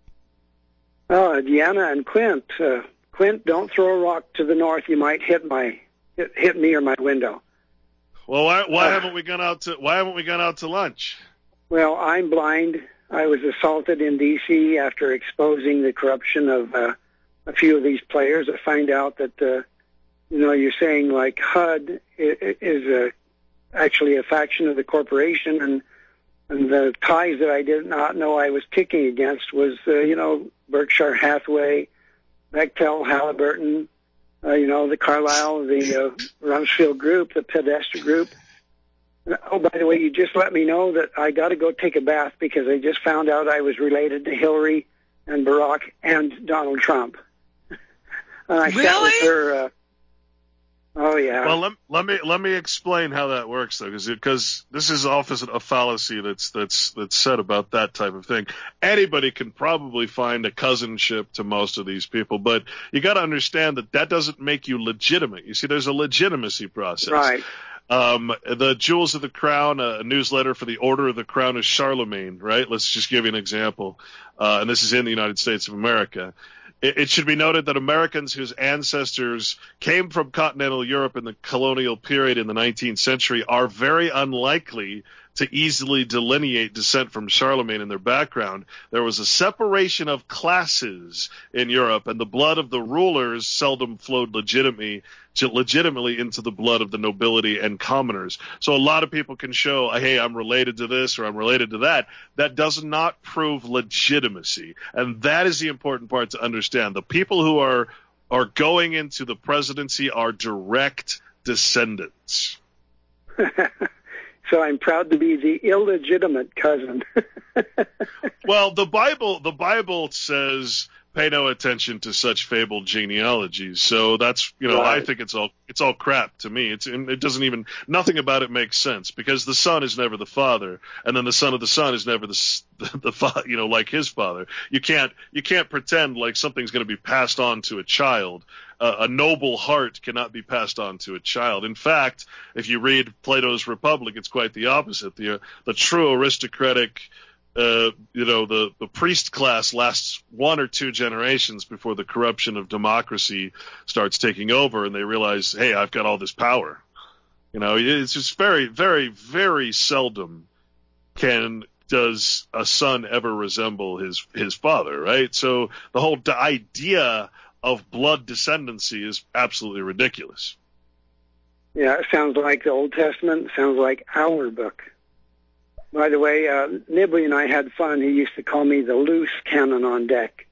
Deanna and Clint. Clint, don't throw a rock to the north. You might hit me or my window. Well, why haven't we gone out to lunch? Well, I'm blind. I was assaulted in D.C. after exposing the corruption of a few of these players. I find out that, you're saying like HUD is actually a faction of the corporation, and the ties that I did not know I was kicking against was, Berkshire Hathaway, Bechtel, Halliburton, the Carlyle, the Rumsfeld Group, the Podesta Group. Oh, by the way, you just let me know that I got to go take a bath because I just found out I was related to Hillary and Barack and Donald Trump. And I sat with her. Oh yeah. Well, let me explain how that works though, because this is often a fallacy that's said about that type of thing. Anybody can probably find a cousinship to most of these people, but you got to understand that doesn't make you legitimate. You see, there's a legitimacy process. Right. The Jewels of the Crown, a newsletter for the Order of the Crown of Charlemagne, right? Let's just give you an example. And this is in the United States of America. It should be noted that Americans whose ancestors came from continental Europe in the colonial period in the 19th century are very unlikely to easily delineate descent from Charlemagne in their background. There was a separation of classes in Europe, and the blood of the rulers seldom flowed legitimately into the blood of the nobility and commoners. So a lot of people can show, hey, I'm related to this or I'm related to that. That does not prove legitimacy. And that is the important part to understand. The people who are going into the presidency are direct descendants. So I'm proud to be the illegitimate cousin. Well, the Bible says, pay no attention to such fabled genealogies. So that's, right. I think it's all crap to me. It doesn't even, nothing about it makes sense, because the son is never the father, and then the son of the son is never the father, like his father. You can't pretend like something's going to be passed on to a child. A noble heart cannot be passed on to a child. In fact, if you read Plato's Republic, it's quite the opposite. The true aristocratic, the priest class lasts 1 or 2 generations before the corruption of democracy starts taking over, and they realize, hey, I've got all this power. It's just very, very, very seldom does a son ever resemble his father, right? So the whole idea of blood descendancy is absolutely ridiculous. Yeah, it sounds like the Old Testament. It sounds like our book. By the way, Nibley and I had fun. He used to call me the loose cannon on deck.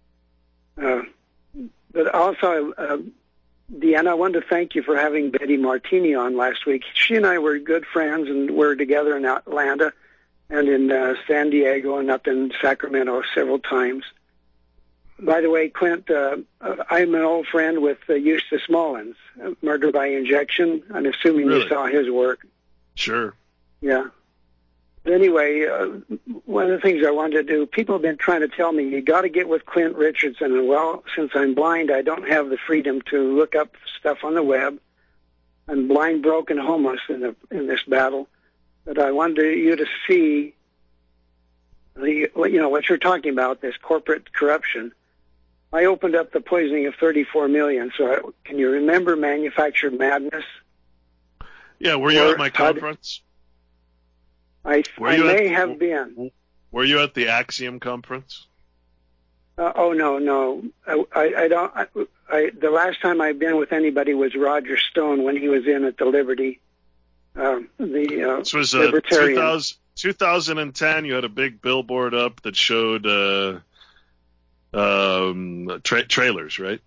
But also, Deanna, I wanted to thank you for having Betty Martini on last week. She and I were good friends, and we're together in Atlanta and in San Diego and up in Sacramento several times. By the way, Clint, I'm an old friend with Eustace Mullins, Murder by Injection. I'm assuming Really? you saw his work. Sure. Yeah. But anyway, one of the things I wanted to do, people have been trying to tell me, you got to get with Clint Richardson. And well, since I'm blind, I don't have the freedom to look up stuff on the web. I'm blind, broken, homeless in this battle. But I wanted you to see, what you're talking about, this corporate corruption. I opened up the poisoning of 34 million. So can you remember Manufactured Madness? Yeah, were you at my conference? I may have been. Were you at the Axiom conference? Oh no. I don't. The last time I've been with anybody was Roger Stone when he was in at the Liberty. This was Libertarian. 2010. You had a big billboard up that showed trailers, right?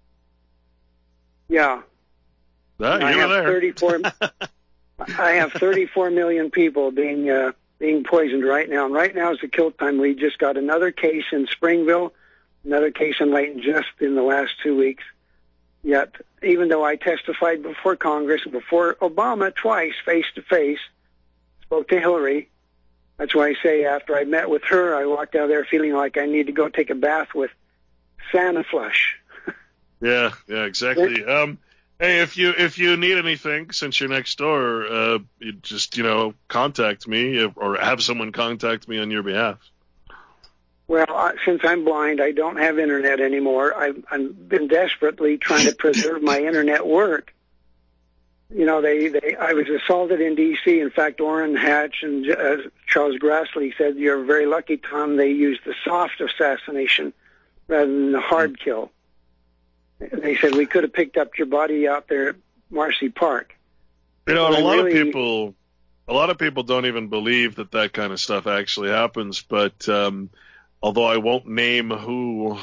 Yeah. You were there. 34. I have 34 million people being poisoned right now. And right now is the kill time. We just got another case in Springville, another case in Layton just in the last 2 weeks. Yet, even though I testified before Congress, before Obama twice, face-to-face, spoke to Hillary, that's why I say after I met with her, I walked out of there feeling like I need to go take a bath with Santa Flush. Yeah, exactly. Hey, if you need anything, since you're next door, you just contact me or have someone contact me on your behalf. Well, since I'm blind, I don't have internet anymore. I've been desperately trying to preserve my internet work. I was assaulted in D.C. In fact, Orrin Hatch and Charles Grassley said, "You're very lucky, Tom. They used the soft assassination rather than the hard kill." They said we could have picked up your body out there at Marcy Park. And a lot of people don't even believe that kind of stuff actually happens. But although I won't name who,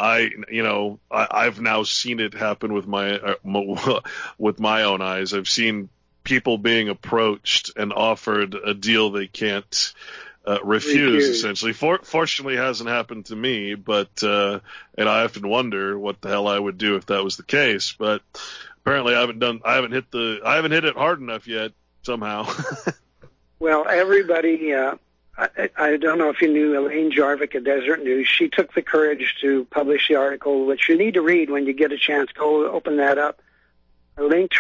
I've now seen it happen with my own eyes. I've seen people being approached and offered a deal they can't refuse, essentially. Fortunately, it hasn't happened to me, but and I often wonder what the hell I would do if that was the case. But apparently, I haven't hit it hard enough yet somehow. Well, everybody, I don't know if you knew Elaine Jarvik at Desert News. She took the courage to publish the article, which you need to read when you get a chance. Go open that up. I linked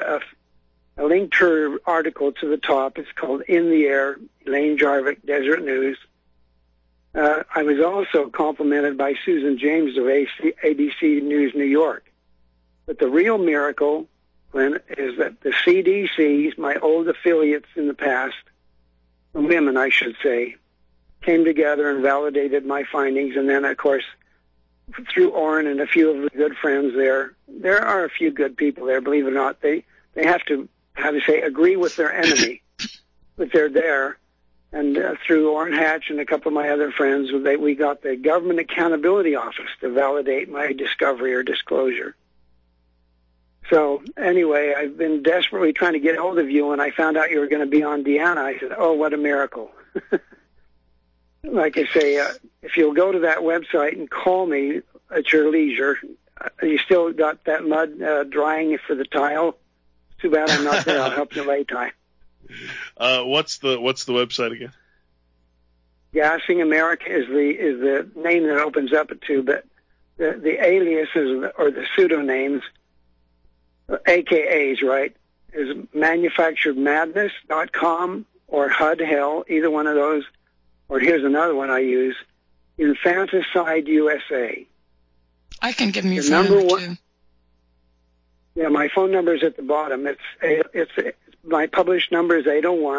her article to the top. It's called In the Air, Elaine Jarvik, Desert News. I was also complimented by Susan James of ABC News New York. But the real miracle, Glenn, is that the CDCs, my old affiliates in the past, women I should say, came together and validated my findings. And then, of course, through Orrin and a few of the good friends there are a few good people there, believe it or not. They have to, agree with their enemy, but they're there. And through Orrin Hatch and a couple of my other friends, we got the Government Accountability Office to validate my discovery or disclosure. So anyway, I've been desperately trying to get hold of you. When I found out you were going to be on Deanna, I said, oh, what a miracle. Like I say, if you'll go to that website and call me at your leisure, you still got that mud drying for the tile? Too bad I'm not there. I'll help you lay tie. What's the website again? Gassing America is the name that opens up it to, but the aliases or the pseudonames, AKAs, right, is manufacturedmadness.com or HUD Hell, either one of those. Or here's another one I use, Infanticide USA. I can give him your phone number too. Yeah, my phone number is at the bottom. It's my published number is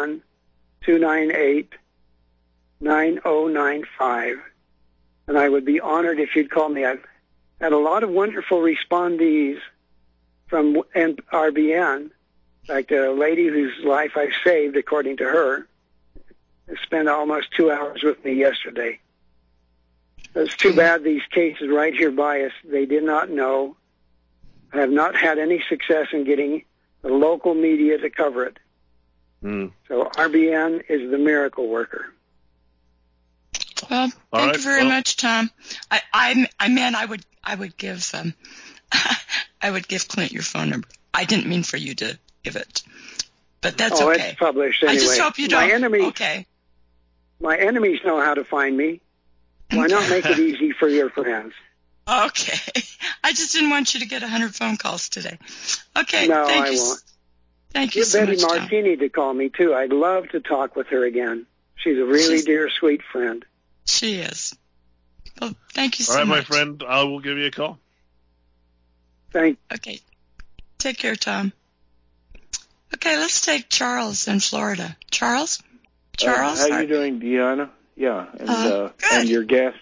801-298-9095. And I would be honored if you'd call me. I've had a lot of wonderful respondees from RBN. In fact, a lady whose life I've saved, according to her, spent almost 2 hours with me yesterday. It's too bad these cases right here by us, they did not know. I have not had any success in getting the local media to cover it. So RBN is the miracle worker. Well, thank you very much, Tom. I meant I would give I would give Clint your phone number. I didn't mean for you to give it, but that's okay. Oh, it's published anyway. I just hope you don't. My enemies know how to find me. Why not make it easy for your friends? Okay. I just didn't want you to get 100 phone calls today. Okay. No, thank I you. won't. Thank you so Betty much, Tom. Martini to call me, too. I'd love to talk with her again. She's a really dear, sweet friend. She is. Well, thank you so much. All right, much. my friend. I will give you a call. Okay. Take care, Tom. Okay, let's take Charles in Florida. Charles? How are you doing, Deanna? Yeah, and your guest.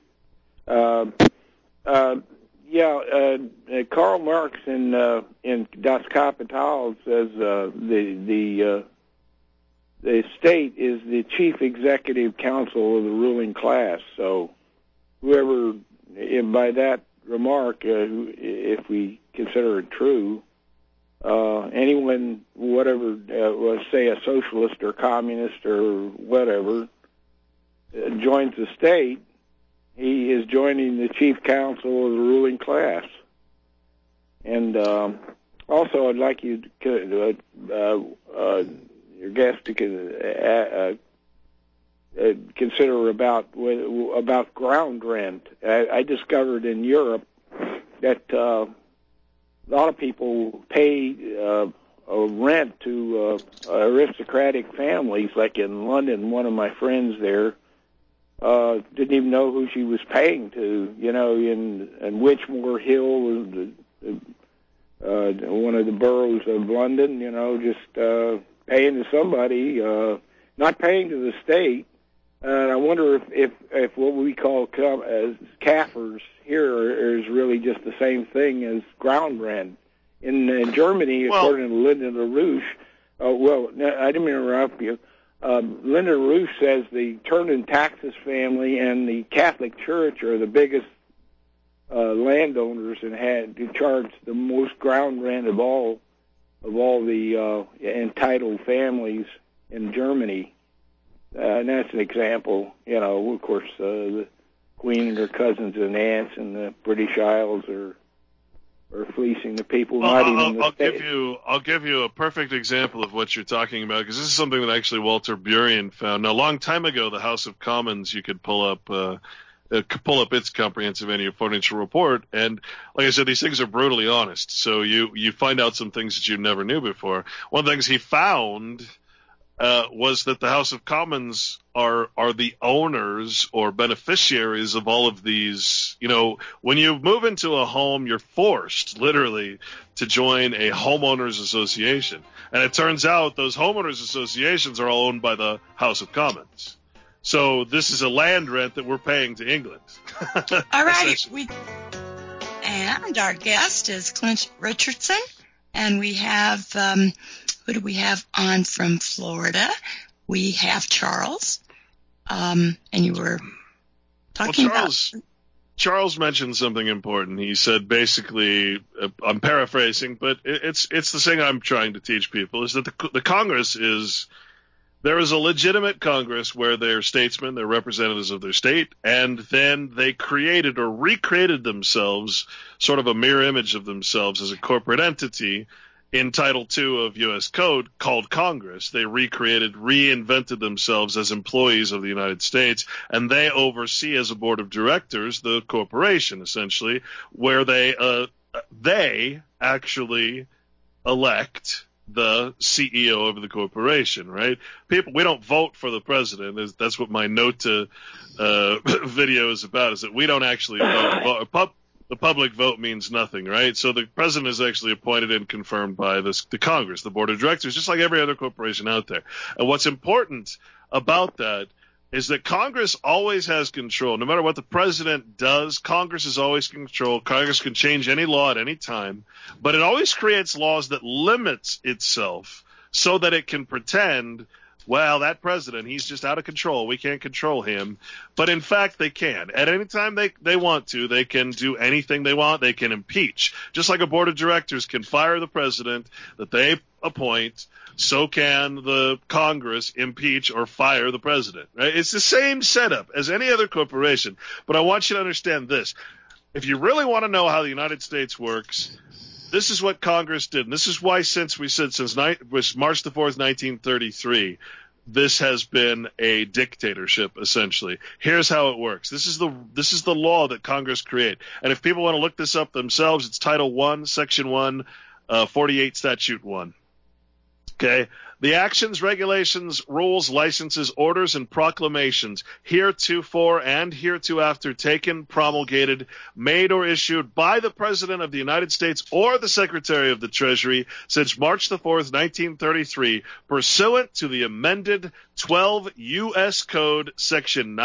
Karl Marx in Das Kapital says the state is the chief executive council of the ruling class. So whoever, by that remark, if we consider it true, anyone, whatever, say a socialist or communist or whatever, joins the state, he is joining the chief council of the ruling class. And also, I'd like you to, your guest to consider about ground rent. I discovered in Europe that a lot of people pay rent to aristocratic families. Like in London, one of my friends there didn't even know who she was paying to. In Wychmore Hill, one of the boroughs of London, just paying to somebody, not paying to the state. And I wonder if what we call as CAFRs here is really just the same thing as ground rent. In Germany, according to Linda LaRouche, I didn't mean to interrupt you. Linda LaRouche says the Turner Taxis family and the Catholic Church are the biggest landowners and had to charge the most ground rent of all the entitled families in Germany. And that's an example. Of course, the Queen and her cousins and aunts in the British Isles are fleecing the people. I'll give you a perfect example of what you're talking about, because this is something that actually Walter Burien found. Now, a long time ago, the House of Commons, you could pull up its comprehensive annual financial report, and like I said, these things are brutally honest. So you find out some things that you never knew before. One of the things he found was that the House of Commons are the owners or beneficiaries of all of these. When you move into a home, you're forced, literally, to join a homeowners association. And it turns out those homeowners associations are all owned by the House of Commons. So this is a land rent that we're paying to England. All right. And our guest is Clint Richardson. And we have, who do we have on from Florida? We have Charles. And you were talking about... Charles mentioned something important. He said basically, I'm paraphrasing, but it's the thing I'm trying to teach people, is that the Congress is... There is a legitimate Congress where they're statesmen, they're representatives of their state, and then they created or recreated themselves, sort of a mirror image of themselves as a corporate entity in Title II of U.S. Code called Congress. They reinvented themselves as employees of the United States, and they oversee as a board of directors the corporation, essentially, where they actually elect the CEO of the corporation, right? We don't vote for the president. That's what my note to video is about, is that we don't actually vote. The public vote means nothing, right? So the president is actually appointed and confirmed by the Congress, the board of directors, just like every other corporation out there. And what's important about that is that Congress always has control. No matter what the president does, Congress is always in control. Congress can change any law at any time, but it always creates laws that limits itself so that it can pretend well, that president, he's just out of control. We can't control him. But in fact, they can. At any time they want to, they can do anything they want. They can impeach. Just like a board of directors can fire the president that they appoint, so can the Congress impeach or fire the president. Right? It's the same setup as any other corporation. But I want you to understand this. If you really want to know how the United States works, this is what Congress did. And this is why since March the 4th, 1933, this has been a dictatorship, essentially. Here's how it works. This is the law that Congress created. And if people want to look this up themselves, it's Title I, Section 1, 48 Statute 1. Okay? The actions, regulations, rules, licenses, orders, and proclamations heretofore and hereafter taken, promulgated, made, or issued by the President of the United States or the Secretary of the Treasury since March the 4th, 1933, pursuant to the amended 12 U.S. Code, Section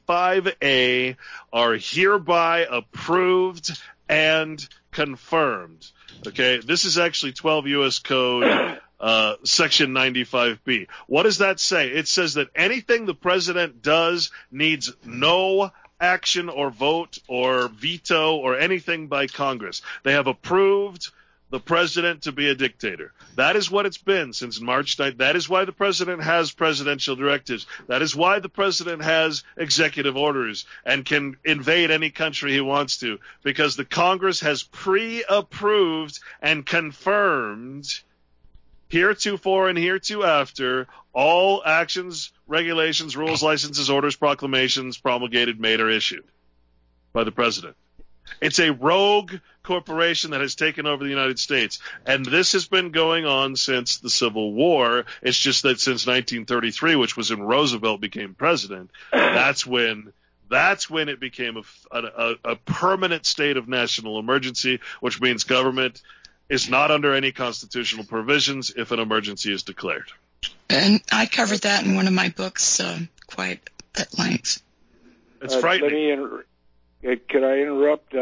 95A, are hereby approved and confirmed. Okay, this is actually 12 U.S. Code Section 95B. What does that say? It says that anything the president does needs no action or vote or veto or anything by Congress. They have approved the president to be a dictator. That is what it's been since March 9th. That is why the president has presidential directives. That is why the president has executive orders and can invade any country he wants to, because the Congress has pre-approved and confirmed heretofore and hereafter all actions, regulations, rules, licenses, orders, proclamations promulgated, made, or issued by the president. It's a rogue corporation that has taken over the United States, and this has been going on since the Civil War. It's just that since 1933, which was when Roosevelt became president, that's when it became a permanent state of national emergency, which means government is not under any constitutional provisions if an emergency is declared. And I covered that in one of my books quite at length. It's frightening. Could I interrupt?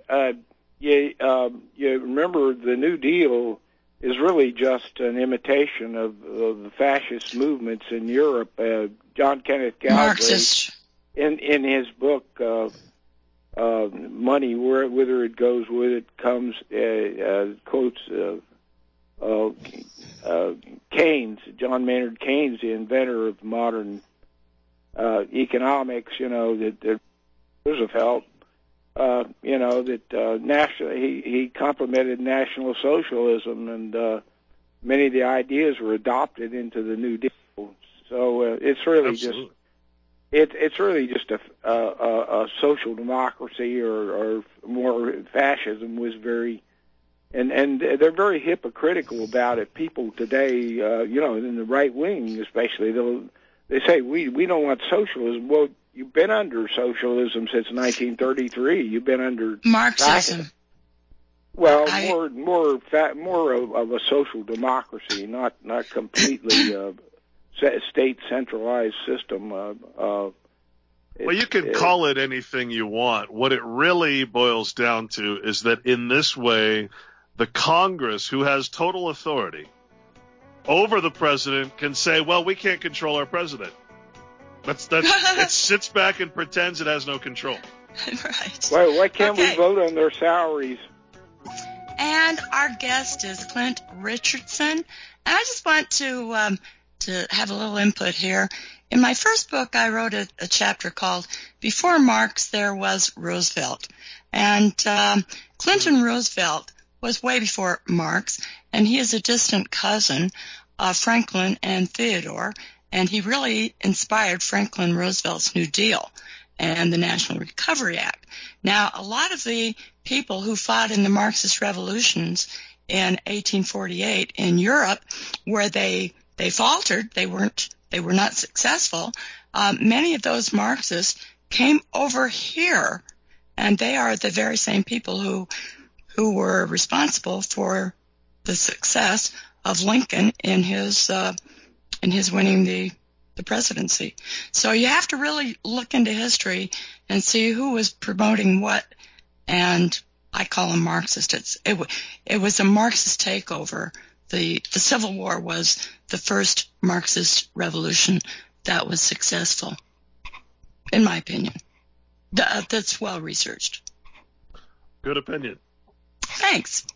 You remember the New Deal is really just an imitation of the fascist movements in Europe. John Kenneth Galbraith, in his book, Money, whither it goes, with it comes, quotes Keynes, John Maynard Keynes, the inventor of modern economics, that Roosevelt, he complimented National Socialism, and many of the ideas were adopted into the New Deal. So it's really Absolutely. It's really just a social democracy, or more fascism was very, and they're very hypocritical about it. People today, in the right wing especially, they say we don't want socialism. Well, you've been under socialism since 1933. You've been under Marxism. fascism. Well, more of a social democracy, not completely state centralized system. Well, you can call it anything you want. What it really boils down to is that in this way, the Congress, who has total authority over the president, can say, well, we can't control our president. It sits back and pretends it has no control. Right. Why can't we vote on their salaries? And our guest is Clint Richardson. And I just want to have a little input here. In my first book, I wrote a chapter called Before Marx, There Was Roosevelt. And Clinton Roosevelt was way before Marx, and he is a distant cousin of Franklin and Theodore, and he really inspired Franklin Roosevelt's New Deal and the National Recovery Act. Now, a lot of the people who fought in the Marxist revolutions in 1848 in Europe, where they faltered, they were not successful, many of those Marxists came over here, and they are the very same people who were responsible for the success of Lincoln in his winning the presidency. So you have to really look into history and see who was promoting what, and I call them Marxist. It was a Marxist takeover the Civil War was the first Marxist revolution that was successful, in my opinion. That's well researched. Good opinion. Thanks.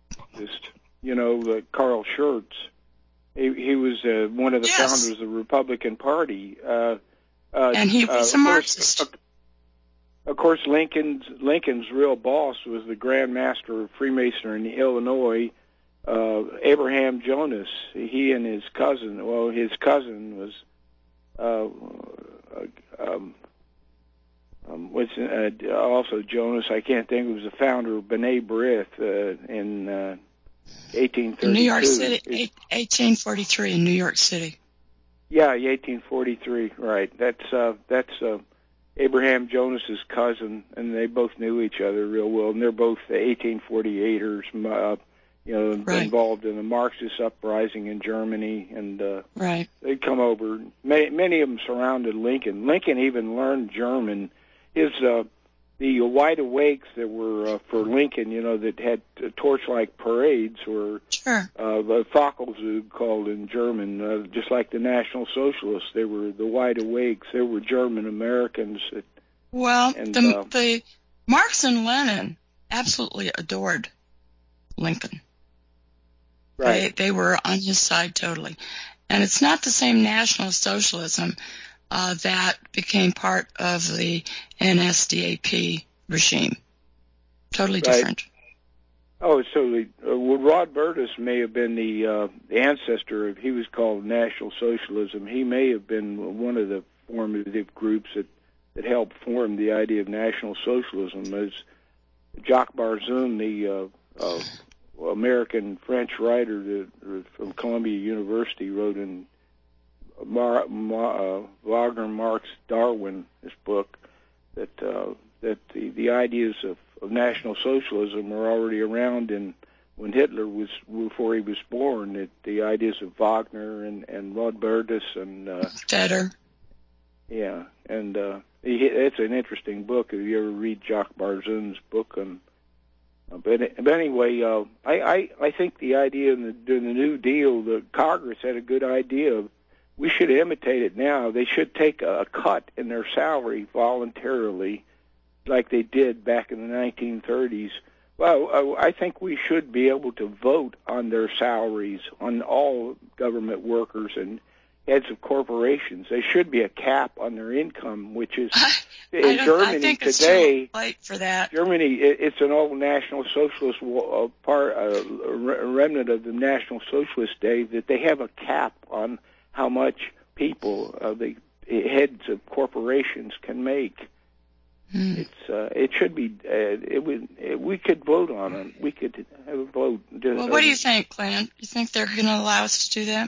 Carl Schurz, he was one of the founders of the Republican Party. And he was a Marxist. Of course, Lincoln's real boss was the Grand Master of Freemasonry in Illinois, Abraham Jonas. He and his cousin was also Jonas. I can't think. It was the founder of B'nai B'rith in 1832. New York City, 1843 in New York City. Yeah, 1843. Right. That's Abraham Jonas's cousin, and they both knew each other real well, and they're both 1848ers. Right. Involved in the Marxist uprising in Germany, and right. They'd come over. Many of them surrounded Lincoln. Lincoln even learned German. The wide awakes that were for Lincoln, that had torchlight parades, were the Fackelzug called in German, just like the National Socialists. They were the wide awakes. They were German Americans. The Marx and Lenin absolutely adored Lincoln. Right. They were on his side totally. And it's not the same National Socialism that became part of the NSDAP regime. Totally different. Oh, so Rod Burtis may have been the ancestor of, he was called National Socialism. He may have been one of the formative groups that helped form the idea of National Socialism. As Jacques Barzun, the American French writer from Columbia University, wrote in Wagner, Marx, Darwin, his book, that the ideas of National Socialism were already around when Hitler before he was born. That the ideas of Wagner and Rod Burtis and Vedder. Yeah, and it's an interesting book if you ever read Jacques Barzun's book on. But anyway, I think the idea in the New Deal, the Congress had a good idea. We should imitate it now. They should take a cut in their salary voluntarily, like they did back in the 1930s. Well, I think we should be able to vote on their salaries, on all government workers and heads of corporations. There should be a cap on their income, which is in Germany I think today. It's too late for that. Germany, it's an old National Socialist remnant of the National Socialist day, that they have a cap on how much people, the heads of corporations, can make. It should be. We could vote on it. We could have a vote. Well, what do you think, Clint? You think they're going to allow us to do that?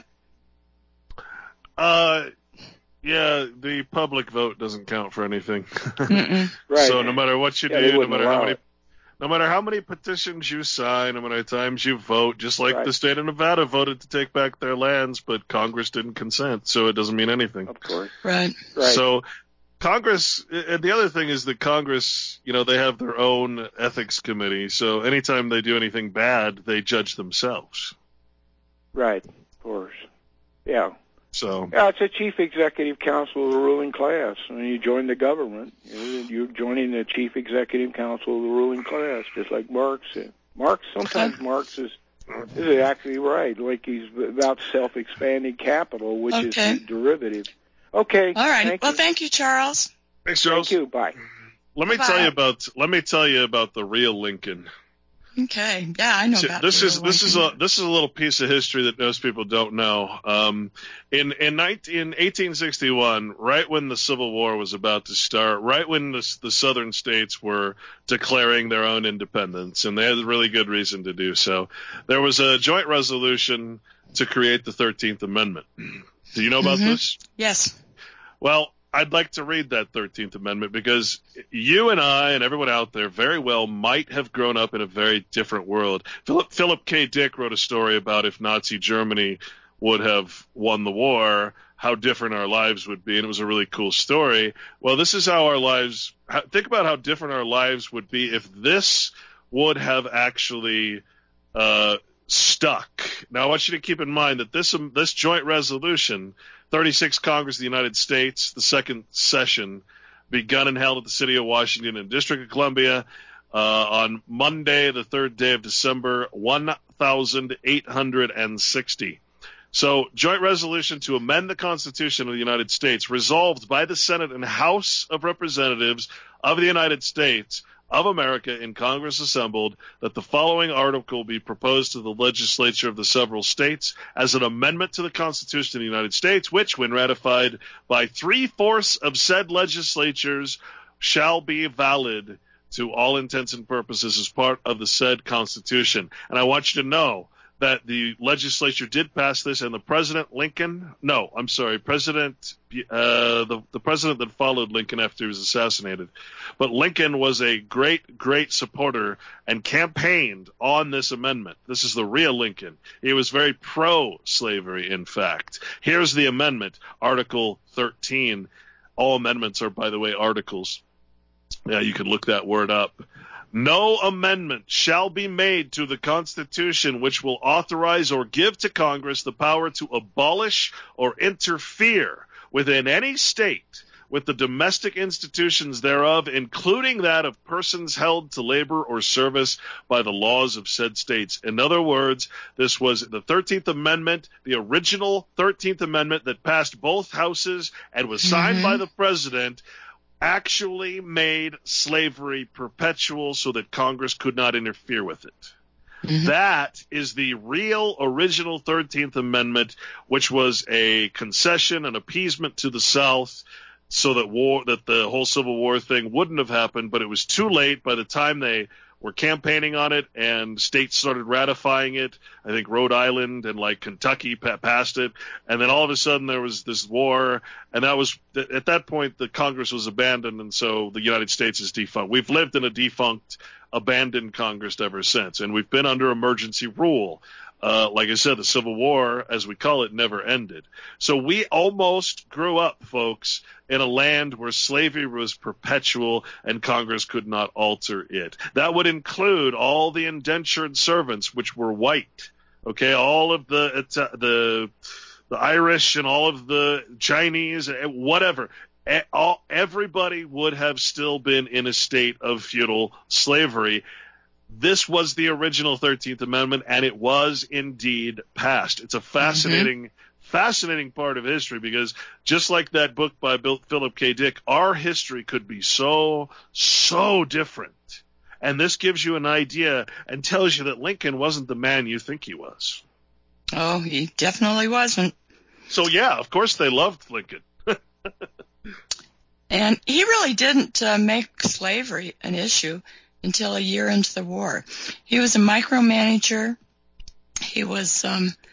Yeah, the public vote doesn't count for anything. Right. So no matter what you do, no matter how many petitions you sign, no matter how many times you vote, just like the state of Nevada voted to take back their lands, but Congress didn't consent, so it doesn't mean anything. Of course. Right. So Congress, and the other thing is that Congress, they have their own ethics committee, so anytime they do anything bad, they judge themselves. Right, of course. Yeah. So it's a chief executive council of the ruling class. When you join the government, you're joining the chief executive council of the ruling class, just like Marx is. Marx is actually right. Like he's about self-expanding capital, which is the derivative. Okay. All right. Thank you, Charles. Thanks, Charles. Thank you. Bye. Let me tell you about the real Lincoln. Okay. Yeah, I know about this is a little piece of history that most people don't know. In 1861, right when the Civil War was about to start, right when the southern states were declaring their own independence, and they had a really good reason to do so, there was a joint resolution to create the 13th Amendment. Do you know about this? Yes. Well, I'd like to read that 13th Amendment because you and I and everyone out there very well might have grown up in a very different world. Philip K. Dick wrote a story about if Nazi Germany would have won the war, how different our lives would be, and it was a really cool story. Well, this is how our lives – think about how different our lives would be if this would have actually stuck. Now, I want you to keep in mind that this joint resolution, 36th Congress of the United States, the second session, begun and held at the City of Washington and District of Columbia on Monday, the 3rd day of December, 1860. So, joint resolution to amend the Constitution of the United States, resolved by the Senate and House of Representatives of the United States of America in Congress assembled, that the following article be proposed to the legislature of the several states as an amendment to the Constitution of the United States, which, when ratified by 3/4 of said legislatures, shall be valid to all intents and purposes as part of the said Constitution. And I want you to know that the legislature did pass this, and the President the president that followed Lincoln after he was assassinated. But Lincoln was a great, great supporter and campaigned on this amendment. This is the real Lincoln. He was very pro-slavery, in fact. Here's the amendment, Article 13. All amendments are, by the way, articles. Yeah, you can look that word up. No amendment shall be made to the Constitution which will authorize or give to Congress the power to abolish or interfere within any state with the domestic institutions thereof, including that of persons held to labor or service by the laws of said states. In other words, this was the 13th Amendment, the original 13th Amendment that passed both houses and was signed by the president, actually made slavery perpetual so that Congress could not interfere with it. That is the real original 13th Amendment, which was a concession, an appeasement to the South so that the whole Civil War thing wouldn't have happened, but it was too late by the time they were campaigning on it and states started ratifying it. I think Rhode Island and like Kentucky passed it, and then all of a sudden there was this war, and that was at that point the Congress was abandoned, and so the United States is defunct. We've lived in a defunct, abandoned Congress ever since, and we've been under emergency rule. Like I said, the Civil War, as we call it, never ended. So we almost grew up, folks, in a land where slavery was perpetual and Congress could not alter it. That would include all the indentured servants, which were white. Okay, all of the Irish and all of the Chinese, whatever. Everybody would have still been in a state of feudal slavery. This was the original 13th Amendment, and it was indeed passed. It's a fascinating part of history, because just like that book by Philip K. Dick, our history could be so different. And this gives you an idea and tells you that Lincoln wasn't the man you think he was. Oh, he definitely wasn't. So, yeah, of course they loved Lincoln. And he really didn't make slavery an issue until a year into the war. He was a micromanager. He was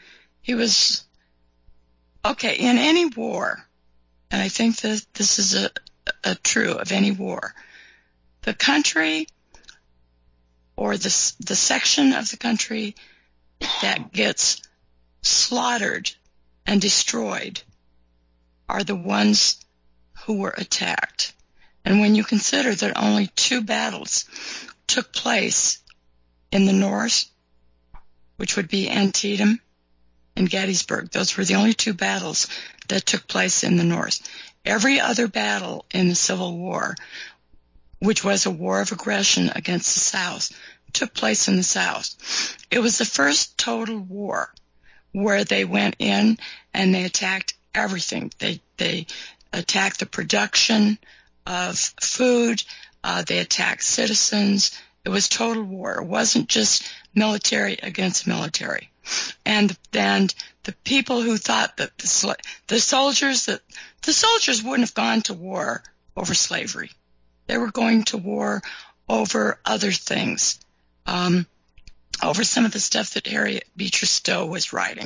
okay in any war, and I think that this is a true of any war. The country or the section of the country that gets slaughtered and destroyed are the ones who were attacked. And when you consider that only 2 battles took place in the North, which would be Antietam and Gettysburg, those were the only 2 battles that took place in the North. Every other battle in the Civil War, which was a war of aggression against the South, took place in the South. It was the first total war where they went in and they attacked everything. They attacked the production of food. They attacked citizens. It was total war. It wasn't just military against military. And the people who thought that the soldiers wouldn't have gone to war over slavery. They were going to war over other things, over some of the stuff that Harriet Beecher Stowe was writing.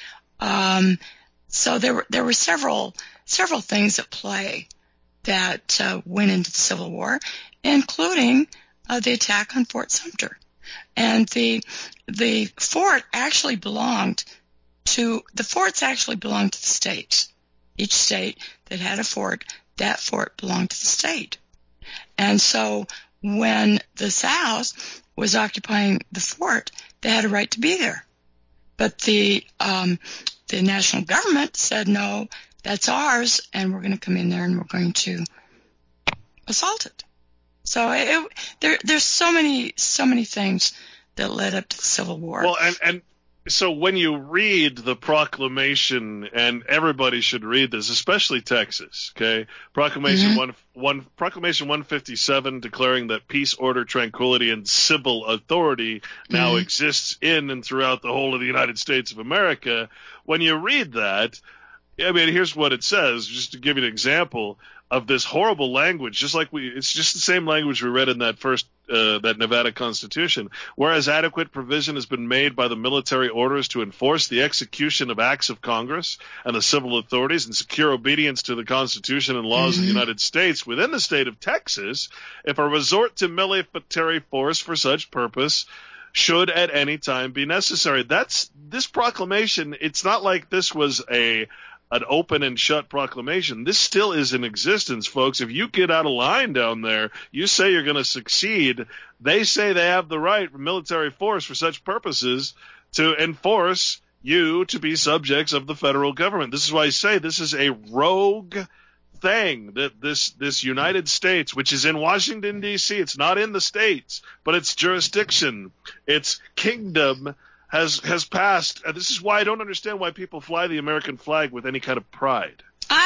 So there were several things at play that went into the Civil War, including the attack on Fort Sumter. And the forts actually belonged to the states. Each state that had a fort, that fort belonged to the state. And so when the South was occupying the fort, they had a right to be there. But the national government said, no, that's ours, and we're going to come in there and we're going to assault it. So there's so many things that led up to the Civil War. Well, and so when you read the proclamation, and everybody should read this, especially Texas, okay? Proclamation Proclamation 157, declaring that peace, order, tranquility, and civil authority now exists in and throughout the whole of the United States of America. When you read that, I mean, here's what it says, just to give you an example of this horrible language, it's just the same language we read in that first, that Nevada Constitution. Whereas adequate provision has been made by the military orders to enforce the execution of acts of Congress and the civil authorities and secure obedience to the Constitution and laws of the United States within the state of Texas, if a resort to military force for such purpose should at any time be necessary. That's this proclamation. It's not like this was an open and shut proclamation. This still is in existence, folks. If you get out of line down there, you say you're going to succeed, they say they have the right for military force for such purposes to enforce you to be subjects of the federal government. This is why I say this is a rogue thing, that this United States, which is in Washington, D.C., it's not in the states, but its jurisdiction, its kingdom, has passed. This is why I don't understand why people fly the American flag with any kind of pride.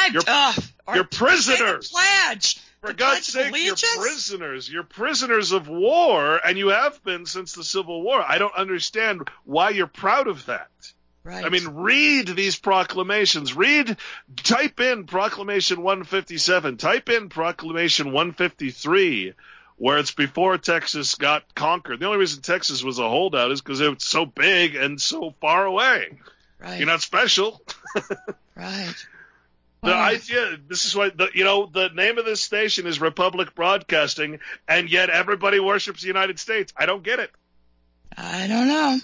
You're prisoners. Pledge. For God's sake, you're prisoners. You're prisoners of war, and you have been since the Civil War. I don't understand why you're proud of that. Right. I mean, read these proclamations. Type in Proclamation 157. Type in Proclamation 153. Where it's before Texas got conquered. The only reason Texas was a holdout is because it was so big and so far away. Right. You're not special. Right. The idea, this is why, the name of this station is Republic Broadcasting, and yet everybody worships the United States. I don't get it. I don't know.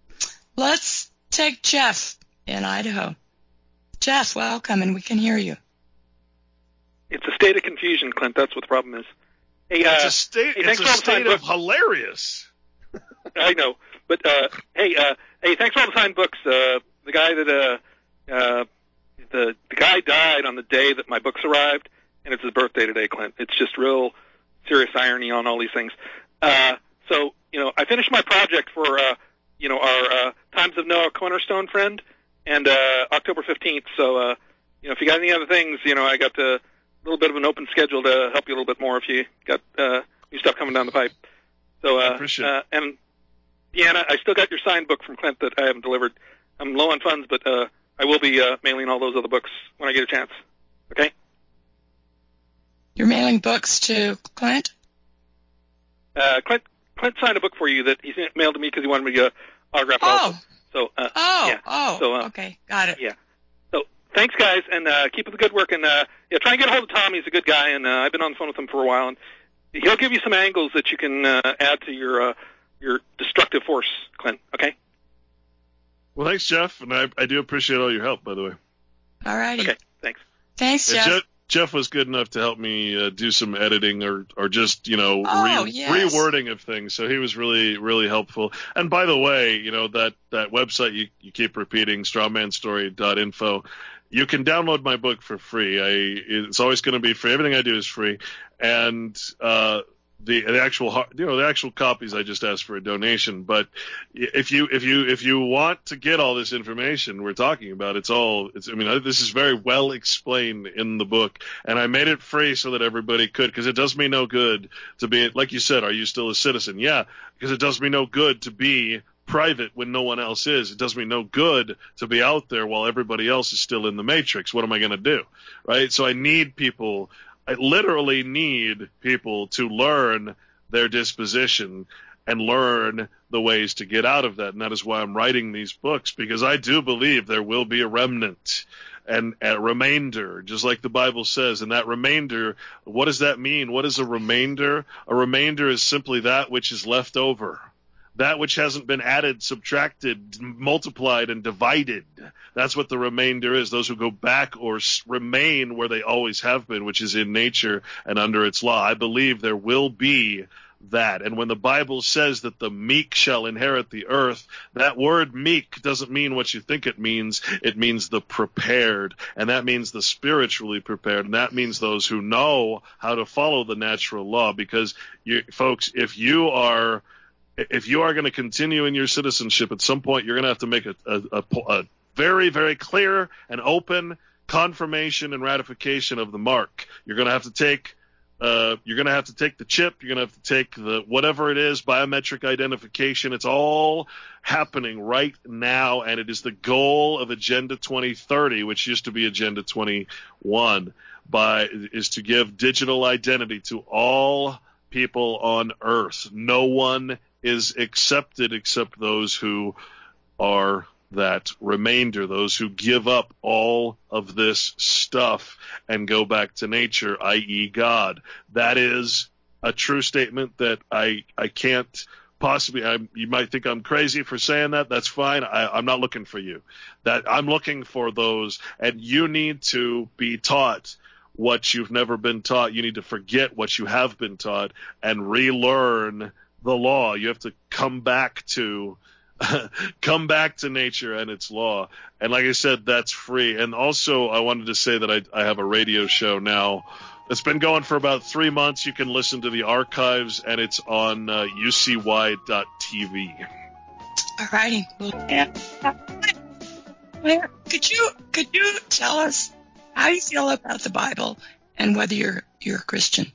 Let's take Jeff in Idaho. Jeff, welcome, and we can hear you. It's a state of confusion, Clint. That's what the problem is. Hey, it's a state of hilarious. I know, but hey, thanks for all the signed books. The guy the guy died on the day that my books arrived, and it's his birthday today, Clint. It's just real serious irony on all these things. So I finished my project for our Times of Noah Cornerstone friend, and October 15th. So if you got any other things, I got a little bit of an open schedule to help you a little bit more if you got new stuff coming down the pipe. So, I appreciate it. And Deanna, I still got your signed book from Clint that I haven't delivered. I'm low on funds, but I will be mailing all those other books when I get a chance. Okay? You're mailing books to Clint? Clint signed a book for you that he mailed to me because he wanted me to autograph it also. So, okay, got it. Yeah. Thanks, guys, and keep up the good work. And try and get a hold of Tom. He's a good guy, and I've been on the phone with him for a while. And he'll give you some angles that you can add to your destructive force, Clint. Okay? Well, thanks, Jeff, and I do appreciate all your help, by the way. All righty. Okay, thanks. Thanks, Jeff. Jeff was good enough to help me do some editing or just rewording of things. So he was really, really helpful. And by the way, that website you keep repeating, strawmanstory.info, you can download my book for free. It's always going to be free. Everything I do is free. And the actual copies, I just asked for a donation. But if you want to get all this information we're talking about, this is very well explained in the book, and I made it free so that everybody could, because it does me no good to be, like you said, are you still a citizen? Yeah, because it does me no good to be private when no one else is. It does me no good to be out there while everybody else is still in the matrix. What am I going to do? Right? So I literally need people to learn their disposition and learn the ways to get out of that. And that is why I'm writing these books, because I do believe there will be a remnant and a remainder, just like the Bible says. And that remainder, what does that mean? What is a remainder? A remainder is simply that which is left over. That which hasn't been added, subtracted, multiplied, and divided. That's what the remainder is. Those who go back or remain where they always have been, which is in nature and under its law. I believe there will be that. And when the Bible says that the meek shall inherit the earth, that word meek doesn't mean what you think it means. It means the prepared, and that means the spiritually prepared, and that means those who know how to follow the natural law. Because, folks, if you are going to continue in your citizenship, at some point you're going to have to make a very, very clear and open confirmation and ratification of the mark. You're going to have to take the chip. You're going to have to take the whatever it is, biometric identification. It's all happening right now, and it is the goal of Agenda 2030, which used to be Agenda 21, is to give digital identity to all people on Earth. No one is accepted except those who are that remainder, those who give up all of this stuff and go back to nature, i.e. God. That is a true statement that I can't possibly, you might think I'm crazy for saying that. That's fine. I'm not looking for you. I'm looking for those, and you need to be taught what you've never been taught. You need to forget what you have been taught and relearn the law. You have to come back to nature and its law. And like I said, that's free. And also, I wanted to say that I have a radio show now. It's been going for about 3 months. You can listen to the archives, and it's on ucy.tv. All righty. Well, could you tell us how you feel about the Bible and whether you're a Christian?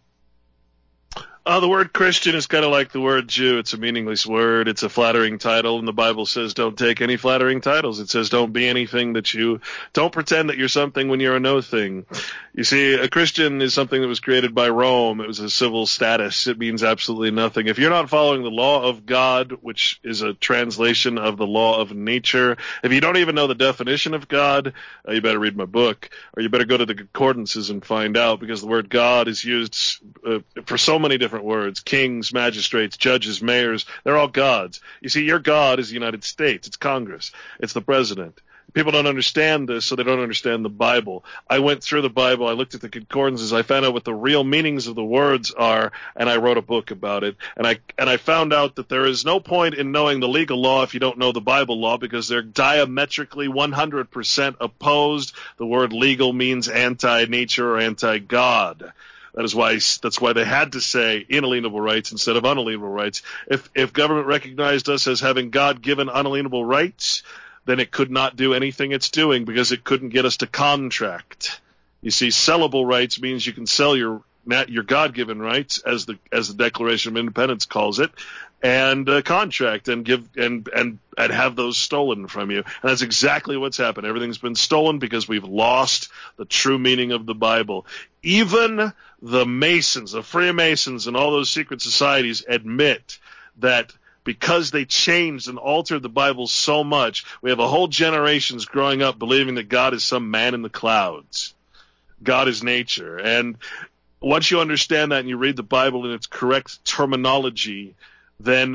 The word Christian is kind of like the word Jew. It's a meaningless word. It's a flattering title, and the Bible says don't take any flattering titles. It says don't be anything don't pretend that you're something when you're a no thing. You see, a Christian is something that was created by Rome. It was a civil status. It means absolutely nothing. If you're not following the law of God, which is a translation of the law of nature, if you don't even know the definition of God, you better read my book, or you better go to the concordances and find out, because the word God is used for so many different words. Kings, magistrates, judges, mayors, they're all gods. You see, your God is the United States. It's Congress. It's the president. People don't understand this, so they don't understand the Bible. I went through the Bible. I looked at the concordances. I found out what the real meanings of the words are, and I wrote a book about it. And I found out that there is no point in knowing the legal law if you don't know the Bible law, because they're diametrically 100% opposed. The word legal means anti-nature or anti-God. That's why they had to say inalienable rights instead of unalienable rights. If government recognized us as having God-given unalienable rights, then it could not do anything it's doing, because it couldn't get us to contract. You see, sellable rights means you can sell your God-given rights, as the Declaration of Independence calls it, and contract and give and have those stolen from you. And that's exactly what's happened. Everything's been stolen because we've lost the true meaning of the Bible. Even the Masons, the Freemasons, and all those secret societies admit that because they changed and altered the Bible so much, we have a whole generations growing up believing that God is some man in the clouds. God is nature. And once you understand that and you read the Bible in its correct terminology, then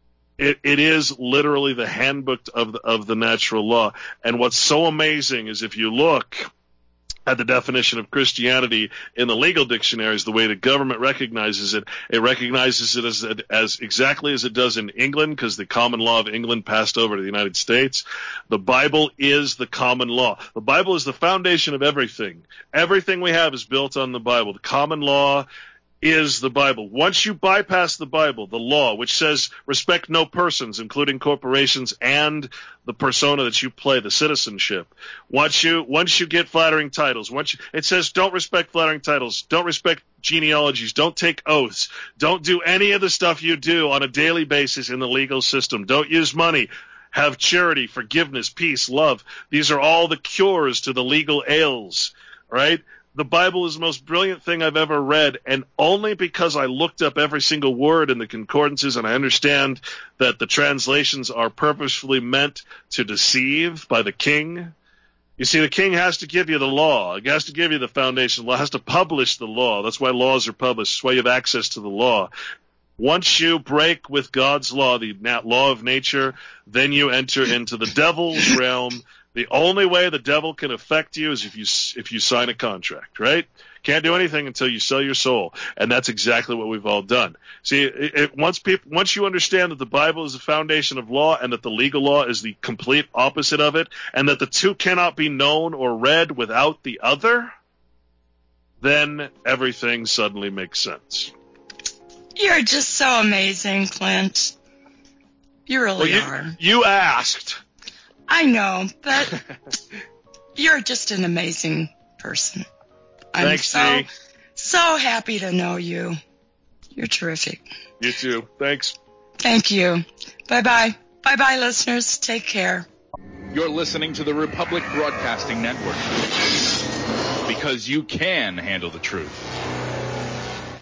it is literally the handbook of the natural law. And what's so amazing is if you look at the definition of Christianity in the legal dictionaries, the way the government recognizes it, it recognizes it as exactly as it does in England, because the common law of England passed over to the United States. The Bible is the common law. The Bible is the foundation of everything. Everything we have is built on the Bible. The common law is the Bible. Once you bypass the Bible, the law, which says respect no persons, including corporations and the persona that you play, the citizenship. Once you get flattering titles, it says don't respect flattering titles, don't respect genealogies, don't take oaths, don't do any of the stuff you do on a daily basis in the legal system. Don't use money. Have charity, forgiveness, peace, love. These are all the cures to the legal ails, right? The Bible is the most brilliant thing I've ever read, and only because I looked up every single word in the concordances, and I understand that the translations are purposefully meant to deceive by the king. You see, the king has to give you the law. He has to give you the foundation of the law. He has to publish the law. That's why laws are published. That's why you have access to the law. Once you break with God's law, the law of nature, then you enter into the devil's realm, The only way the devil can affect you is if you sign a contract, right? Can't do anything until you sell your soul, and that's exactly what we've all done. See, once you understand that the Bible is the foundation of law and that the legal law is the complete opposite of it, and that the two cannot be known or read without the other, then everything suddenly makes sense. You're just so amazing, Clint. You really are. You asked. I know, but you're just an amazing person. Thanks, I'm so happy to know you. You're terrific. You too. Thanks. Thank you. Bye-bye. Bye-bye, listeners. Take care. You're listening to the Republic Broadcasting Network, because you can handle the truth.